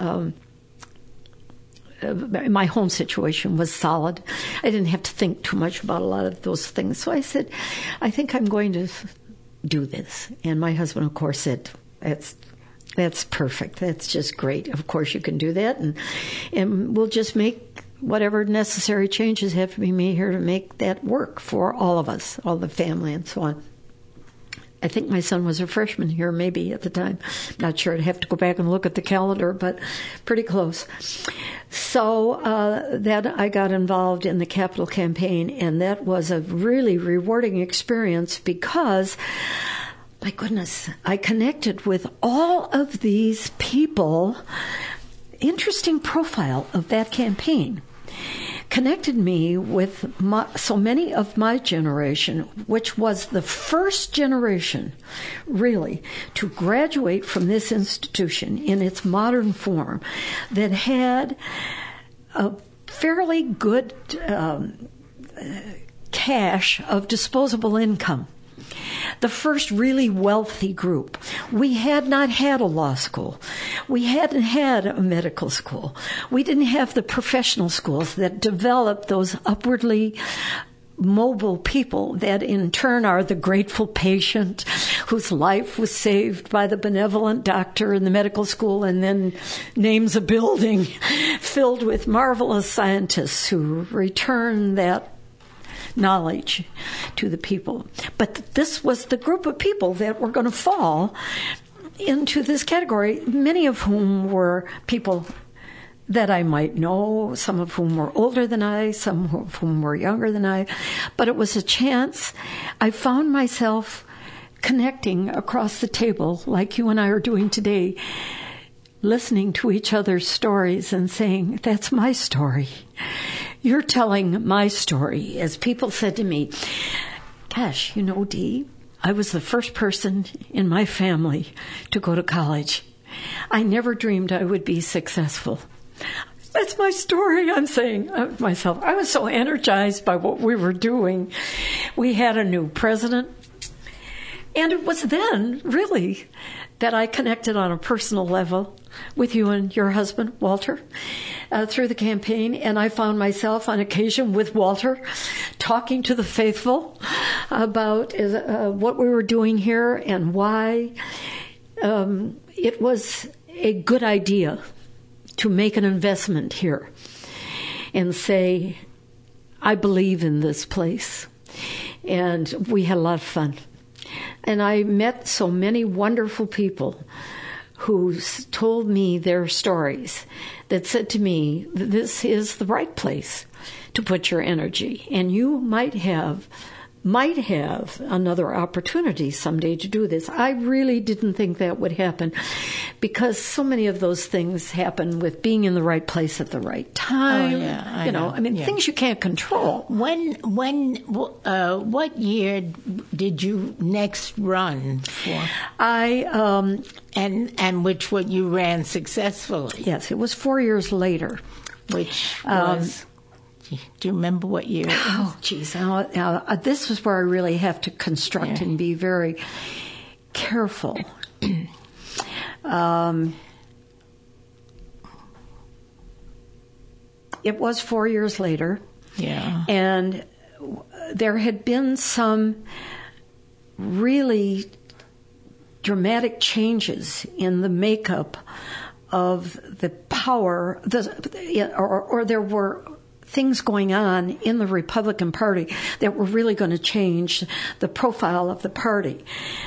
my home situation was solid. I didn't have to think too much about a lot of those things. So I said, I think I'm going to do this. And my husband, of course, said, that's perfect. That's just great. Of course, you can do that. And we'll just make whatever necessary changes have to be made here to make that work for all of us, all the family and so on. I think my son was a freshman here maybe at the time. Not sure. I'd have to go back and look at the calendar, but pretty close. So that I got involved in the Capitol campaign, and that was a really rewarding experience because, my goodness, I connected with all of these people. Interesting profile of that campaign. Connected me with so many of my generation, which was the first generation, really, to graduate from this institution in its modern form, that had a fairly good cache of disposable income. The first really wealthy group. We had not had a law school. We hadn't had a medical school. We didn't have the professional schools that developed those upwardly mobile people that in turn are the grateful patient whose life was saved by the benevolent doctor in the medical school and then names a building filled with marvelous scientists who return that knowledge to the people. But this was the group of people that were going to fall into this category, many of whom were people that I might know, some of whom were older than I, some of whom were younger than I. But it was a chance. I found myself connecting across the table like you and I are doing today, listening to each other's stories and saying, that's my story. You're telling my story. As people said to me, gosh, you know, Dee, I was the first person in my family to go to college. I never dreamed I would be successful. That's my story, I'm saying of myself. I was so energized by what we were doing. We had a new president. And it was then, really, that I connected on a personal level with you and your husband, Walter, through the campaign. And I found myself on occasion with Walter talking to the faithful about what we were doing here and why it was a good idea to make an investment here and say, I believe in this place. And we had a lot of fun. And I met so many wonderful people who told me their stories that said to me, this is the right place to put your energy. And you might have another opportunity someday to do this. I really didn't think that would happen because so many of those things happen with being in the right place at the right time. Oh, yeah, I know. Things you can't control. What year did you next run for? And which what you ran successfully? Yes, it was 4 years later. Which was... Do you remember what year it was? Oh, geez. This is where I really have to construct and be very careful. It was 4 years later. Yeah. And there had been some really dramatic changes in the makeup of the power, or there were things going on in the Republican Party that were really going to change the profile of the party.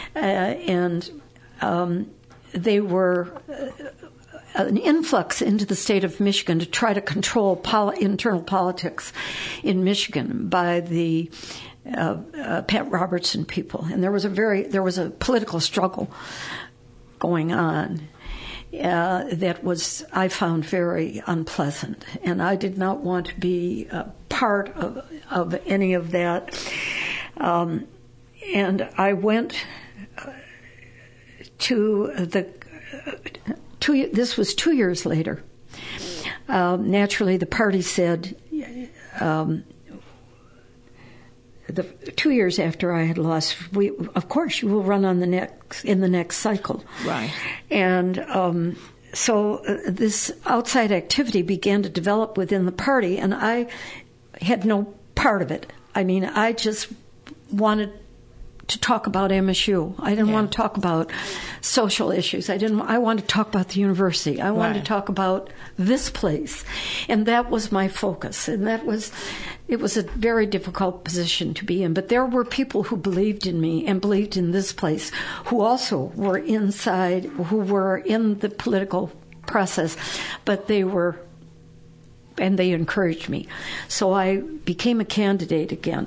They were an influx into the state of Michigan to try to control internal politics in Michigan by the Pat Robertson people, and there was a political struggle going on that was, I found, very unpleasant, and I did not want to be a part of any of that. And I went to this was 2 years later. Naturally, the party said, 2 years after I had lost, of course, you will run in the next cycle. Right. And so this outside activity began to develop within the party, and I had no part of it. I mean, I just wanted to talk about MSU. I didn't want to talk about social issues. I wanted to talk about the university. I wanted to talk about this place. And that was my focus. And it was a very difficult position to be in. But there were people who believed in me and believed in this place, who also were inside, who were in the political process, but they encouraged me. So I became a candidate again.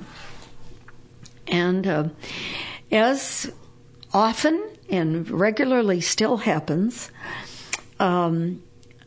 And as often and regularly still happens, there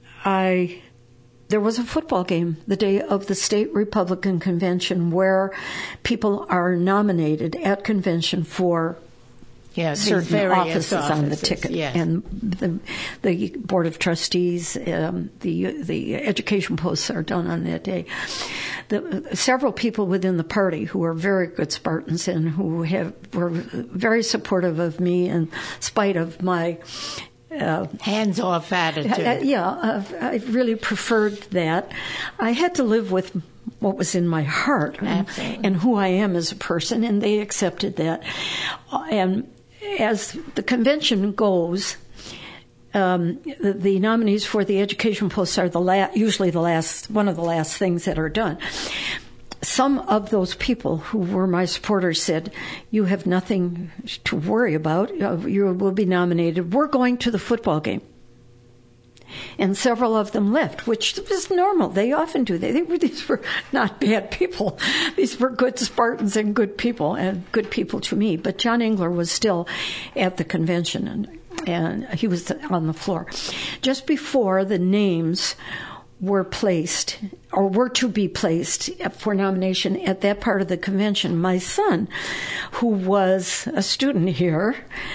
was a football game the day of the state Republican convention where people are nominated at convention for certain offices on the ticket. Yes. And the Board of Trustees, the education posts are done on that day. Several people within the party who are very good Spartans and who were very supportive of me in spite of my hands-off attitude. I really preferred that. I had to live with what was in my heart and who I am as a person, and they accepted that. And as the convention goes, the nominees for the education posts are usually one of the last things that are done. Some of those people who were my supporters said, "You have nothing to worry about. You will be nominated. We're going to the football game." And several of them left, which was normal. They often do. These were not bad people. These were good Spartans and good people to me. But John Engler was still at the convention, and he was on the floor. Just before the names were placed, or were to be placed for nomination at that part of the convention, my son, who was a student here,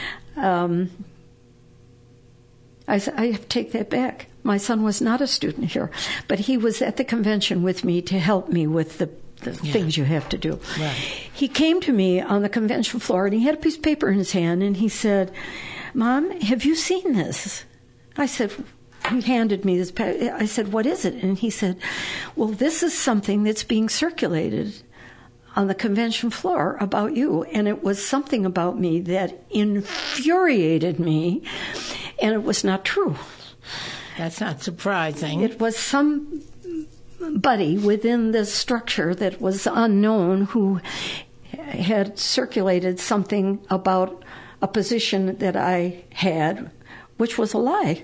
I have to take that back. My son was not a student here, but he was at the convention with me to help me with the things you have to do. Right. He came to me on the convention floor, and he had a piece of paper in his hand, and he said, "Mom, have you seen this?" I said, he handed me this paper. I said, "What is it?" And he said, "Well, this is something that's being circulated on the convention floor about you." And it was something about me that infuriated me, and it was not true. That's not surprising. It was somebody within this structure that was unknown who had circulated something about a position that I had, which was a lie.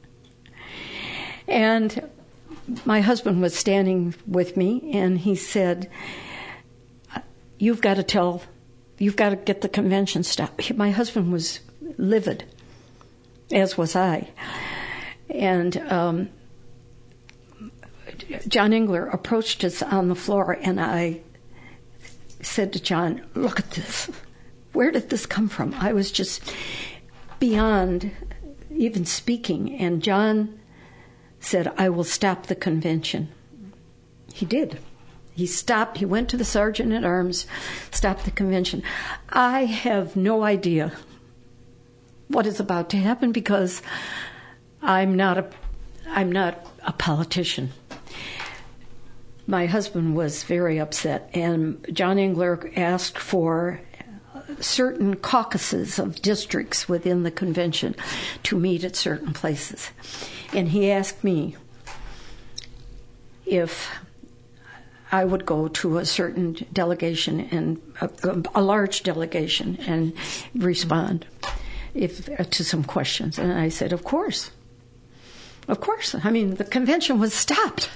And my husband was standing with me, and he said, you've got to get the convention stopped. My husband was livid, as was I. And John Engler approached us on the floor, and I said to John, "Look at this. Where did this come from?" I was just beyond even speaking. And John said, "I will stop the convention." He did. He stopped. He went to the sergeant at arms, stopped the convention. I have no idea what is about to happen because I'm not a politician. My husband was very upset, and John Engler asked for certain caucuses of districts within the convention to meet at certain places. And he asked me if I would go to a certain delegation and a large delegation and respond to some questions. And I said, of course. Of course. I mean, the convention was stopped.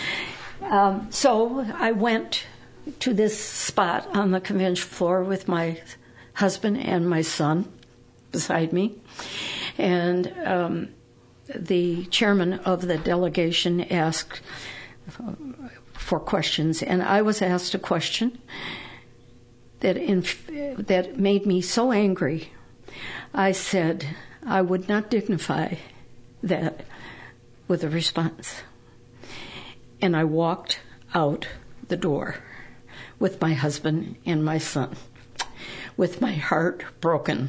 So I went to this spot on the convention floor with my husband and my son beside me. And the chairman of the delegation asked for questions, and I was asked a question that made me so angry. I said I would not dignify that with a response. And I walked out the door with my husband and my son, with my heart broken.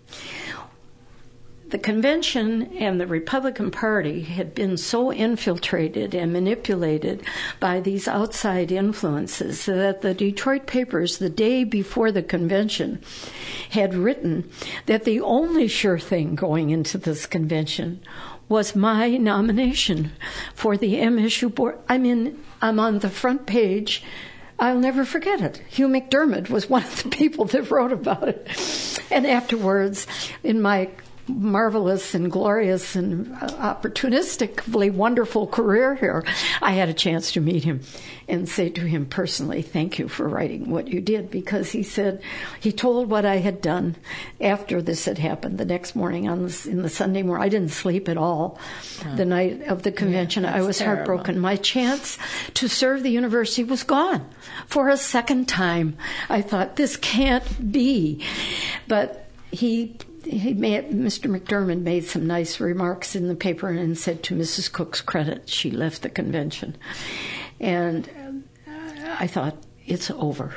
The convention and the Republican Party had been so infiltrated and manipulated by these outside influences that the Detroit papers, the day before the convention, had written that the only sure thing going into this convention was my nomination for the MSU board. I mean, I'm on the front page. I'll never forget it. Hugh McDermott was one of the people that wrote about it. And afterwards, in my marvelous and glorious and opportunistically wonderful career here, I had a chance to meet him and say to him personally, thank you for writing what you did, because he said, he told what I had done after this had happened. The next morning in the Sunday morning, I didn't sleep at all. The night of the convention, I was terrible. Heartbroken. My chance to serve the university was gone for a second time. I thought, this can't be. But Mr. McDermott made some nice remarks in the paper and said, to Mrs. Cook's credit, she left the convention. And I thought, it's over.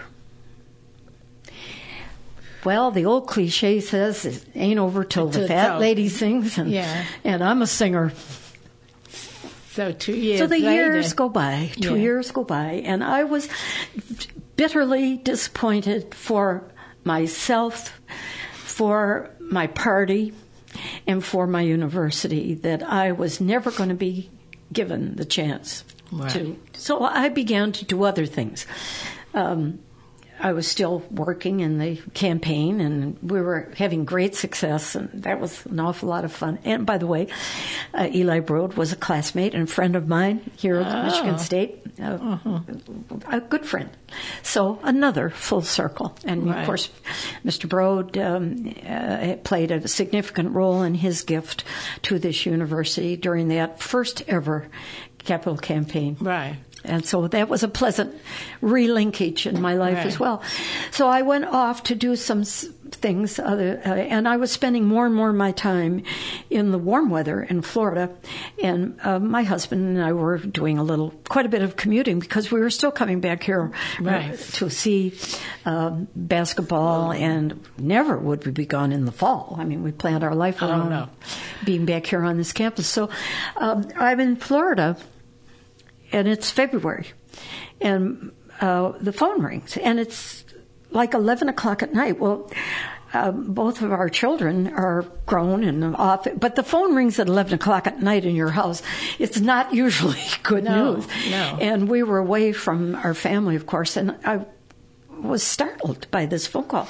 Well, the old cliche says it ain't over till the fat lady sings, and I'm a singer. So 2 years So the later, years go by, 2 years go by, and I was bitterly disappointed for myself, for my party, and for my university that I was never going to be given the chance to. So I began to do other things. I was still working in the campaign, and we were having great success, and that was an awful lot of fun. And by the way, Eli Broad was a classmate and a friend of mine here at Michigan State, a good friend. So another full circle. And, of course, Mr. Broad played a significant role in his gift to this university during that first ever capital campaign. Right. And so that was a pleasant relinkage in my life as well. So I went off to do some things, and I was spending more and more of my time in the warm weather in Florida. And my husband and I were doing quite a bit of commuting because we were still coming back here to see basketball, and never would we be gone in the fall. I mean, we planned our life around being back here on this campus. So I'm in Florida. And it's February, and the phone rings, and it's like 11 o'clock at night. Well, both of our children are grown and off, but the phone rings at 11 o'clock at night in your house. It's not usually good news. No. And we were away from our family, of course, and I was startled by this phone call.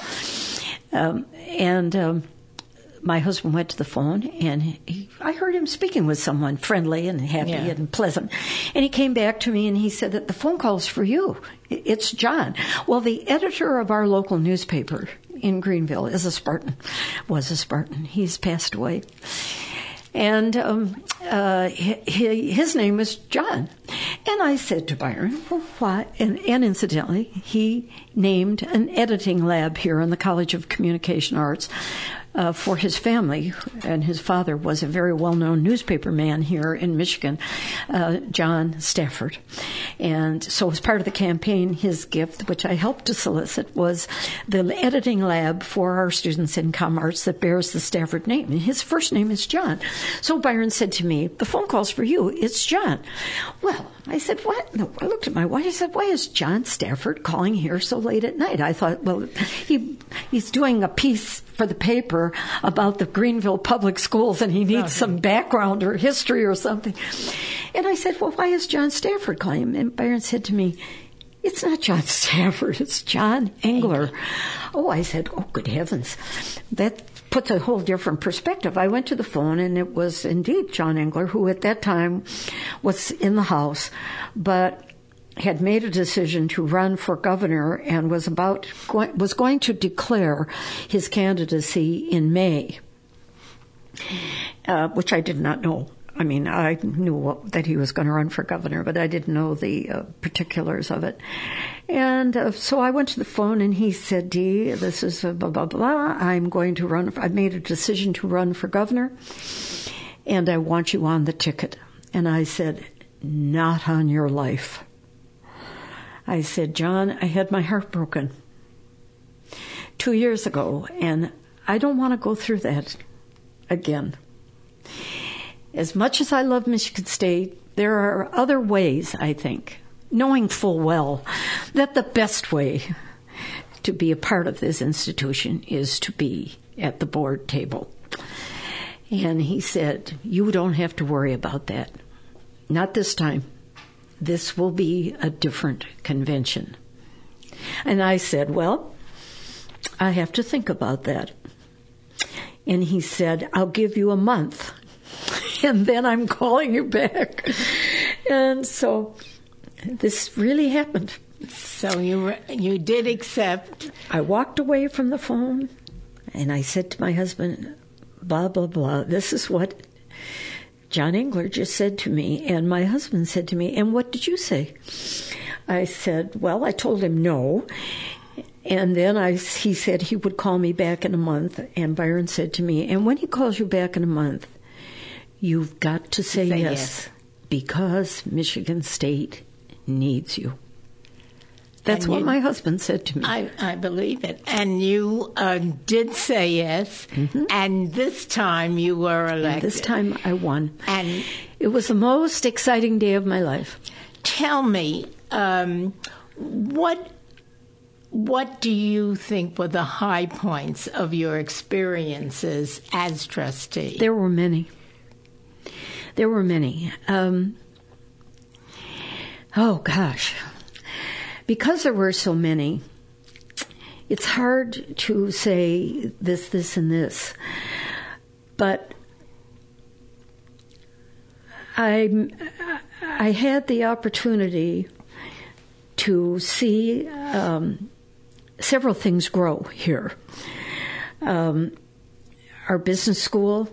My husband went to the phone, and I heard him speaking with someone friendly and happy and pleasant. And he came back to me, and he said that the phone call's for you. It's John. Well, the editor of our local newspaper in Greenville was a Spartan. He's passed away. And his name is John. And I said to Byron, well, why? And incidentally, he named an editing lab here in the College of Communication Arts for his family, and his father was a very well-known newspaper man here in Michigan, John Stafford. And so as part of the campaign, his gift, which I helped to solicit, was the editing lab for our students in ComArts that bears the Stafford name. And his first name is John. So Byron said to me, the phone call's for you. It's John. Well, I said, what? No, I looked at my wife. I said, why is John Stafford calling here so late at night? I thought, well, he's doing a piece for the paper about the Greenville public schools, and he needs some background or history or something. And I said, well, why is John Stafford calling him? And Byron said to me, it's not John Stafford, it's John Engler. Oh, I said, oh, good heavens. That puts a whole different perspective. I went to the phone, and it was indeed John Engler, who at that time was in the House, but had made a decision to run for governor and was going to declare his candidacy in May, which I did not know. I mean, I knew that he was going to run for governor, but I didn't know the particulars of it. And so I went to the phone, and he said, Dee, this is blah, blah, blah. I'm going to run. I've made a decision to run for governor, and I want you on the ticket. And I said, not on your life. I said, John, I had my heart broken 2 years ago, and I don't want to go through that again. As much as I love Michigan State, there are other ways, I think, knowing full well that the best way to be a part of this institution is to be at the board table. And he said, you don't have to worry about that. Not this time. This will be a different convention. And I said, well, I have to think about that. And he said, I'll give you a month, and then I'm calling you back. And so this really happened. So you did accept. I walked away from the phone, and I said to my husband, blah, blah, blah, this is what John Engler just said to me. And my husband said to me, and what did you say? I said, well, I told him no. And then he said he would call me back in a month. And Byron said to me, and when he calls you back in a month, you've got to say yes, because Michigan State needs you. That's what my husband said to me. I believe it. And you did say yes, and this time you were elected. And this time I won. And it was the most exciting day of my life. Tell me, what do you think were the high points of your experiences as trustee? There were many. Oh, gosh. Because there were so many, it's hard to say this, and this. But I had the opportunity to see several things grow here. Our business school,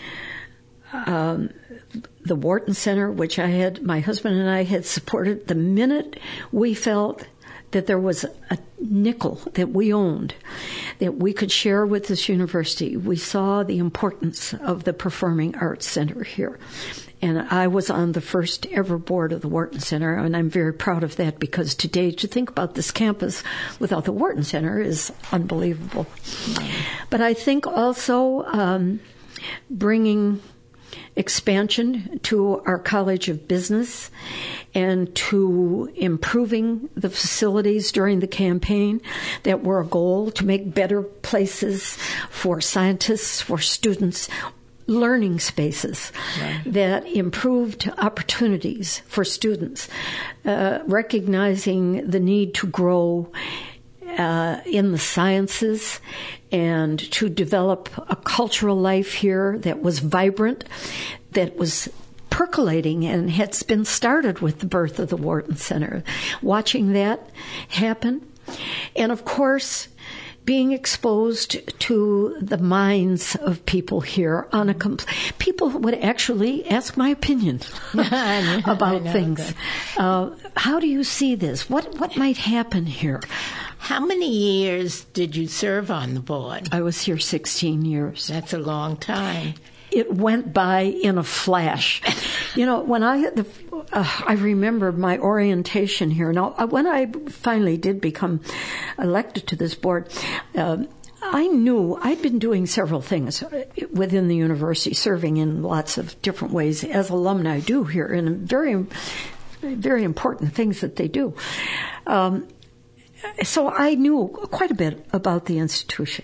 the Wharton Center, which my husband and I had supported the minute we felt that there was a nickel that we owned that we could share with this university. We saw the importance of the Performing Arts Center here. And I was on the first ever board of the Wharton Center, and I'm very proud of that, because today to think about this campus without the Wharton Center is unbelievable. But I think also bringing expansion to our College of Business and to improving the facilities during the campaign that were a goal to make better places for scientists, for students, learning spaces that improved opportunities for students, recognizing the need to grow in the sciences and to develop a cultural life here that was vibrant, that was percolating and had been started with the birth of the Wharton Center. Watching that happen. And of course, being exposed to the minds of people here on a people would actually ask my opinion about things. How do you see this? What might happen here? How many years did you serve on the board? I was here 16 years. That's a long time. It went by in a flash. You know, when I remember my orientation here. Now, when I finally did become elected to this board, I knew I'd been doing several things within the university, serving in lots of different ways, as alumni do here, and very, very important things that they do. So I knew quite a bit about the institution.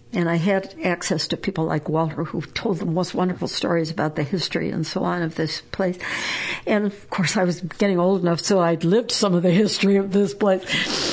And I had access to people like Walter, who told the most wonderful stories about the history and so on of this place. And of course, I was getting old enough, so I'd lived some of the history of this place.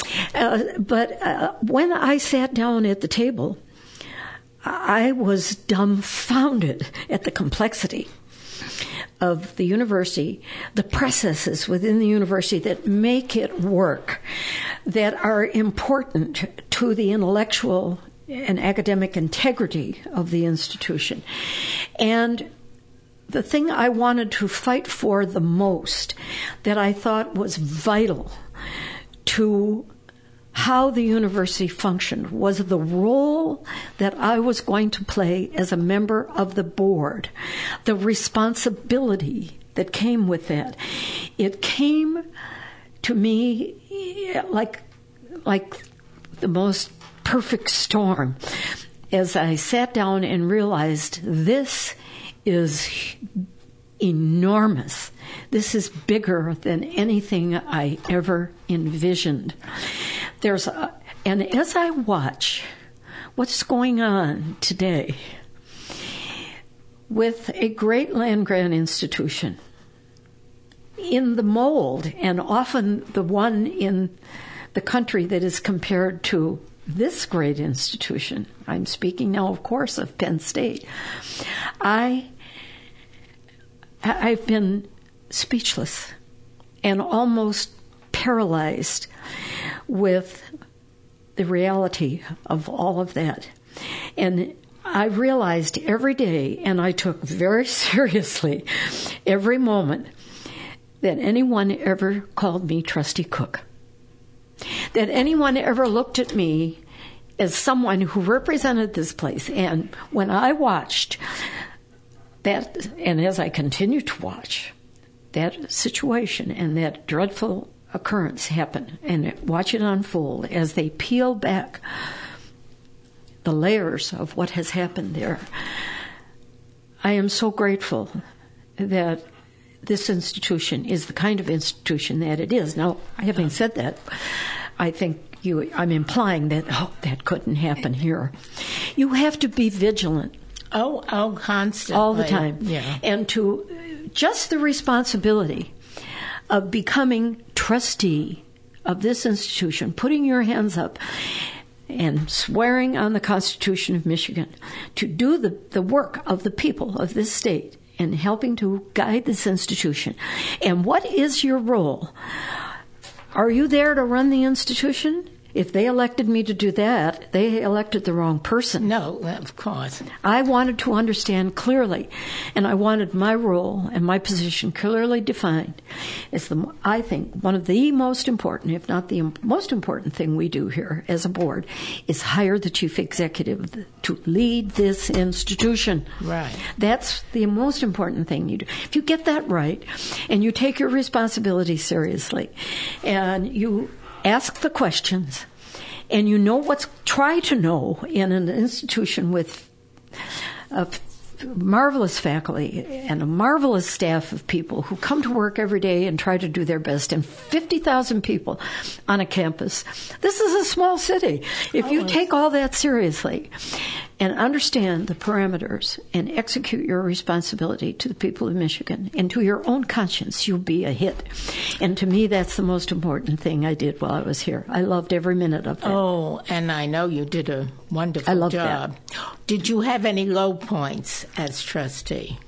But when I sat down at the table, I was dumbfounded at the complexity of the university, the processes within the university that make it work, that are important to the intellectual and academic integrity of the institution. And the thing I wanted to fight for the most, that I thought was vital to how the university functioned, was the role that I was going to play as a member of the board, the responsibility that came with that. It came to me like the most perfect storm as I sat down and realized this is enormous. This is bigger than anything I ever envisioned. And as I watch what's going on today with a great land-grant institution in the mold, and often the one in the country that is compared to this great institution, I'm speaking now, of course, of Penn State, I've been speechless and almost paralyzed with the reality of all of that. And I realized every day, and I took very seriously every moment, that anyone ever called me Trustee Cook, that anyone ever looked at me as someone who represented this place. And when I watched that, and as I continue to watch that situation and that dreadful occurrence happen and watch it unfold as they peel back the layers of what has happened there, I am so grateful that this institution is the kind of institution that it is. Now, having said that, I think I'm implying that, that couldn't happen here. You have to be vigilant. Oh, constantly. All the time. Yeah. And to just the responsibility of becoming trustee of this institution, putting your hands up and swearing on the Constitution of Michigan to do the work of the people of this state and helping to guide this institution. And what is your role? Are you there to run the institution? If they elected me to do that, they elected the wrong person. No, of course. I wanted to understand clearly, and I wanted my role and my position clearly defined as I think one of the most important, if not the most important thing we do here as a board is hire the chief executive to lead this institution. Right. That's the most important thing you do. If you get that right and you take your responsibility seriously and you ask the questions, and you know try to know in an institution with a marvelous faculty and a marvelous staff of people who come to work every day and try to do their best, and 50,000 people on a campus. This is a small city. If you take all that seriously and understand the parameters and execute your responsibility to the people of Michigan and to your own conscience, you'll be a hit. And to me, that's the most important thing I did while I was here. I loved every minute of that. Oh, and I know you did a wonderful I loved job. That. Did you have any low points as trustee?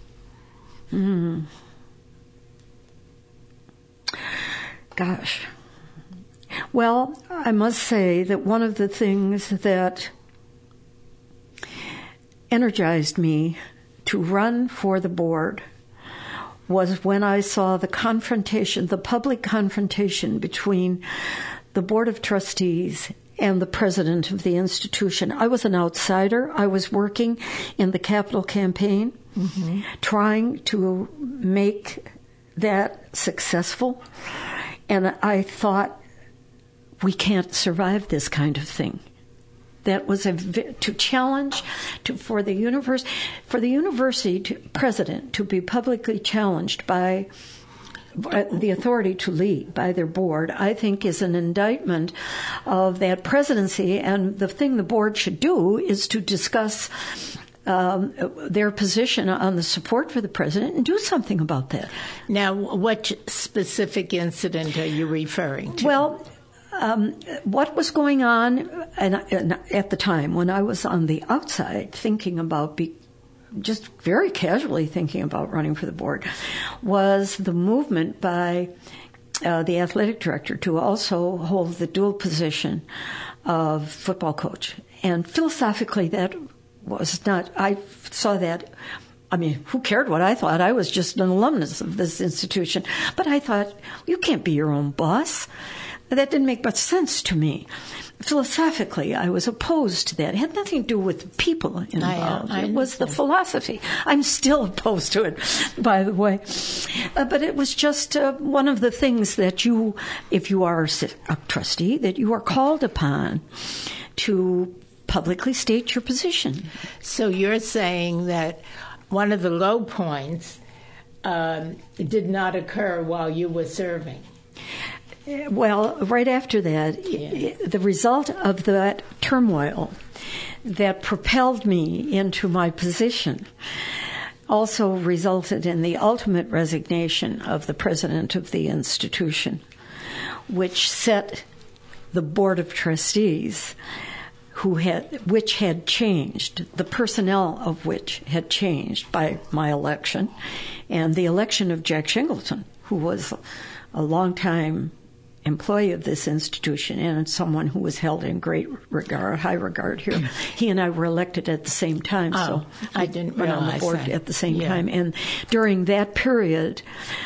Gosh. Well, I must say that one of the things that energized me to run for the board was when I saw the public confrontation between the Board of Trustees and the president of the institution. I was an outsider. I was working in the Capitol campaign, trying to make that successful. And I thought, we can't survive this kind of thing. That was to challenge for the university president to be publicly challenged by the authority to lead by their board, I think is an indictment of that presidency. And the thing the board should do is to discuss their position on the support for the president and do something about that. Now, what specific incident are you referring to? Well, what was going on and at the time when I was on the outside thinking about just very casually thinking about running for the board was the movement by the athletic director to also hold the dual position of football coach. And philosophically, that was not, I saw that, I mean, who cared what I thought? I was just an alumnus of this institution. But I thought, you can't be your own boss. That didn't make much sense to me. Philosophically, I was opposed to that. It had nothing to do with the people involved. It was the philosophy. I'm still opposed to it, by the way. But it was just one of the things that you, if you are a trustee, that you are called upon to publicly state your position. So you're saying that one of the low points did not occur while you were serving? Well, right after that, the result of that turmoil that propelled me into my position also resulted in the ultimate resignation of the president of the institution, which set the board of trustees, which had changed, the personnel of which had changed by my election, and the election of Jack Shingleton, who was a long-time employee of this institution and someone who was held in great regard, high regard here. He and I were elected at the same time, so I didn't went on the board that. at the same time. And during that period,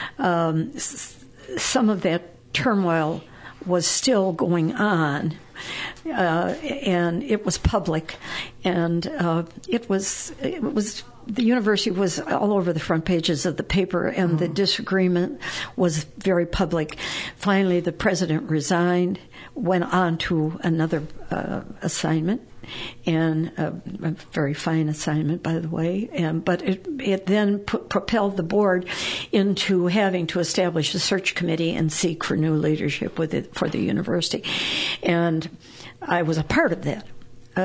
some of that turmoil was still going on, and it was public, and it was. The university was all over the front pages of the paper, and the disagreement was very public. Finally, the president resigned, went on to another assignment, and a very fine assignment, by the way. But it then propelled the board into having to establish a search committee and seek for new leadership for the university. And I was a part of that.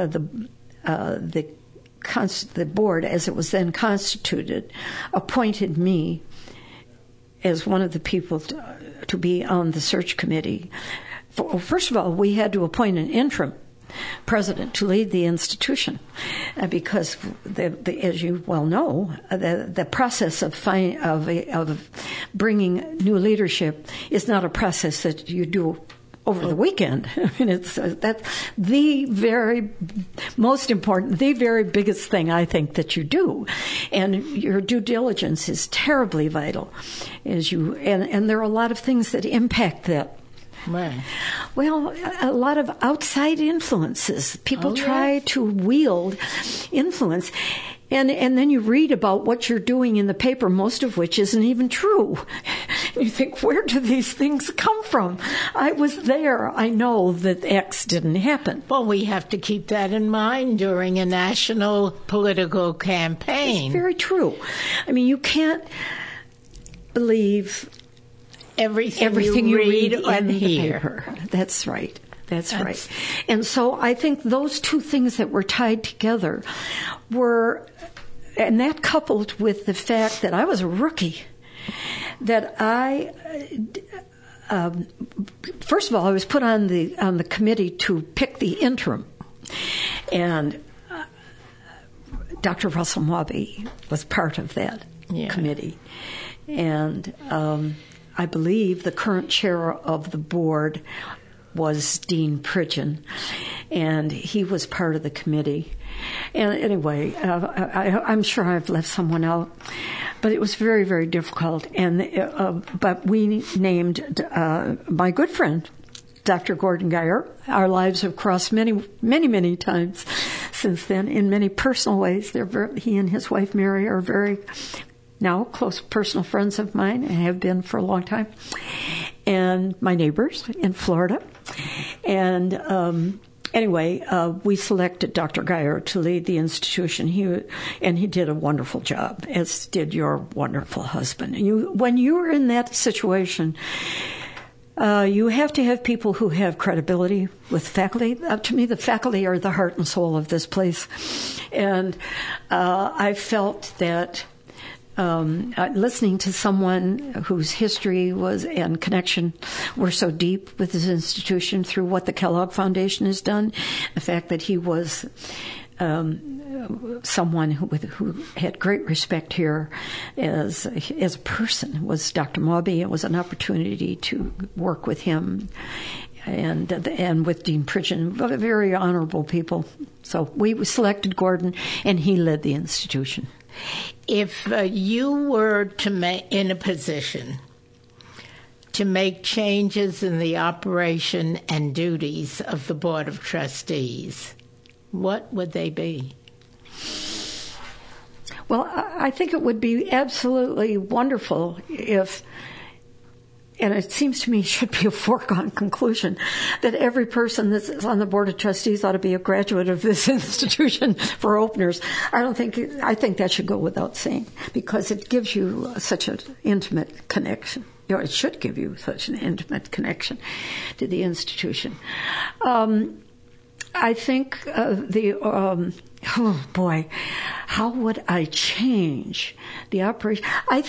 The board, as it was then constituted, appointed me as one of the people to be on the search committee. First of all, we had to appoint an interim president to lead the institution, because, as you well know, the process of bringing new leadership is not a process that you do over the weekend. I mean, that's the very most important, the very biggest thing I think that you do, and your due diligence is terribly vital. And there are a lot of things that impact that. Right. Well, a lot of outside influences. People try to wield influence. And then you read about what you're doing in the paper, most of which isn't even true. You think, where do these things come from? I was there. I know that X didn't happen. Well, we have to keep that in mind during a national political campaign. It's very true. I mean, you can't believe everything you read and hear. That's right. That's right. And so I think those two things that were tied together were, and that coupled with the fact that I was a rookie, that first of all, I was put on the committee to pick the interim, and Dr. Russell Mawbey was part of that committee, and I believe the current chair of the board was Dean Pridgeon, and he was part of the committee. And anyway, I'm sure I've left someone out, but it was very, very difficult. And but we named my good friend, Dr. Gordon Geyer. Our lives have crossed many, many, many times since then in many personal ways. He and his wife Mary are very now close personal friends of mine and have been for a long time. And my neighbors in Florida. And Anyway, we selected Dr. Geyer to lead the institution. He did a wonderful job, as did your wonderful husband. When you're in that situation, you have to have people who have credibility with faculty. To me, the faculty are the heart and soul of this place. And I felt that listening to someone whose history and connection were so deep with this institution through what the Kellogg Foundation has done, the fact that he was someone who had great respect here as a person was Dr. Mawby. It was an opportunity to work with him and with Dean Pridgeon, very honorable people. So we selected Gordon, and he led the institution. If you were in a position to make changes in the operation and duties of the Board of Trustees, what would they be? Well, I think it would be absolutely wonderful if, and it seems to me should be a foregone conclusion, that every person that's on the Board of Trustees ought to be a graduate of this institution for openers. I think that should go without saying, because it gives you such an intimate connection. It should give you such an intimate connection to the institution. I think oh boy, how would I change the operation? I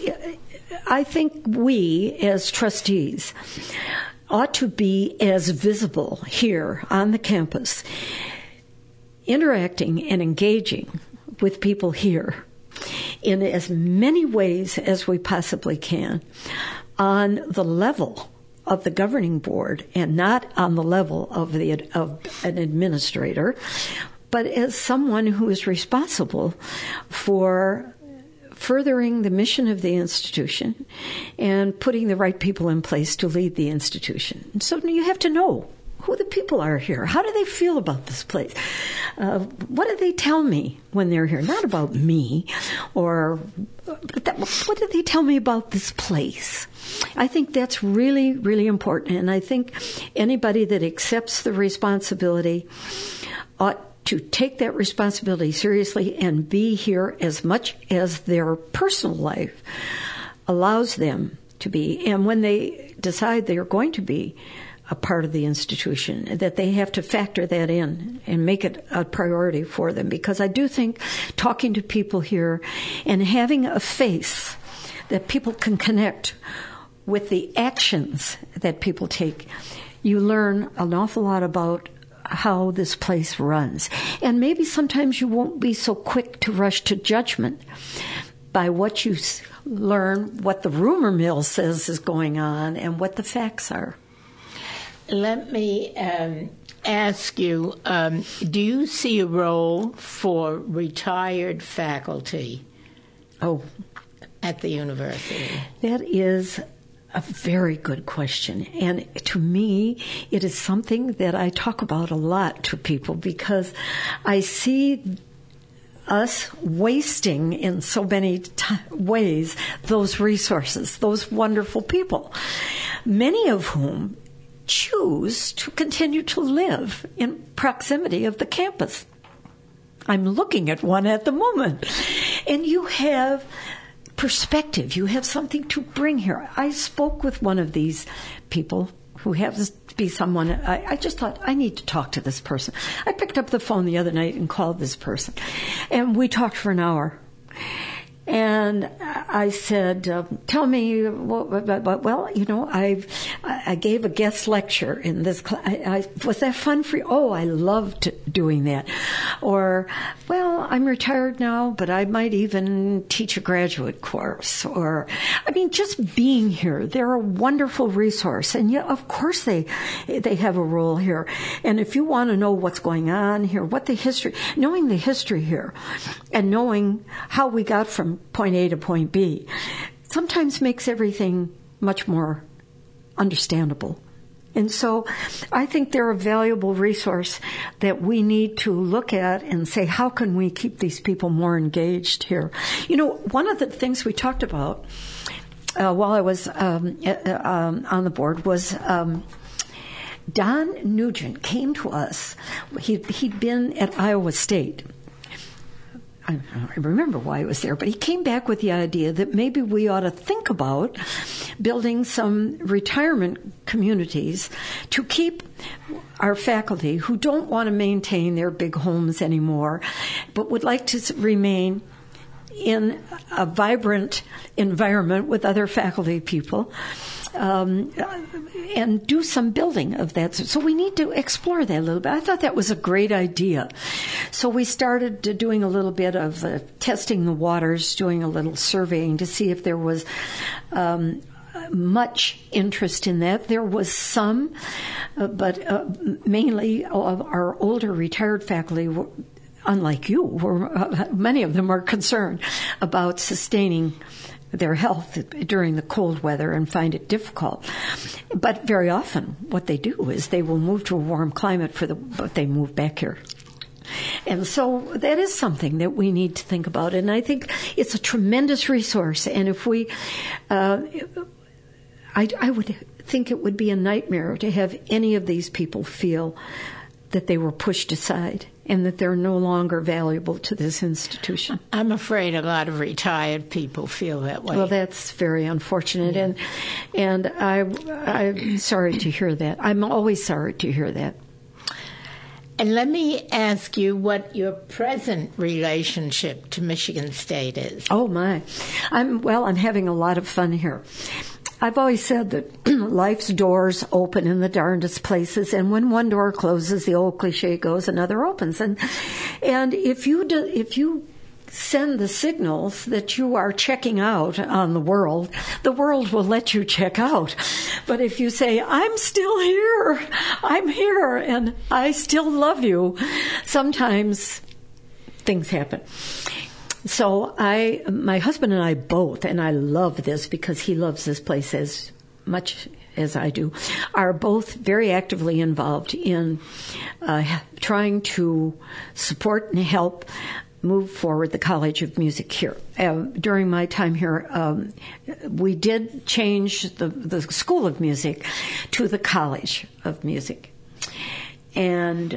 think we, as trustees, ought to be as visible here on the campus, interacting and engaging with people here in as many ways as we possibly can on the level of the governing board and not on the level of an administrator, but as someone who is responsible for furthering the mission of the institution and putting the right people in place to lead the institution. And so you have to know who the people are here. How do they feel about this place? What do they tell me when they're here? Not about me, what do they tell me about this place? I think that's really, really important. And I think anybody that accepts the responsibility ought to take that responsibility seriously and be here as much as their personal life allows them to be. And when they decide they are going to be a part of the institution, that they have to factor that in and make it a priority for them. Because I do think talking to people here and having a face that people can connect with the actions that people take, you learn an awful lot about how this place runs. And maybe sometimes you won't be so quick to rush to judgment by what you learn, what the rumor mill says is going on, and what the facts are. Let me ask you, do you see a role for retired faculty at the university? That is a very good question. And to me, it is something that I talk about a lot to people, because I see us wasting in so many ways those resources, those wonderful people, many of whom choose to continue to live in proximity of the campus. I'm looking at one at the moment. And you have perspective. You have something to bring here. I spoke with one of these people who happens to be someone, I just thought, I need to talk to this person. I picked up the phone the other night and called this person. And we talked for an hour. And I said, tell me, well, you know, I gave a guest lecture in this class. Was that fun for you? Oh, I loved doing that. Or, well, I'm retired now, but I might even teach a graduate course. Or, I mean, just being here, they're a wonderful resource. And yeah, of course they have a role here. And if you want to know what's going on here, knowing the history here, and knowing how we got from point A to point B sometimes makes everything much more understandable. And so I think they're a valuable resource that we need to look at and say, how can we keep these people more engaged here? You know, one of the things we talked about while I was on the board was Don Nugent came to us. He'd been at Iowa State. I remember why he was there, but he came back with the idea that maybe we ought to think about building some retirement communities to keep our faculty who don't want to maintain their big homes anymore, but would like to remain in a vibrant environment with other faculty people, and do some building of that. So we need to explore that a little bit. I thought that was a great idea. So we started doing a little bit of testing the waters, doing a little surveying to see if there was much interest in that. There was some, but mainly of our older retired faculty were, unlike you, many of them are concerned about sustaining their health during the cold weather and find it difficult. But very often what they do is they will move to a warm climate but they move back here. And so that is something that we need to think about. And I think it's a tremendous resource. And if we, I would think it would be a nightmare to have any of these people feel that they were pushed aside and that they're no longer valuable to this institution. I'm afraid a lot of retired people feel that way. Well, that's very unfortunate, yeah. And I'm sorry to hear that. I'm always sorry to hear that. And let me ask you what your present relationship to Michigan State is. Oh, my. I'm having a lot of fun here. I've always said that life's doors open in the darndest places, and when one door closes, the old cliche goes, another opens. And if you send the signals that you are checking out on the world will let you check out. But if you say, I'm still here, I'm here, and I still love you, sometimes things happen. So my husband and I both, and I love this because he loves this place as much as I do, are both very actively involved in trying to support and help move forward the College of Music here. During my time here, we did change the School of Music to the College of Music. And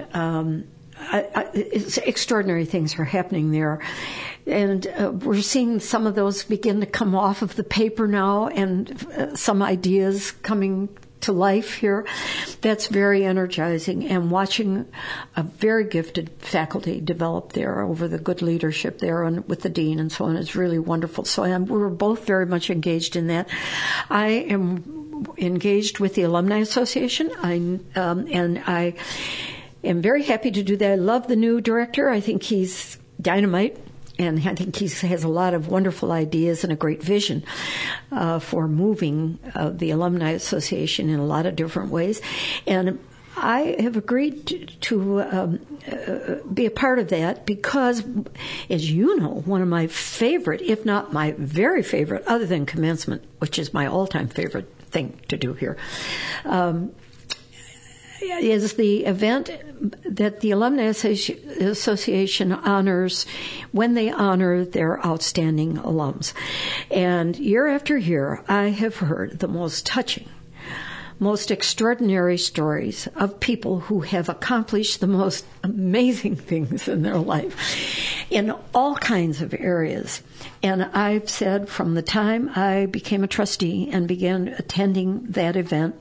extraordinary things are happening there. And we're seeing some of those begin to come off of the paper now, and some ideas coming to life here. That's very energizing, and watching a very gifted faculty develop there over the good leadership there and with the dean and so on is really wonderful. So we're both very much engaged in that. I am engaged with the Alumni Association, and I am very happy to do that. I love the new director. I think he's dynamite. And I think he has a lot of wonderful ideas and a great vision for moving the Alumni Association in a lot of different ways. And I have agreed to be a part of that because, as you know, one of my favorite, if not my very favorite, other than commencement, which is my all-time favorite thing to do here, is the event that the Alumni Association honors when they honor their outstanding alums. And year after year, I have heard the most touching, most extraordinary stories of people who have accomplished the most amazing things in their life in all kinds of areas. And I've said from the time I became a trustee and began attending that event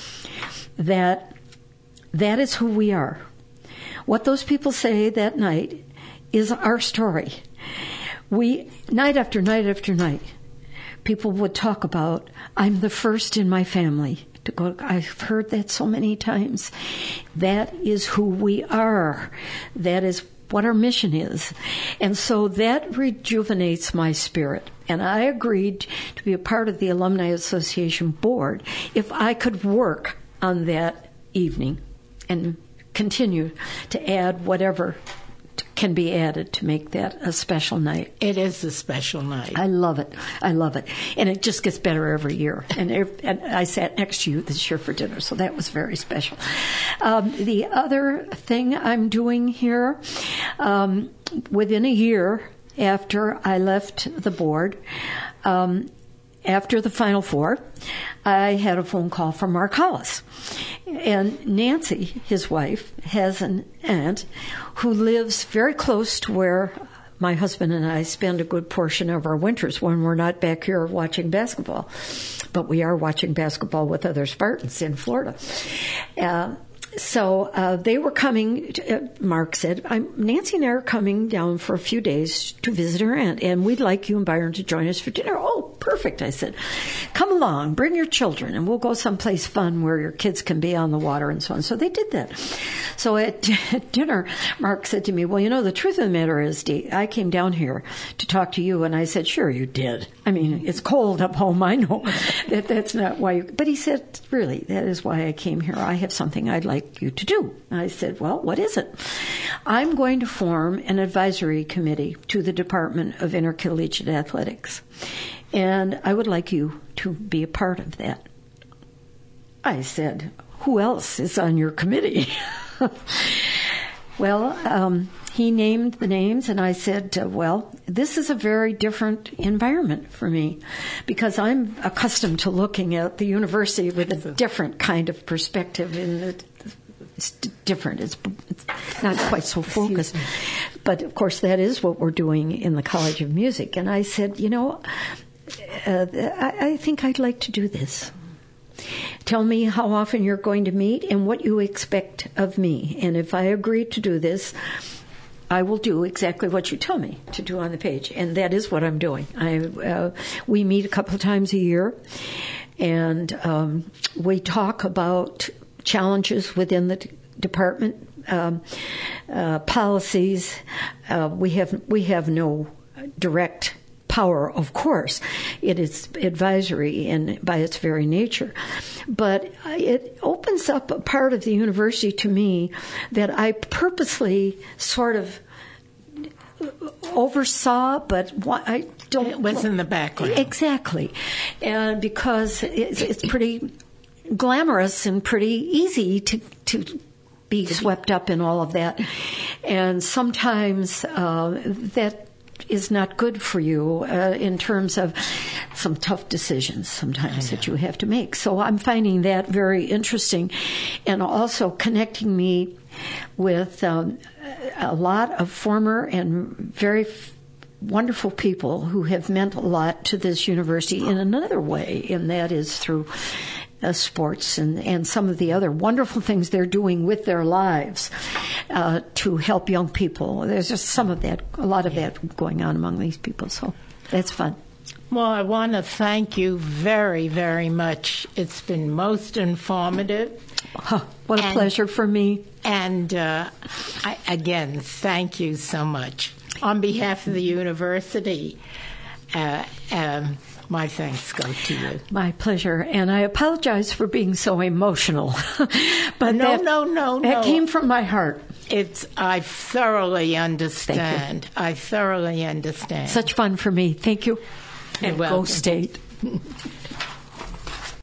that is who we are. What those people say that night is our story. Night after night after night, people would talk about, I'm the first in my family to go. I've heard that so many times. That is who we are. That is what our mission is. And so that rejuvenates my spirit. And I agreed to be a part of the Alumni Association board if I could work on that evening and continue to add whatever can be added to make that a special night. It is a special night. I love it. I love it. And it just gets better every year. And I sat next to you this year for dinner, so that was very special. The other thing I'm doing here, within a year after I left the board, after the Final Four, I had a phone call from Mark Hollis. And Nancy, his wife, has an aunt who lives very close to where my husband and I spend a good portion of our winters when we're not back here watching basketball. But we are watching basketball with other Spartans in Florida. So they were coming, Mark said, Nancy and I are coming down for a few days to visit her aunt, and we'd like you and Byron to join us for dinner. Oh, perfect, I said. Come along, bring your children, and we'll go someplace fun where your kids can be on the water and so on. So they did that. So at dinner, Mark said to me, well, you know, the truth of the matter is, Dee, I came down here to talk to you, and I said, sure, you did. I mean, it's cold up home, I know. That's not why you... But he said, really, that is why I came here. I have something I'd like you to do. I said, well, what is it? I'm going to form an advisory committee to the Department of Intercollegiate Athletics, and I would like you to be a part of that. I said, who else is on your committee? Well, he named the names, and I said, well, this is a very different environment for me because I'm accustomed to looking at the university with a different kind of perspective. It's different. It's not quite so focused. But, of course, that is what we're doing in the College of Music. And I said, you know, I think I'd like to do this. Tell me how often you're going to meet and what you expect of me. And if I agree to do this, I will do exactly what you tell me to do on the page. And that is what I'm doing. We meet a couple of times a year, and we talk about challenges within the department, policies. We have no direct power, of course. It is advisory by its very nature. But it opens up a part of the university to me that I purposely sort of oversaw, but I don't... It was in the background. Exactly. And because it's pretty glamorous and pretty easy to be swept up in all of that. And sometimes that is not good for you in terms of some tough decisions sometimes that you have to make. So I'm finding that very interesting and also connecting me with a lot of former and very wonderful people who have meant a lot to this university in another way, and that is through sports and some of the other wonderful things they're doing with their lives to help young people. There's just a lot of that going on among these people, so that's fun. Well, I want to thank you very, very much. It's been most informative. What a pleasure for me. And again, thank you so much. On behalf of the university, my thanks go to you. My pleasure. And I apologize for being so emotional. But No. That came from my heart. I thoroughly understand. I thoroughly understand. Such fun for me. Thank you. And go State.